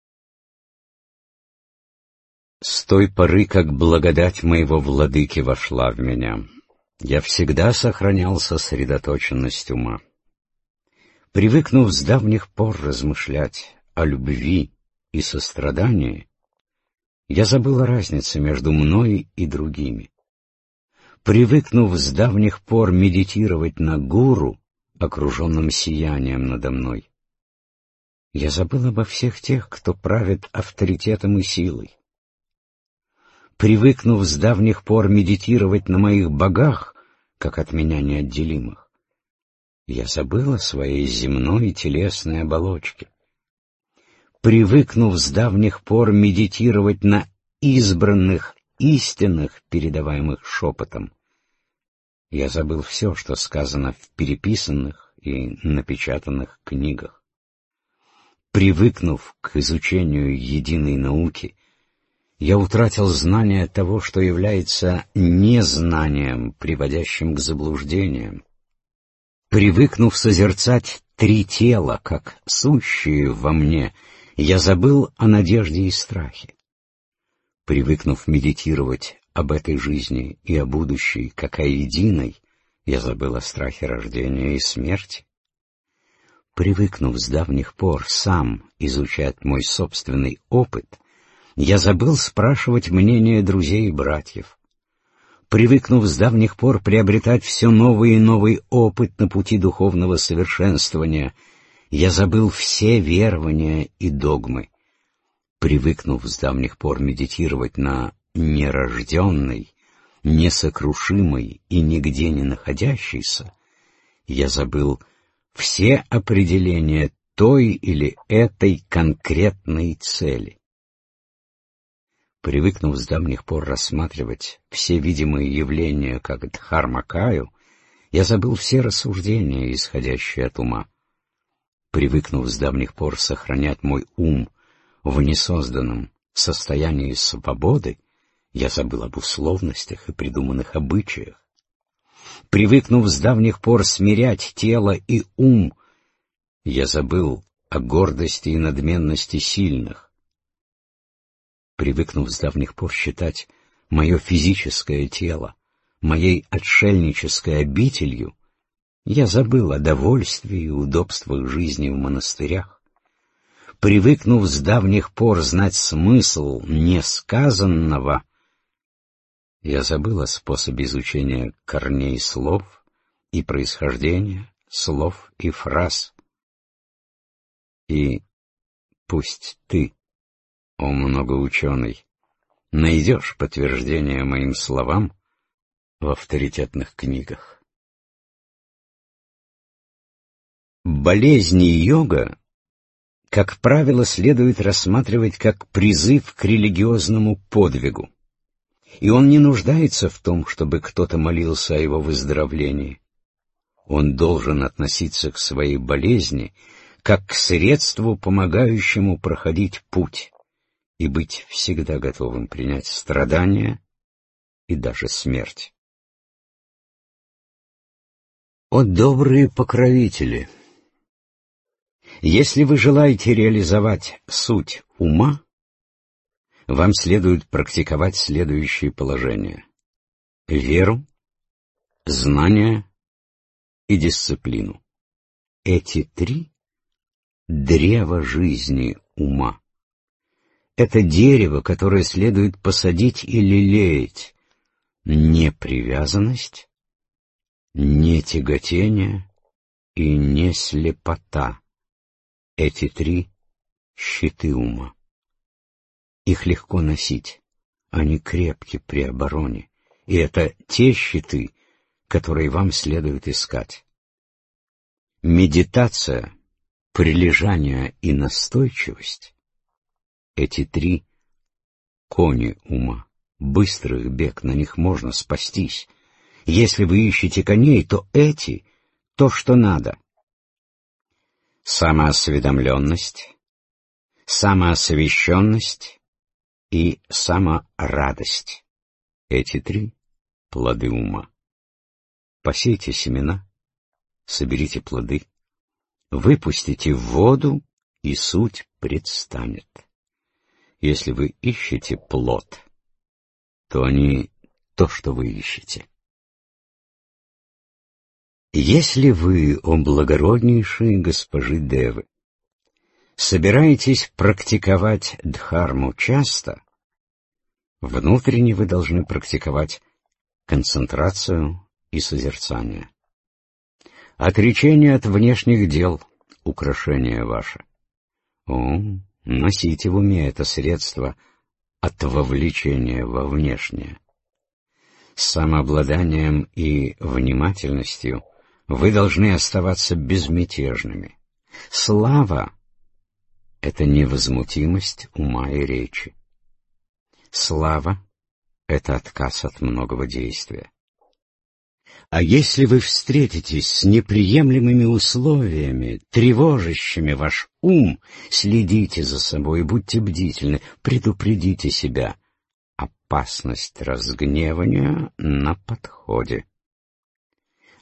С той поры, как благодать моего владыки вошла в меня, я всегда сохранял сосредоточенность ума. Привыкнув с давних пор размышлять о любви и сострадании, я забыл о разнице между мной и другими. Привыкнув с давних пор медитировать на гуру, окруженном сиянием надо мной, я забыл обо всех тех, кто правит авторитетом и силой. Привыкнув с давних пор медитировать на моих богах, как от меня неотделимых, я забыл о своей земной телесной оболочке. Привыкнув с давних пор медитировать на избранных истинных, передаваемых шепотом, я забыл все, что сказано в переписанных и напечатанных книгах. Привыкнув к изучению единой науки, я утратил знание того, что является незнанием, приводящим к заблуждениям. Привыкнув созерцать три тела, как сущие во мне, я забыл о надежде и страхе. Привыкнув медитировать об этой жизни и о будущей, как о единой, я забыл о страхе рождения и смерти. Привыкнув с давних пор сам изучать мой собственный опыт, я забыл спрашивать мнение друзей и братьев. Привыкнув с давних пор приобретать все новый и новый опыт на пути духовного совершенствования, я забыл все верования и догмы. Привыкнув с давних пор медитировать на нерожденный, несокрушимый и нигде не находящийся, я забыл все определения той или этой конкретной цели. Привыкнув с давних пор рассматривать все видимые явления как дхармакаю, я забыл все рассуждения, исходящие от ума. Привыкнув с давних пор сохранять мой ум в несозданном состоянии свободы, я забыл об условностях и придуманных обычаях. Привыкнув с давних пор смирять тело и ум, я забыл о гордости и надменности сильных. Привыкнув с давних пор считать мое физическое тело моей отшельнической обителью, я забыл о довольстве и удобствах жизни в монастырях. Привыкнув с давних пор знать смысл несказанного, я забыл о способе изучения корней слов и происхождения слов и фраз. И пусть ты, о многоученый, найдешь подтверждение моим словам в авторитетных книгах. Болезни йога, как правило, следует рассматривать как призыв к религиозному подвигу, и он не нуждается в том, чтобы кто-то молился о его выздоровлении. Он должен относиться к своей болезни как к средству, помогающему проходить путь, и быть всегда готовым принять страдания и даже смерть. О добрые покровители! Если вы желаете реализовать суть ума, вам следует практиковать следующие положения: веру, знание и дисциплину. Эти три — древо жизни ума. Это дерево, которое следует посадить и лелеять. Не привязанность, не тяготение и не слепота. Эти три — щиты ума. Их легко носить, они крепки при обороне, и это те щиты, которые вам следует искать. Медитация, прилежание и настойчивость — эти три — кони ума. Быстрый бег, на них можно спастись. Если вы ищете коней, то эти — то, что надо. Самоосведомленность, самоосвященность и саморадость — эти три — плоды ума. Посейте семена, соберите плоды, выпустите в воду, и суть предстанет. Если вы ищете плод, то они то, что вы ищете. Если вы, о благороднейшие госпожи Девы, собираетесь практиковать дхарму часто, внутренне вы должны практиковать концентрацию и созерцание. Отречение от внешних дел — украшение ваше. О, носите в уме это средство от вовлечения во внешнее. С самообладанием и внимательностью вы должны оставаться безмятежными. Слава — это невозмутимость ума и речи. Слава — это отказ от многого действия. А если вы встретитесь с неприемлемыми условиями, тревожащими ваш ум, следите за собой, будьте бдительны, предупредите себя. Опасность разгневания на подходе.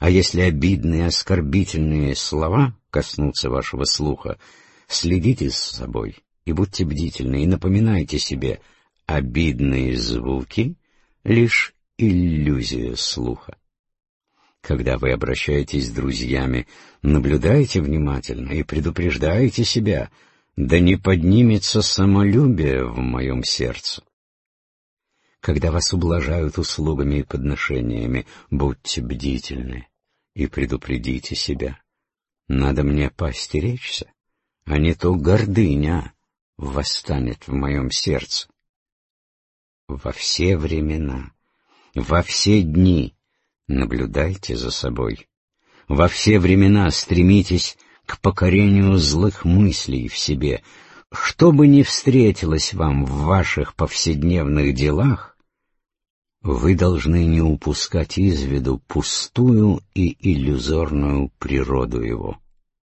А если обидные, оскорбительные слова коснутся вашего слуха, следите за собой и будьте бдительны, и напоминайте себе, обидные звуки — лишь иллюзия слуха. Когда вы обращаетесь с друзьями, наблюдайте внимательно и предупреждайте себя, да не поднимется самолюбие в моем сердце. Когда вас ублажают услугами и подношениями, будьте бдительны и предупредите себя. Надо мне поостеречься, а не то гордыня восстанет в моем сердце. Во все времена, во все дни наблюдайте за собой. Во все времена стремитесь к покорению злых мыслей в себе. Что бы ни встретилось вам в ваших повседневных делах, вы должны не упускать из виду пустую и иллюзорную природу его.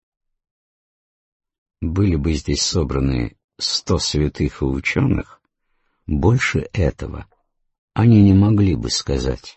Были бы здесь собраны сто святых и ученых, больше этого они не могли бы сказать.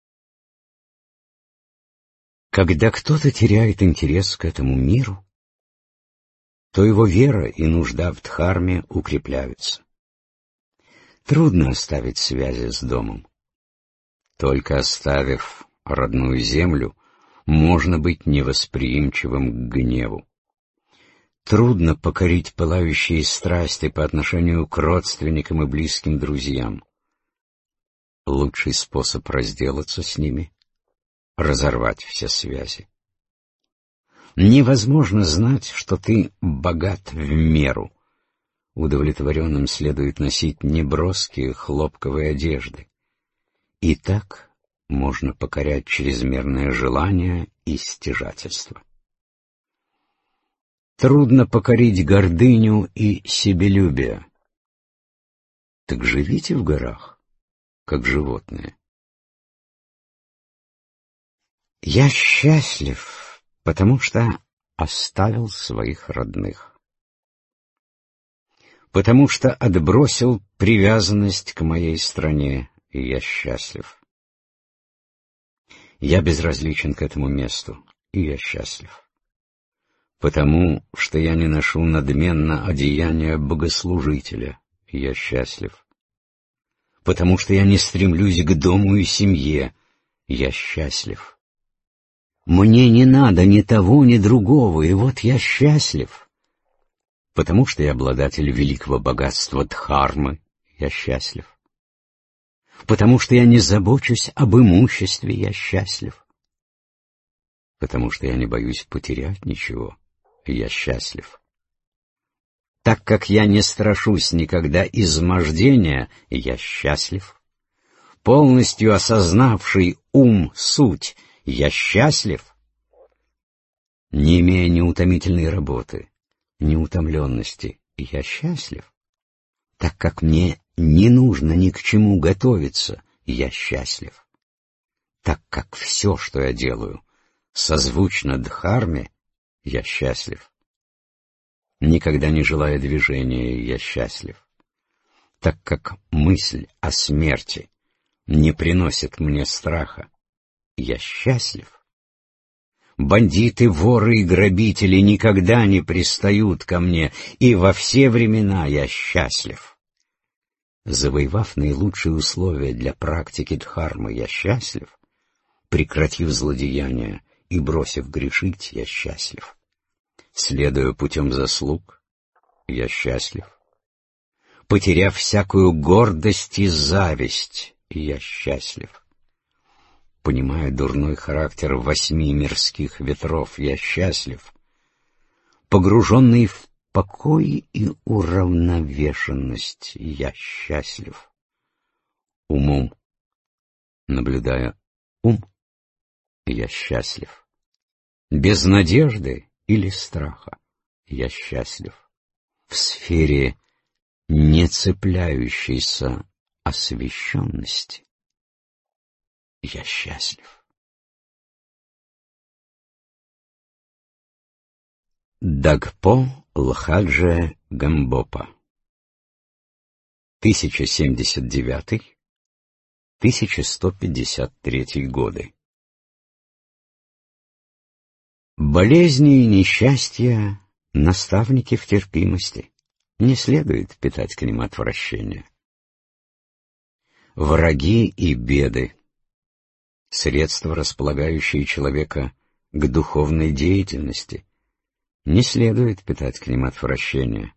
Когда кто-то теряет интерес к этому миру, то его вера и нужда в дхарме укрепляются. Трудно оставить связи с домом. Только оставив родную землю, можно быть невосприимчивым к гневу. Трудно покорить пылающие страсти по отношению к родственникам и близким друзьям. Лучший способ разделаться с ними — разорвать все связи. Невозможно знать, что ты богат в меру. Удовлетворенным следует носить неброские хлопковые одежды. И так можно покорять чрезмерное желание и стяжательство. Трудно покорить гордыню и себелюбие. Так живите в горах, как животные. Я счастлив, потому что оставил своих родных, потому что отбросил привязанность к моей стране, и я счастлив. Я безразличен к этому месту, и я счастлив. Потому что я не ношу надменно одеяния богослужителя, и я счастлив. Потому что я не стремлюсь к дому и семье, я счастлив. Мне не надо ни того, ни другого, и вот я счастлив. Потому что я обладатель великого богатства дхармы, я счастлив. Потому что я не забочусь об имуществе, я счастлив. Потому что я не боюсь потерять ничего, я счастлив. Так как я не страшусь никогда измождения, я счастлив. Полностью осознавший ум суть, я счастлив. Не имея неутомительной работы, неутомленности, я счастлив. Так как мне не нужно ни к чему готовиться, я счастлив. Так как все, что я делаю, созвучно дхарме, я счастлив. Никогда не желая движения, я счастлив. Так как мысль о смерти не приносит мне страха, я счастлив. Бандиты, воры и грабители никогда не пристают ко мне, и во все времена я счастлив. Завоевав наилучшие условия для практики дхармы, я счастлив. Прекратив злодеяния и бросив грешить, я счастлив. Следуя путем заслуг, я счастлив. Потеряв всякую гордость и зависть, я счастлив. Понимая дурной характер восьми мирских ветров, я счастлив. Погруженный в покой и уравновешенность, я счастлив. Умом, наблюдая ум, я счастлив. Без надежды или страха, я счастлив. В сфере не цепляющейся освященности, я счастлив. Дагпо Лхаджа Гамбопа, тысяча семьдесят девятый — тысяча сто пятьдесят третий годы. Болезни и несчастья — наставники в терпимости. Не следует питать к ним отвращения. Враги и беды — средства, располагающие человека к духовной деятельности. Не следует питать к ним отвращения.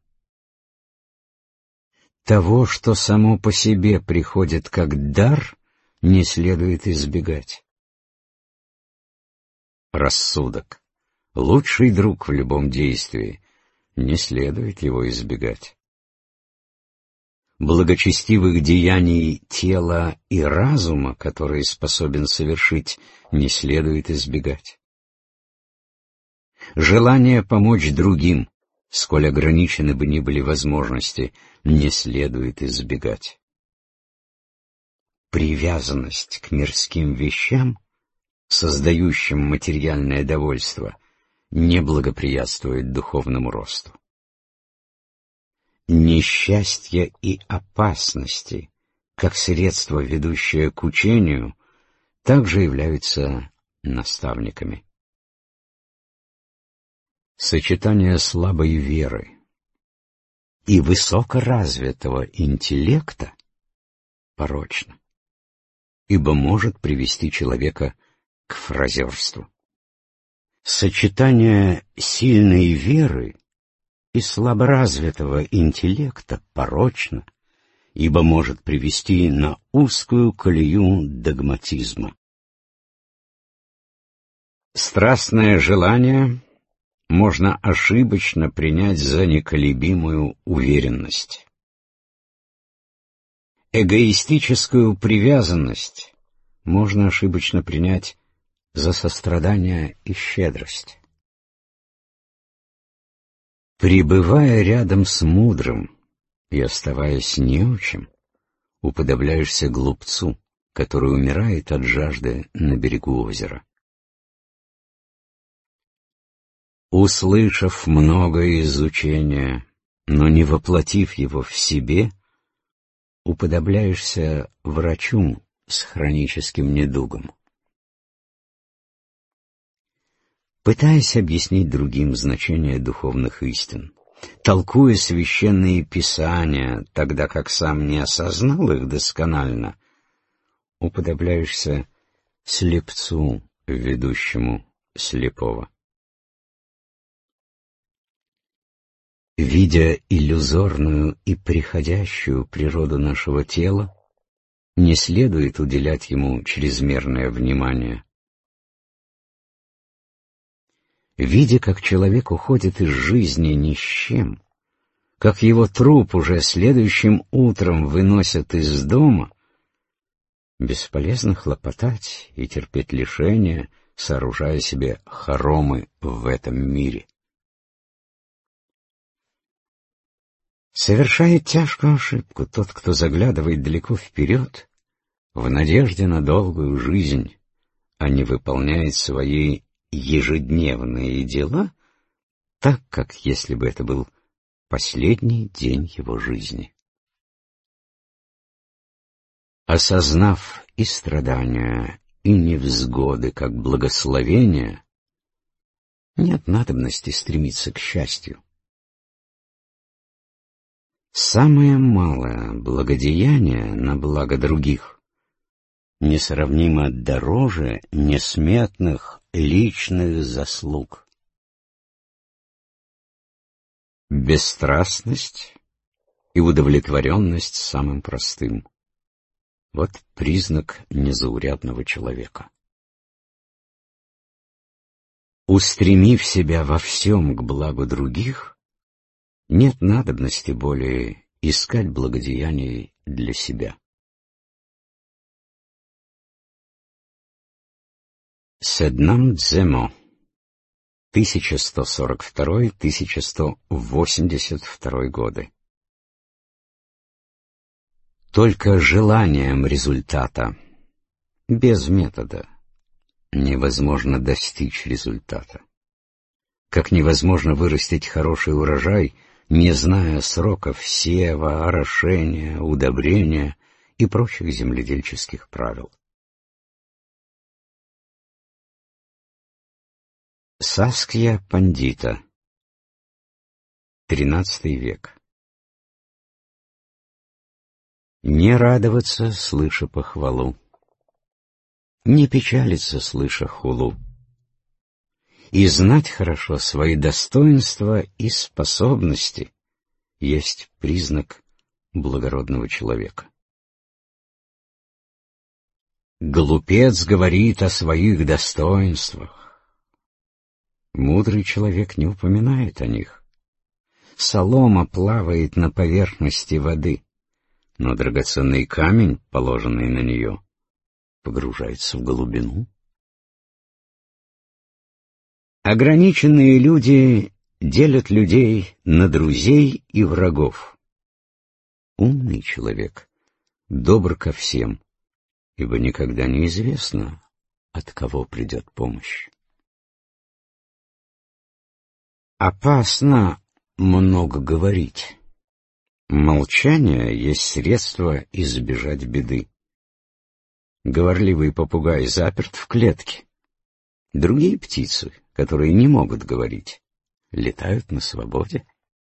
Того, что само по себе приходит как дар, не следует избегать. Рассудок — лучший друг в любом действии, не следует его избегать. Благочестивых деяний тела и разума, которые способен совершить, не следует избегать. Желание помочь другим, сколь ограничены бы ни были возможности, не следует избегать. Привязанность к мирским вещам, создающим материальное довольство, не благоприятствует духовному росту. Несчастья и опасности, как средство, ведущее к учению, также являются наставниками. Сочетание слабой веры и высокоразвитого интеллекта порочно, ибо может привести человека к фразерству. Сочетание сильной веры и слаборазвитого интеллекта порочно, ибо может привести на узкую колею догматизма. Страстное желание можно ошибочно принять за неколебимую уверенность. Эгоистическую привязанность можно ошибочно принять за сострадание и щедрость. Пребывая рядом с мудрым и оставаясь неучим, уподобляешься глупцу, который умирает от жажды на берегу озера. Услышав многое из учения, но не воплотив его в себе, уподобляешься врачу с хроническим недугом. Пытаясь объяснить другим значение духовных истин, толкуя священные писания, тогда как сам не осознал их досконально, уподобляешься слепцу, ведущему слепого. Видя иллюзорную и приходящую природу нашего тела, не следует уделять ему чрезмерное внимание. Видя, как человек уходит из жизни ни с чем, как его труп уже следующим утром выносят из дома, бесполезно хлопотать и терпеть лишения, сооружая себе хоромы в этом мире. Совершает тяжкую ошибку тот, кто заглядывает далеко вперед, в надежде на долгую жизнь, а не выполняет свои ежедневные дела так, как если бы это был последний день его жизни. Осознав и страдания, и невзгоды как благословения, нет надобности стремиться к счастью. Самое малое благодеяние на благо других несравнимо дороже несметных личных заслуг. Бесстрастность и удовлетворенность самым простым — вот признак незаурядного человека. Устремив себя во всем к благу других, нет надобности более искать благодеяний для себя. Седнам Дземо, тысяча сто сорок второй — тысяча сто восемьдесят второй годы. Только желанием результата, без метода, невозможно достичь результата. Как невозможно вырастить хороший урожай, не зная сроков сева, орошения, удобрения и прочих земледельческих правил. Саскья Пандита. тринадцатый век. Не радоваться, слыша похвалу, не печалиться, слыша хулу, и знать хорошо свои достоинства и способности есть признак благородного человека. Глупец говорит о своих достоинствах. Мудрый человек не упоминает о них. Солома плавает на поверхности воды, но драгоценный камень, положенный на нее, погружается в глубину. Ограниченные люди делят людей на друзей и врагов. Умный человек добр ко всем, ибо никогда не известно, от кого придет помощь. Опасно много говорить. Молчание есть средство избежать беды. Говорливый попугай заперт в клетке. Другие птицы, которые не могут говорить, летают на свободе.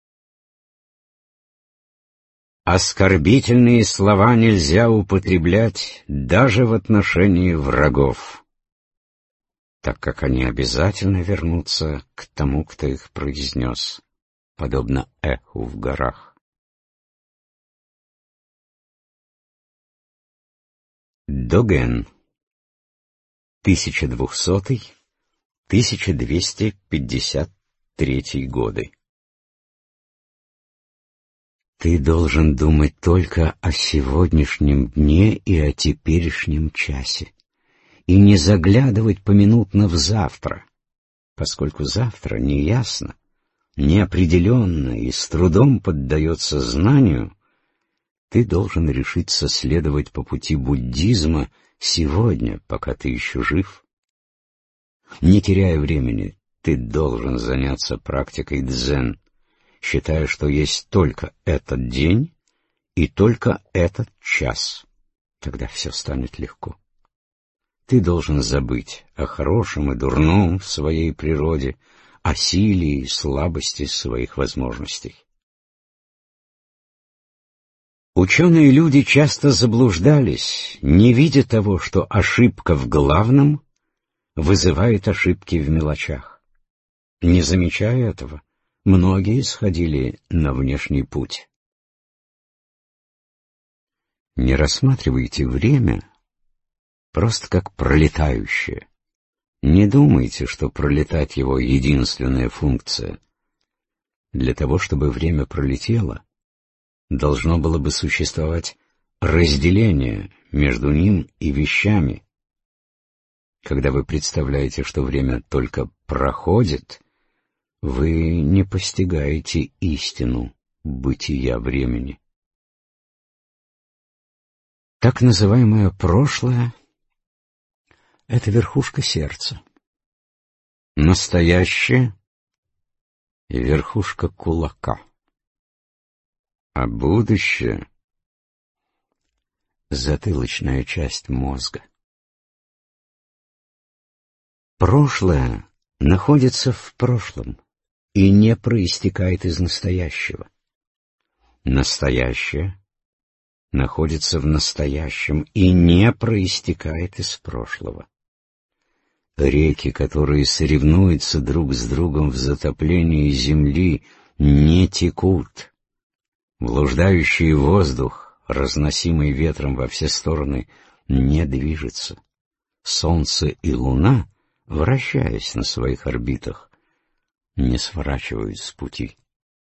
Оскорбительные слова нельзя употреблять даже в отношении врагов, так как они обязательно вернутся к тому, кто их произнес, подобно эху в горах. Доген. тысяча двухсотый — тысяча двести пятьдесят третий годы. Ты должен думать только о сегодняшнем дне и о теперешнем часе, и не заглядывать поминутно в завтра, поскольку завтра неясно, неопределенно и с трудом поддается знанию. Ты должен решиться следовать по пути буддизма сегодня, пока ты еще жив. Не теряя времени, ты должен заняться практикой дзен, считая, что есть только этот день и только этот час. Тогда все станет легко. Ты должен забыть о хорошем и дурном в своей природе, о силе и слабости своих возможностей. Ученые люди часто заблуждались, не видя того, что ошибка в главном вызывает ошибки в мелочах. Не замечая этого, многие сходили на внешний путь. Не рассматривайте время просто как пролетающее. Не думайте, что пролетать его единственная функция. Для того, чтобы время пролетело, должно было бы существовать разделение между ним и вещами. Когда вы представляете, что время только проходит, вы не постигаете истину бытия времени. Так называемое прошлое — это верхушка сердца. Настоящее — верхушка кулака. А будущее — затылочная часть мозга. Прошлое находится в прошлом и не проистекает из настоящего. Настоящее находится в настоящем и не проистекает из прошлого. Реки, которые соревнуются друг с другом в затоплении земли, не текут. Блуждающий воздух, разносимый ветром во все стороны, не движется. Солнце и луна, вращаясь на своих орбитах, не сворачивают с пути.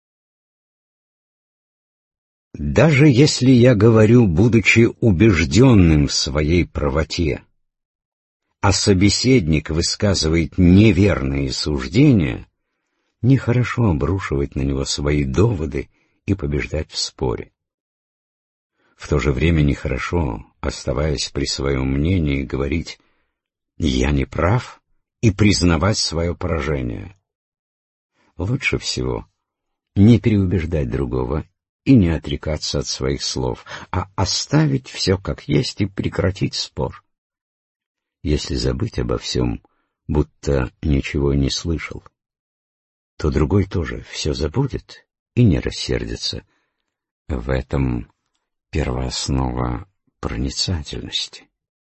Даже если я говорю, будучи убежденным в своей правоте, а собеседник высказывает неверные суждения, нехорошо обрушивать на него свои доводы и побеждать в споре. В то же время нехорошо, оставаясь при своем мнении, говорить «я не прав» и признавать свое поражение. Лучше всего не переубеждать другого и не отрекаться от своих слов, а оставить все как есть и прекратить спор. Если забыть обо всем, будто ничего не слышал, то другой тоже все забудет и не рассердится. В этом первооснова проницательности.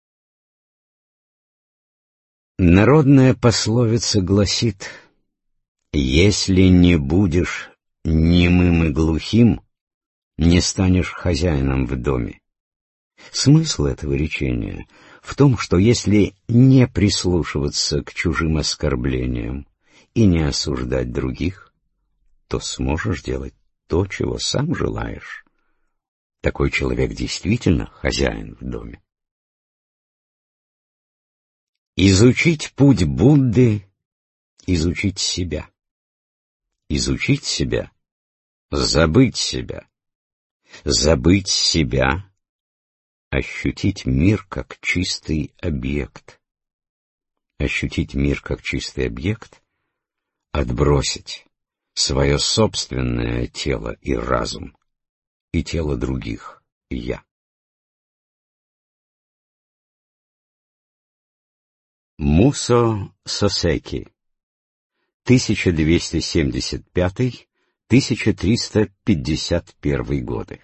Народная пословица гласит: «Если не будешь немым и глухим, не станешь хозяином в доме». Смысл этого речения в том, что если не прислушиваться к чужим оскорблениям и не осуждать других, то сможешь делать то, чего сам желаешь. Такой человек действительно хозяин в доме. Изучить путь Будды — изучить себя. Изучить себя — забыть себя. Забыть себя — ощутить мир как чистый объект. Ощутить мир как чистый объект — отбросить свое собственное тело и разум, и тело других, «я». Мусо Сосеки, тысяча двести семьдесят пятый — тысяча триста пятьдесят первый годы.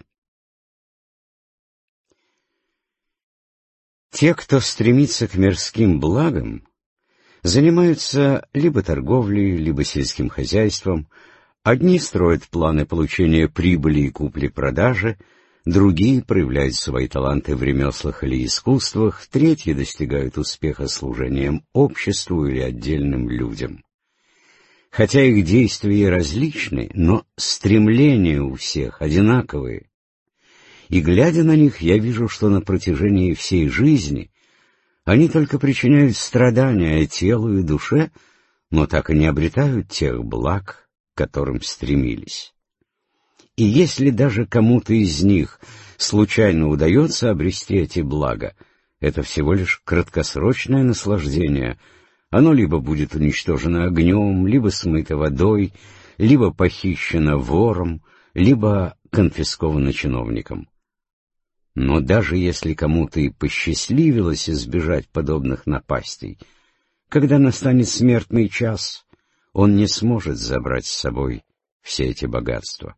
Те, кто стремится к мирским благам, занимаются либо торговлей, либо сельским хозяйством. Одни строят планы получения прибыли и купли-продажи, другие проявляют свои таланты в ремеслах или искусствах, третьи достигают успеха служением обществу или отдельным людям. Хотя их действия различны, но стремления у всех одинаковые. И, глядя на них, я вижу, что на протяжении всей жизни они только причиняют страдания телу и душе, но так и не обретают тех благ, к которым стремились. И если даже кому-то из них случайно удается обрести эти блага, это всего лишь краткосрочное наслаждение. Оно либо будет уничтожено огнем, либо смыто водой, либо похищено вором, либо конфисковано чиновником. Но даже если кому-то и посчастливилось избежать подобных напастей, когда настанет смертный час, он не сможет забрать с собой все эти богатства.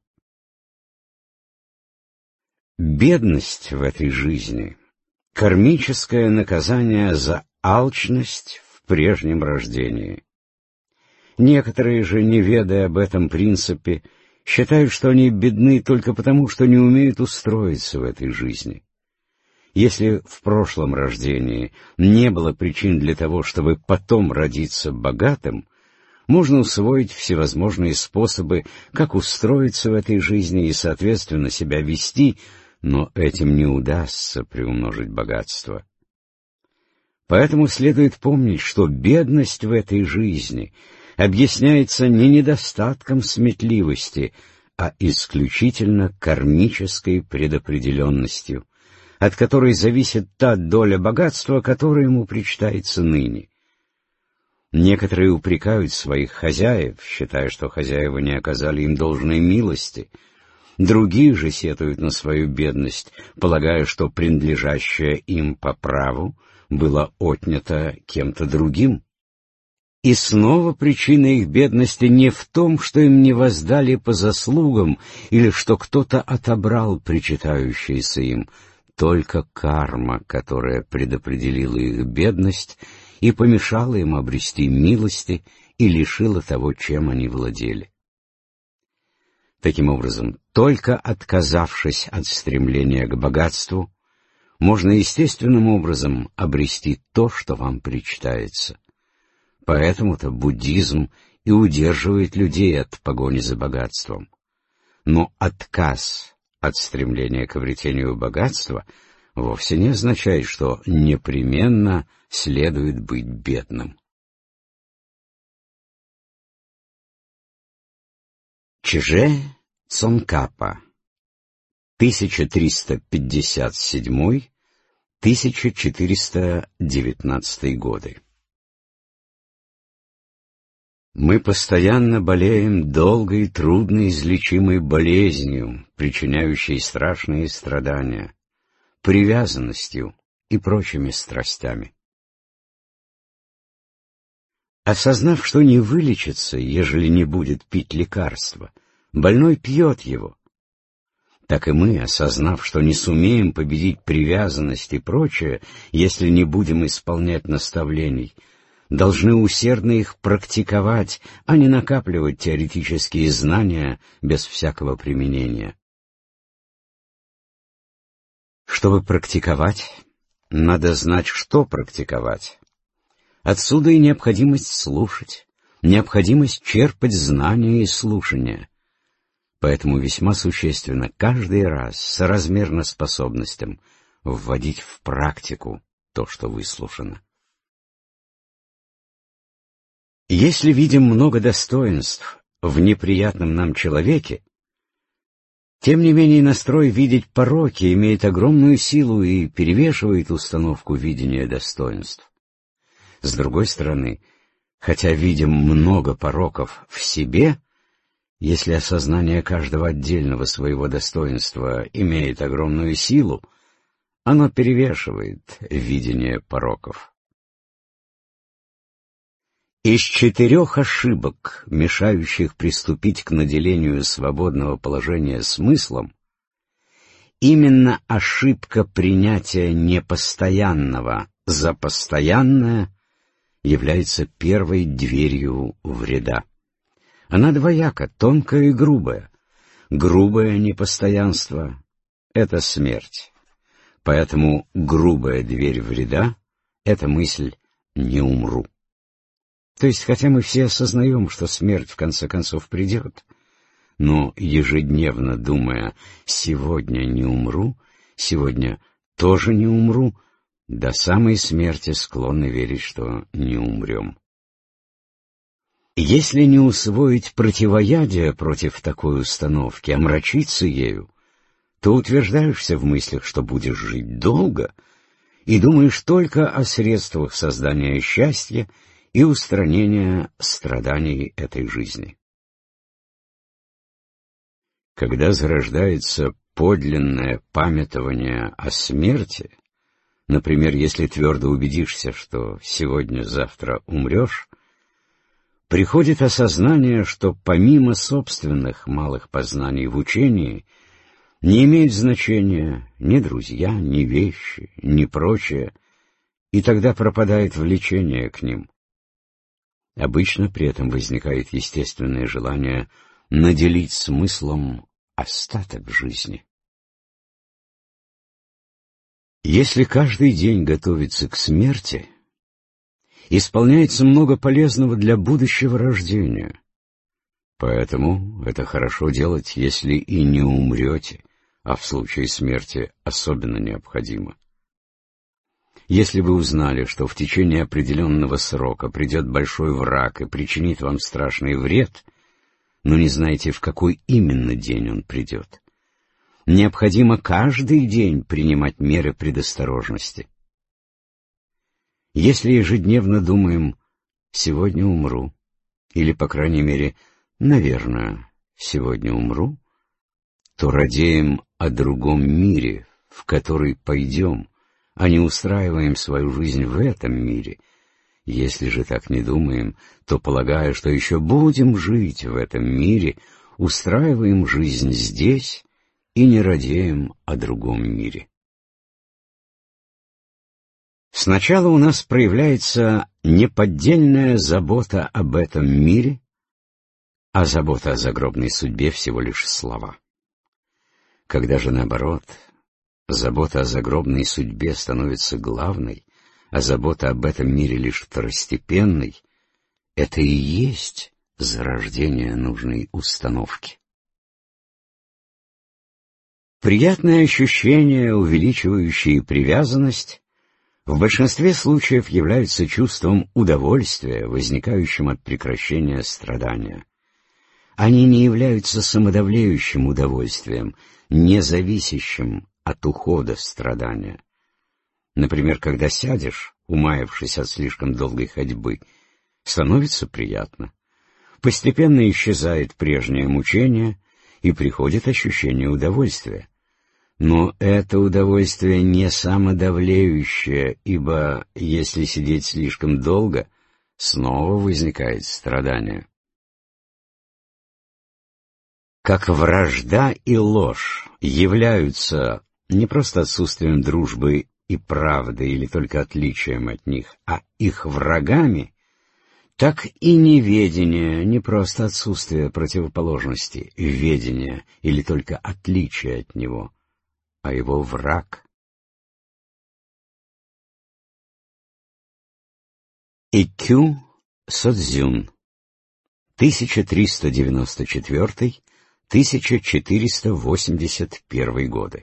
Бедность в этой жизни — кармическое наказание за алчность в прежнем рождении. Некоторые же, не ведая об этом принципе, считают, что они бедны только потому, что не умеют устроиться в этой жизни. Если в прошлом рождении не было причин для того, чтобы потом родиться богатым, можно усвоить всевозможные способы, как устроиться в этой жизни и, соответственно, себя вести, но этим не удастся приумножить богатство. Поэтому следует помнить, что бедность в этой жизни объясняется не недостатком сметливости, а исключительно кармической предопределенностью, от которой зависит та доля богатства, которая ему причитается ныне. Некоторые упрекают своих хозяев, считая, что хозяева не оказали им должной милости. Другие же сетуют на свою бедность, полагая, что принадлежащее им по праву было отнято кем-то другим. И снова причина их бедности не в том, что им не воздали по заслугам или что кто-то отобрал причитающееся им, только карма, которая предопределила их бедность и помешала им обрести милости и лишила того, чем они владели. Таким образом, только отказавшись от стремления к богатству, можно естественным образом обрести то, что вам причитается. Поэтому-то буддизм и удерживает людей от погони за богатством. Но отказ от стремления к обретению богатства вовсе не означает, что непременно следует быть бедным. Чже Цонкапа, тысяча триста пятьдесят седьмой — тысяча четыреста девятнадцатый годы. Мы постоянно болеем долгой, трудно излечимой болезнью, причиняющей страшные страдания, привязанностью и прочими страстями. Осознав, что не вылечится, ежели не будет пить лекарства, больной пьет его. Так и мы, осознав, что не сумеем победить привязанность и прочее, если не будем исполнять наставлений, должны усердно их практиковать, а не накапливать теоретические знания без всякого применения. Чтобы практиковать, надо знать, что практиковать. Отсюда и необходимость слушать, необходимость черпать знания и слушания. Поэтому весьма существенно каждый раз соразмерно способностям вводить в практику то, что выслушано. Если видим много достоинств в неприятном нам человеке, тем не менее настрой видеть пороки имеет огромную силу и перевешивает установку видения достоинств. С другой стороны, хотя видим много пороков в себе, если осознание каждого отдельного своего достоинства имеет огромную силу, оно перевешивает видение пороков. Из четырех ошибок, мешающих приступить к наделению свободного положения смыслом, именно ошибка принятия непостоянного за постоянное является первой дверью вреда. Она двояка, тонкая и грубая. Грубое непостоянство — это смерть. Поэтому грубая дверь вреда — это мысль «не умру». То есть, хотя мы все осознаем, что смерть в конце концов придет, но ежедневно думая «сегодня не умру», «сегодня тоже не умру», до самой смерти склонны верить, что не умрем. Если не усвоить противоядие против такой установки, омрачиться ею, то утверждаешься в мыслях, что будешь жить долго, и думаешь только о средствах создания счастья и устранения страданий этой жизни. Когда зарождается подлинное памятование о смерти, например, если твердо убедишься, что сегодня-завтра умрешь, приходит осознание, что помимо собственных малых познаний в учении не имеет значения ни друзья, ни вещи, ни прочее, и тогда пропадает влечение к ним. Обычно при этом возникает естественное желание наделить смыслом остаток жизни. Если каждый день готовится к смерти, исполняется много полезного для будущего рождения. Поэтому это хорошо делать, если и не умрете, а в случае смерти особенно необходимо. Если вы узнали, что в течение определенного срока придет большой враг и причинит вам страшный вред, но не знаете, в какой именно день он придет, необходимо каждый день принимать меры предосторожности. Если ежедневно думаем «сегодня умру», или, по крайней мере, «наверное, сегодня умру», то радеем о другом мире, в который пойдем, а не устраиваем свою жизнь в этом мире. Если же так не думаем, то, полагая, что еще будем жить в этом мире, устраиваем жизнь здесь и не радеем о другом мире. Сначала у нас проявляется неподдельная забота об этом мире, а забота о загробной судьбе всего лишь слова. Когда же, наоборот, забота о загробной судьбе становится главной, а забота об этом мире лишь второстепенной, это и есть зарождение нужной установки. Приятные ощущения, увеличивающие привязанность, в большинстве случаев являются чувством удовольствия, возникающим от прекращения страдания. Они не являются самодовлеющим удовольствием, не зависящим от ухода страдания. Например, когда сядешь, умаявшись от слишком долгой ходьбы, становится приятно. Постепенно исчезает прежнее мучение, и приходит ощущение удовольствия. Но это удовольствие не самодовлеющее, ибо если сидеть слишком долго, снова возникает страдание. Как вражда и ложь являются не просто отсутствием дружбы и правды или только отличием от них, а их врагами, так и неведение не просто отсутствие противоположности, ведение или только отличие от него, а его враг. Иккю Содзюн, тысяча триста девяносто четвёртый — тысяча четыреста восемьдесят первый годы.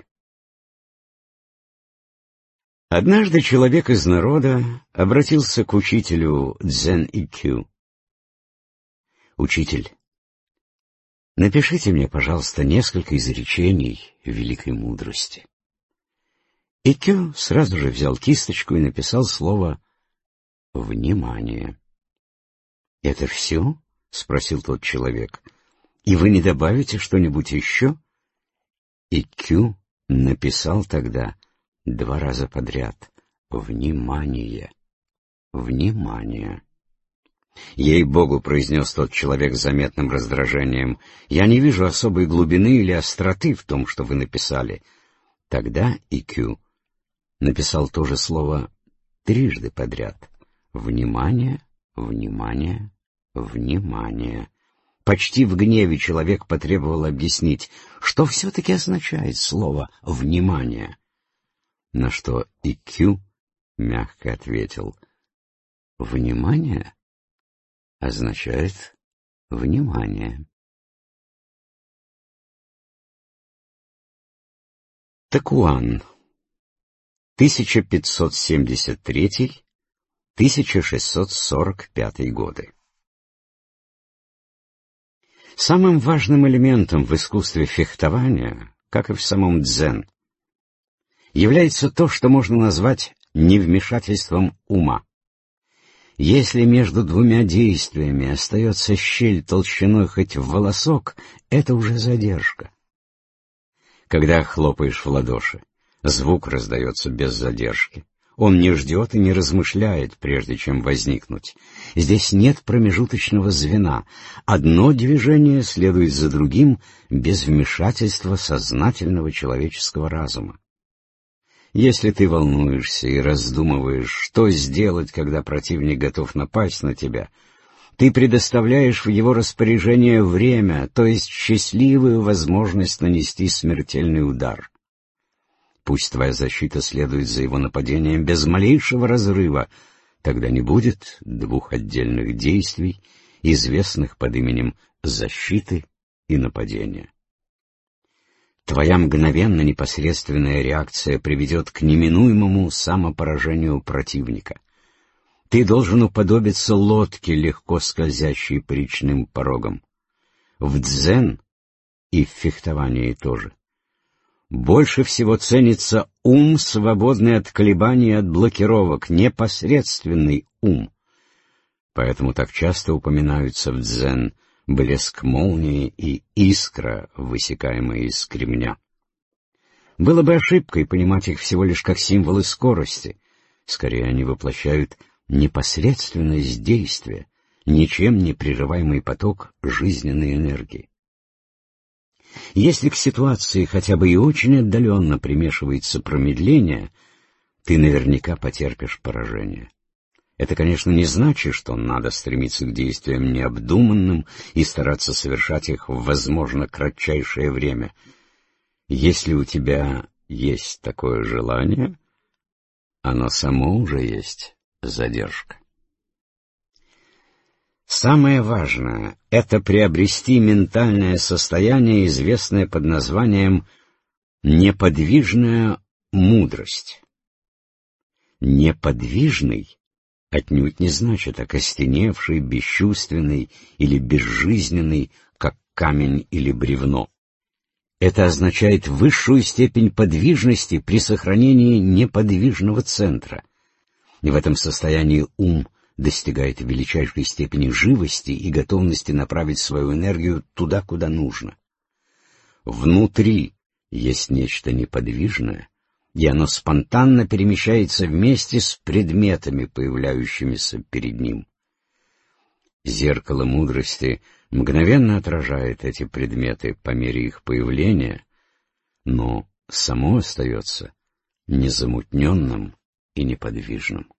Однажды человек из народа обратился к учителю Дзен Иккю. «Учитель, напишите мне, пожалуйста, несколько изречений великой мудрости». Иккю сразу же взял кисточку и написал слово «внимание». «Это все?» — спросил тот человек. «И вы не добавите что-нибудь еще?» Иккю написал тогда два раза подряд «внимание, внимание». «Ей-богу», — произнес тот человек с заметным раздражением, — «я не вижу особой глубины или остроты в том, что вы написали». Тогда Иккю написал то же слово трижды подряд «внимание, внимание, внимание». Почти в гневе человек потребовал объяснить, что все-таки означает слово «внимание». На что Иккю мягко ответил: «Внимание означает внимание». Такуан, тысяча пятьсот семьдесят третий — тысяча шестьсот сорок пятый годы. Самым важным элементом в искусстве фехтования, как и в самом дзен, является то, что можно назвать невмешательством ума. Если между двумя действиями остается щель толщиной хоть в волосок, это уже задержка. Когда хлопаешь в ладоши, звук раздается без задержки. Он не ждет и не размышляет, прежде чем возникнуть. Здесь нет промежуточного звена. Одно движение следует за другим без вмешательства сознательного человеческого разума. Если ты волнуешься и раздумываешь, что сделать, когда противник готов напасть на тебя, ты предоставляешь в его распоряжение время, то есть счастливую возможность нанести смертельный удар. Пусть твоя защита следует за его нападением без малейшего разрыва, тогда не будет двух отдельных действий, известных под именем защиты и нападения. Твоя мгновенно непосредственная реакция приведет к неминуемому самопоражению противника. Ты должен уподобиться лодке, легко скользящей по речным порогам. В дзен и в фехтовании тоже больше всего ценится ум, свободный от колебаний и от блокировок, непосредственный ум. Поэтому так часто упоминаются в дзен блеск молнии и искра, высекаемая из кремня. Было бы ошибкой понимать их всего лишь как символы скорости. Скорее, они воплощают непосредственность действия, ничем не прерываемый поток жизненной энергии. Если к ситуации хотя бы и очень отдаленно примешивается промедление, ты наверняка потерпишь поражение. Это, конечно, не значит, что надо стремиться к действиям необдуманным и стараться совершать их в, возможно, кратчайшее время. Если у тебя есть такое желание, оно само уже есть задержка. Самое важное — это приобрести ментальное состояние, известное под названием неподвижная мудрость. Неподвижный отнюдь не значит окостеневший, бесчувственный или безжизненный, как камень или бревно. Это означает высшую степень подвижности при сохранении неподвижного центра. И в этом состоянии ум достигает величайшей степени живости и готовности направить свою энергию туда, куда нужно. Внутри есть нечто неподвижное, и оно спонтанно перемещается вместе с предметами, появляющимися перед ним. Зеркало мудрости мгновенно отражает эти предметы по мере их появления, но само остается незамутненным и неподвижным.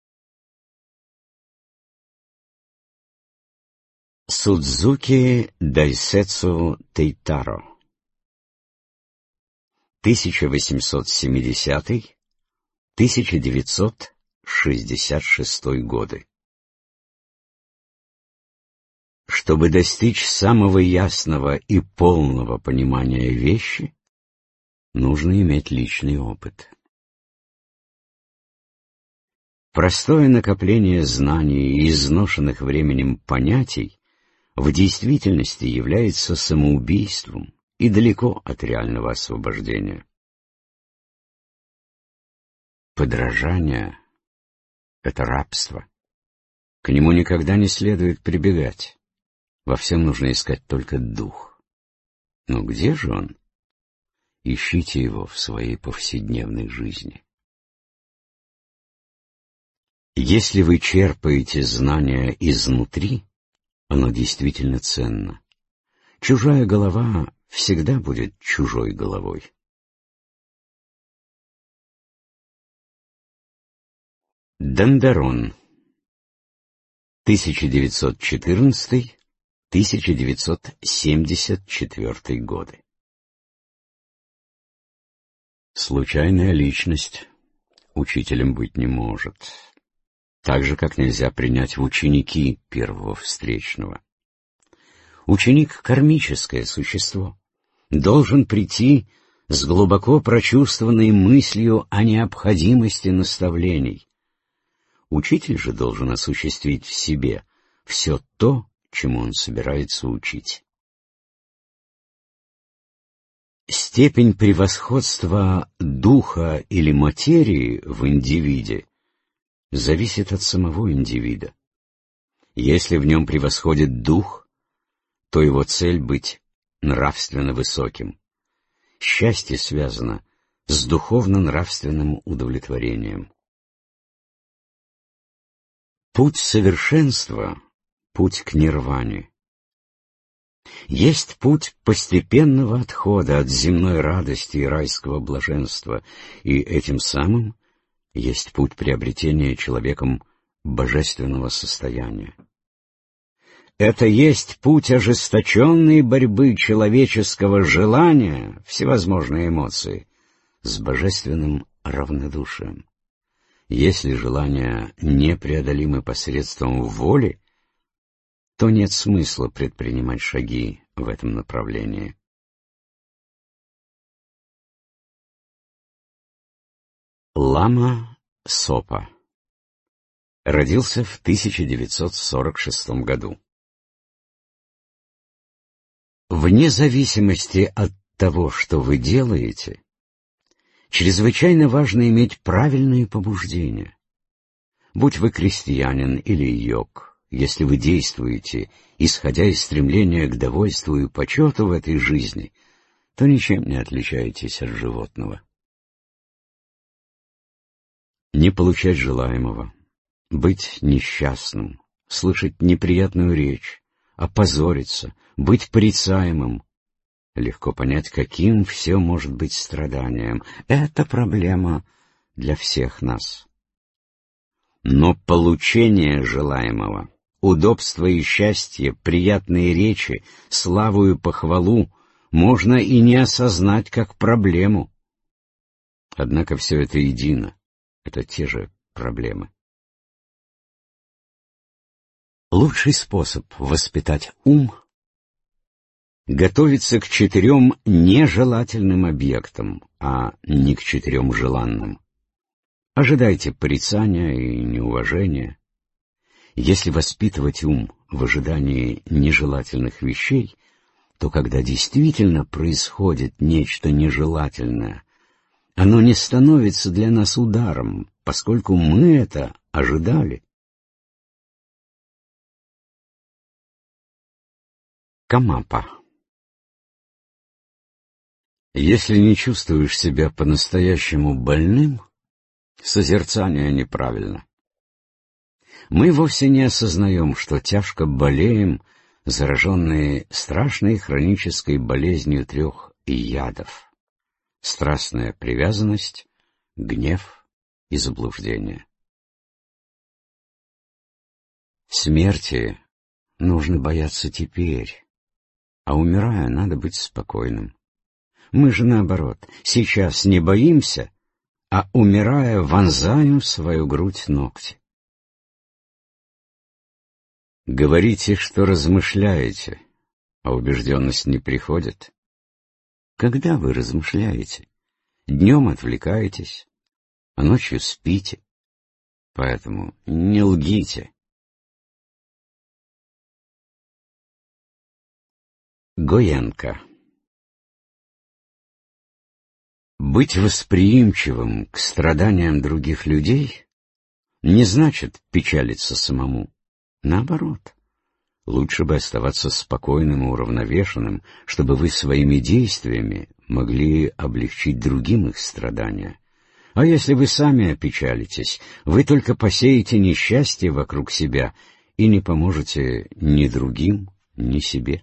Судзуки Дайсетсу Тейтаро, тысяча восемьсот семидесятый — тысяча девятьсот шестьдесят шестой годы. Чтобы достичь самого ясного и полного понимания вещи, нужно иметь личный опыт. Простое накопление знаний и изношенных временем понятий в действительности является самоубийством и далеко от реального освобождения. Подражание — это рабство. К нему никогда не следует прибегать. Во всем нужно искать только дух. Но где же он? Ищите его в своей повседневной жизни. Если вы черпаете знания изнутри, оно действительно ценно. Чужая голова всегда будет чужой головой. Дондерон, тысяча девятьсот четырнадцатый — тысяча девятьсот семьдесят четвёртый годы. Случайная личность учителем быть не может, так же, как нельзя принять в ученики первого встречного. Ученик — кармическое существо, должен прийти с глубоко прочувствованной мыслью о необходимости наставлений. Учитель же должен осуществить в себе все то, чему он собирается учить. Степень превосходства духа или материи в индивиде зависит от самого индивида. Если в нем превосходит дух, то его цель — быть нравственно высоким. Счастье связано с духовно-нравственным удовлетворением. Путь совершенства — путь к нирване. Есть путь постепенного отхода от земной радости и райского блаженства, и этим самым есть путь приобретения человеком божественного состояния. Это есть путь ожесточенной борьбы человеческого желания, всевозможные эмоции, с божественным равнодушием. Если желания непреодолимы посредством воли, то нет смысла предпринимать шаги в этом направлении. Лама Сопа родился в тысяча девятьсот сорок шестом году. Вне зависимости от того, что вы делаете, чрезвычайно важно иметь правильные побуждения. Будь вы крестьянин или йог, если вы действуете, исходя из стремления к довольству и почету в этой жизни, то ничем не отличаетесь от животного. Не получать желаемого, быть несчастным, слышать неприятную речь, опозориться, быть порицаемым. Легко понять, каким все может быть страданием. Это проблема для всех нас. Но получение желаемого, удобство и счастье, приятные речи, славу и похвалу можно и не осознать как проблему. Однако все это едино, это те же проблемы. Лучший способ воспитать ум — готовиться к четырем нежелательным объектам, а не к четырем желанным. Ожидайте порицания и неуважения. Если воспитывать ум в ожидании нежелательных вещей, то когда действительно происходит нечто нежелательное, оно не становится для нас ударом, поскольку мы это ожидали. Камапа. Если не чувствуешь себя по-настоящему больным, созерцание неправильно. Мы вовсе не осознаем, что тяжко болеем, зараженные страшной хронической болезнью трех ядов: страстная привязанность, гнев и заблуждение. Смерти нужно бояться теперь, а умирая, надо быть спокойным. Мы же наоборот, сейчас не боимся, а умирая, вонзаем в свою грудь ногти. Говорите, что размышляете, а убежденность не приходит. Когда вы размышляете? Днем отвлекаетесь, а ночью спите. Поэтому не лгите. Гоенко. Быть восприимчивым к страданиям других людей не значит печалиться самому. Наоборот, лучше бы оставаться спокойным и уравновешенным, чтобы вы своими действиями могли облегчить другим их страдания. А если вы сами опечалитесь, вы только посеете несчастье вокруг себя и не поможете ни другим, ни себе.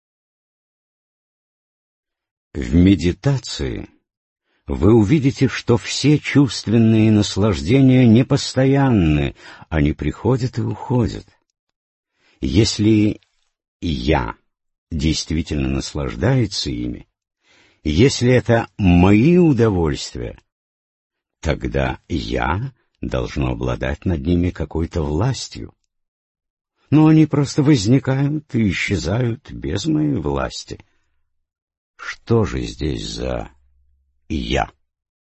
В медитации вы увидите, что все чувственные наслаждения непостоянны, они приходят и уходят. Если «я» действительно наслаждается ими, если это мои удовольствия, тогда «я» должно обладать над ними какой-то властью. Но они просто возникают и исчезают без моей власти. Что же здесь за «я»?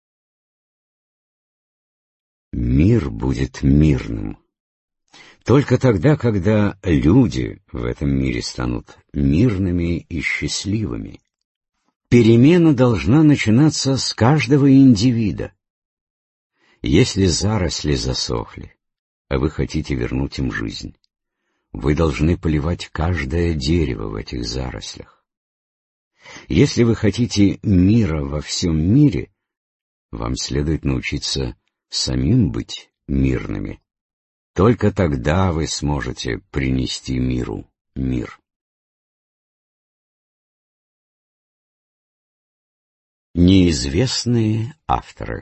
Мир будет мирным только тогда, когда люди в этом мире станут мирными и счастливыми. Перемена должна начинаться с каждого индивида. Если заросли засохли, а вы хотите вернуть им жизнь, вы должны поливать каждое дерево в этих зарослях. Если вы хотите мира во всем мире, вам следует научиться самим быть мирными. Только тогда вы сможете принести миру мир. Неизвестные авторы.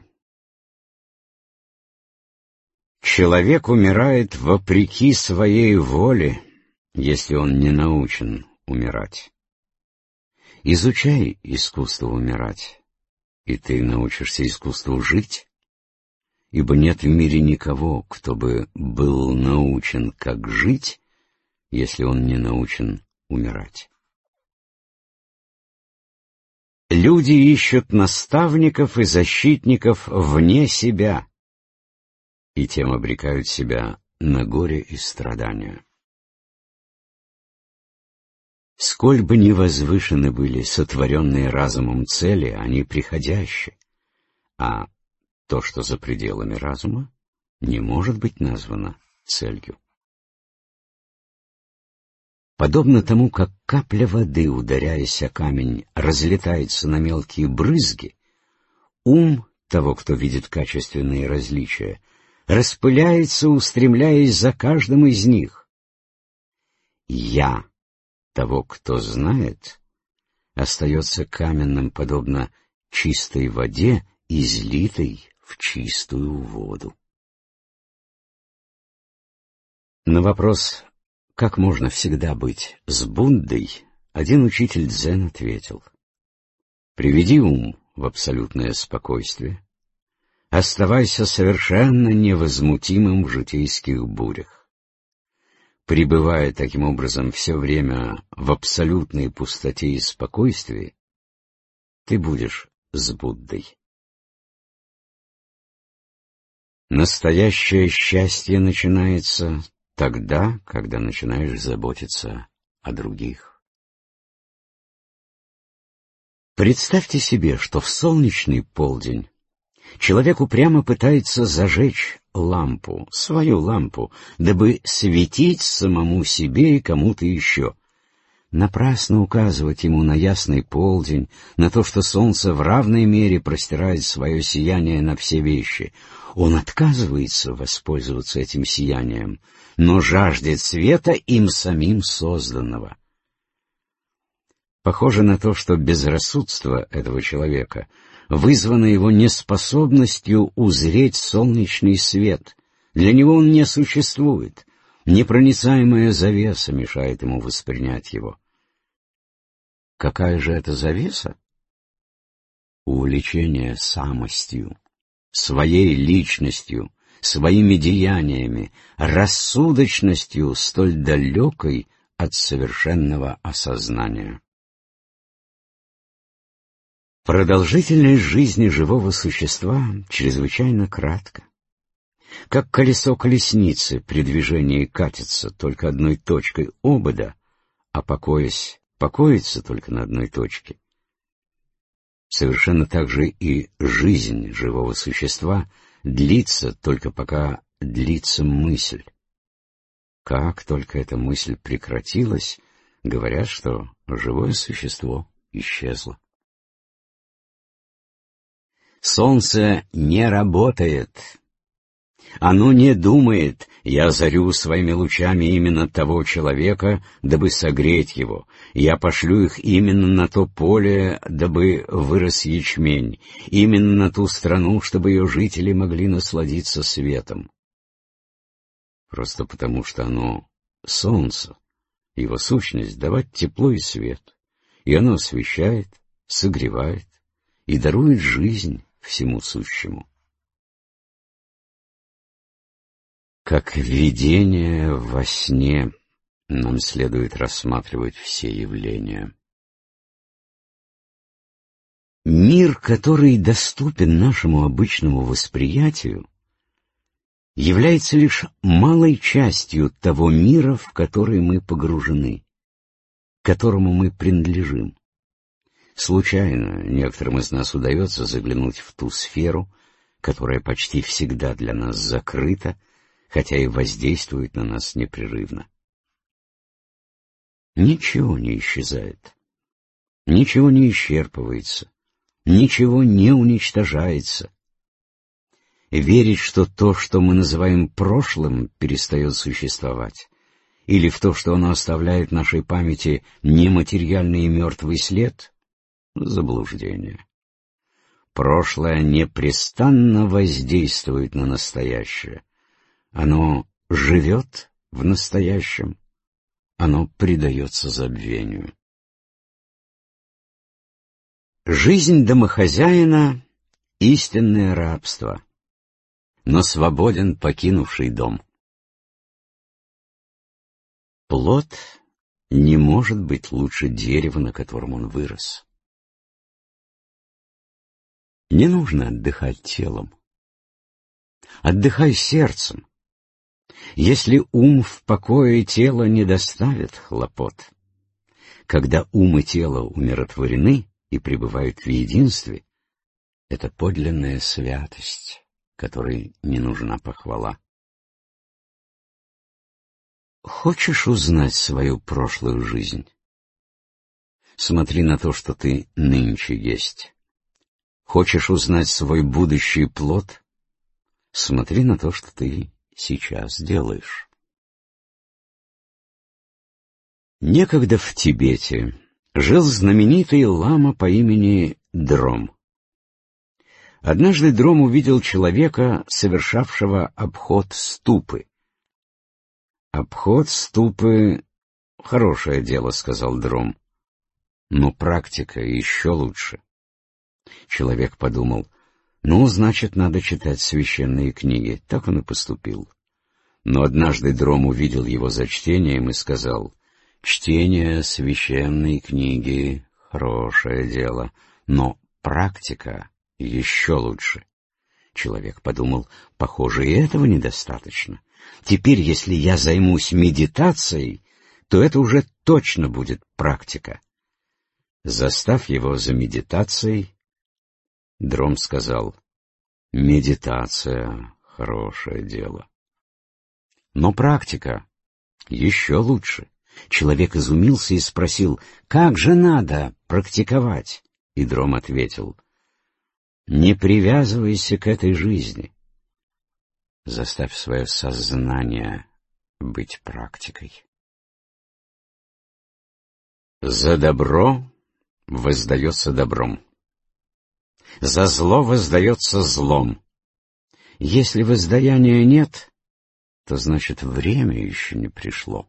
Человек умирает вопреки своей воле, если он не научен умирать. Изучай искусство умирать, и ты научишься искусству жить, ибо нет в мире никого, кто бы был научен, как жить, если он не научен умирать. Люди ищут наставников и защитников вне себя, и тем обрекают себя на горе и страдания. Сколь бы ни возвышены были сотворенные разумом цели, они приходящие, а то, что за пределами разума, не может быть названо целью. Подобно тому, как капля воды, ударяясь о камень, разлетается на мелкие брызги, ум того, кто видит качественные различия, распыляется, устремляясь за каждым из них. «Я» того, кто знает, остается каменным, подобно чистой воде, излитой в чистую воду. На вопрос, как можно всегда быть с Буддой, один учитель дзен ответил: приведи ум в абсолютное спокойствие, оставайся совершенно невозмутимым в житейских бурях. Пребывая таким образом все время в абсолютной пустоте и спокойствии, ты будешь с Буддой. Настоящее счастье начинается тогда, когда начинаешь заботиться о других. Представьте себе, что в солнечный полдень человек упрямо пытается зажечь лампу, свою лампу, дабы светить самому себе и кому-то еще. Напрасно указывать ему на ясный полдень, на то, что солнце в равной мере простирает свое сияние на все вещи. Он отказывается воспользоваться этим сиянием, но жаждет света им самим созданного. Похоже на то, что безрассудство этого человека вызвано его неспособностью узреть солнечный свет. Для него он не существует. Непроницаемая завеса мешает ему воспринять его. Какая же это завеса? Увлечение самостью, своей личностью, своими деяниями, рассудочностью, столь далекой от совершенного осознания. Продолжительность жизни живого существа чрезвычайно кратка. Как колесо колесницы при движении катится только одной точкой обода, а покоясь, покоится только на одной точке. Совершенно так же и жизнь живого существа длится только пока длится мысль. Как только эта мысль прекратилась, говорят, что живое существо исчезло. Солнце не работает. Оно не думает: я озарю своими лучами именно того человека, дабы согреть его. Я пошлю их именно на то поле, дабы вырос ячмень, именно на ту страну, чтобы ее жители могли насладиться светом. Просто потому, что оно солнце, его сущность — давать тепло и свет, и оно освещает, согревает и дарует жизнь всему сущему. Как видение во сне нам следует рассматривать все явления. Мир, который доступен нашему обычному восприятию, является лишь малой частью того мира, в который мы погружены, к которому мы принадлежим. Случайно некоторым из нас удается заглянуть в ту сферу, которая почти всегда для нас закрыта, хотя и воздействует на нас непрерывно. Ничего не исчезает, ничего не исчерпывается, ничего не уничтожается. Верить, что то, что мы называем прошлым, перестает существовать, или в то, что оно оставляет в нашей памяти нематериальный и мертвый след — заблуждение. Прошлое непрестанно воздействует на настоящее. Оно живет в настоящем, оно предается забвению. Жизнь домохозяина — истинное рабство, но свободен покинувший дом. Плод не может быть лучше дерева, на котором он вырос. Не нужно отдыхать телом. Отдыхай сердцем. Если ум в покое, тело не доставит хлопот. Когда ум и тело умиротворены и пребывают в единстве, это подлинная святость, которой не нужна похвала. Хочешь узнать свою прошлую жизнь? Смотри на то, что ты нынче есть. Хочешь узнать свой будущий плод? Смотри на то, что ты сейчас делаешь. Некогда в Тибете жил знаменитый лама по имени Дром. Однажды Дром увидел человека, совершавшего обход ступы. «Обход ступы — хорошее дело», — сказал Дром, — «но практика еще лучше». Человек подумал: ну, значит, надо читать священные книги. Так он и поступил. Но однажды Дром увидел его за чтением и сказал: чтение священной книги — хорошее дело, но практика еще лучше. Человек подумал: похоже, и этого недостаточно. Теперь, если я займусь медитацией, то это уже точно будет практика. Застав его за медитацией, Дром сказал: медитация — хорошее дело, но практика еще лучше. Человек изумился и спросил: «Как же надо практиковать?» И Дром ответил: «Не привязывайся к этой жизни. Заставь свое сознание быть практикой». За добро воздается добром, за зло воздается злом. Если воздаяния нет, то значит время еще не пришло.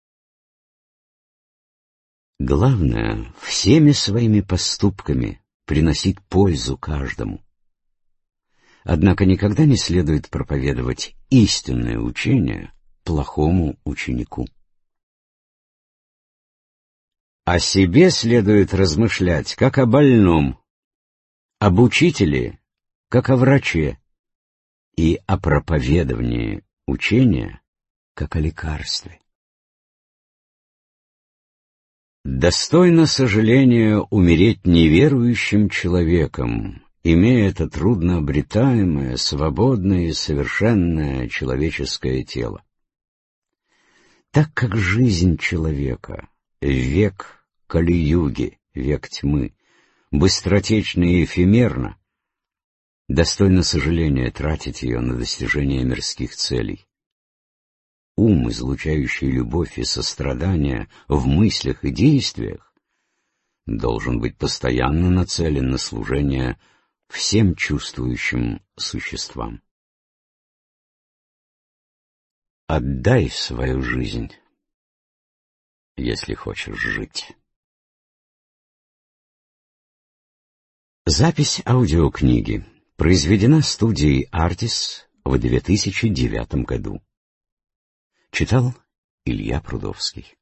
Главное, всеми своими поступками приносить пользу каждому. Однако никогда не следует проповедовать истинное учение плохому ученику. О себе следует размышлять, как о больном, об учителе, как о враче, и о проповедовании учения, как о лекарстве. Достойно сожаления умереть неверующим человеком, имея это труднообретаемое, свободное и совершенное человеческое тело. Так как жизнь человека — век Кали-юги, век тьмы, быстротечна и эфемерна, достойно сожаления тратить ее на достижение мирских целей. Ум, излучающий любовь и сострадание в мыслях и действиях, должен быть постоянно нацелен на служение всем чувствующим существам. Отдай свою жизнь, если хочешь жить. Запись аудиокниги произведена студией «Артис» в две тысячи девятом году. Читал Илья Прудовский.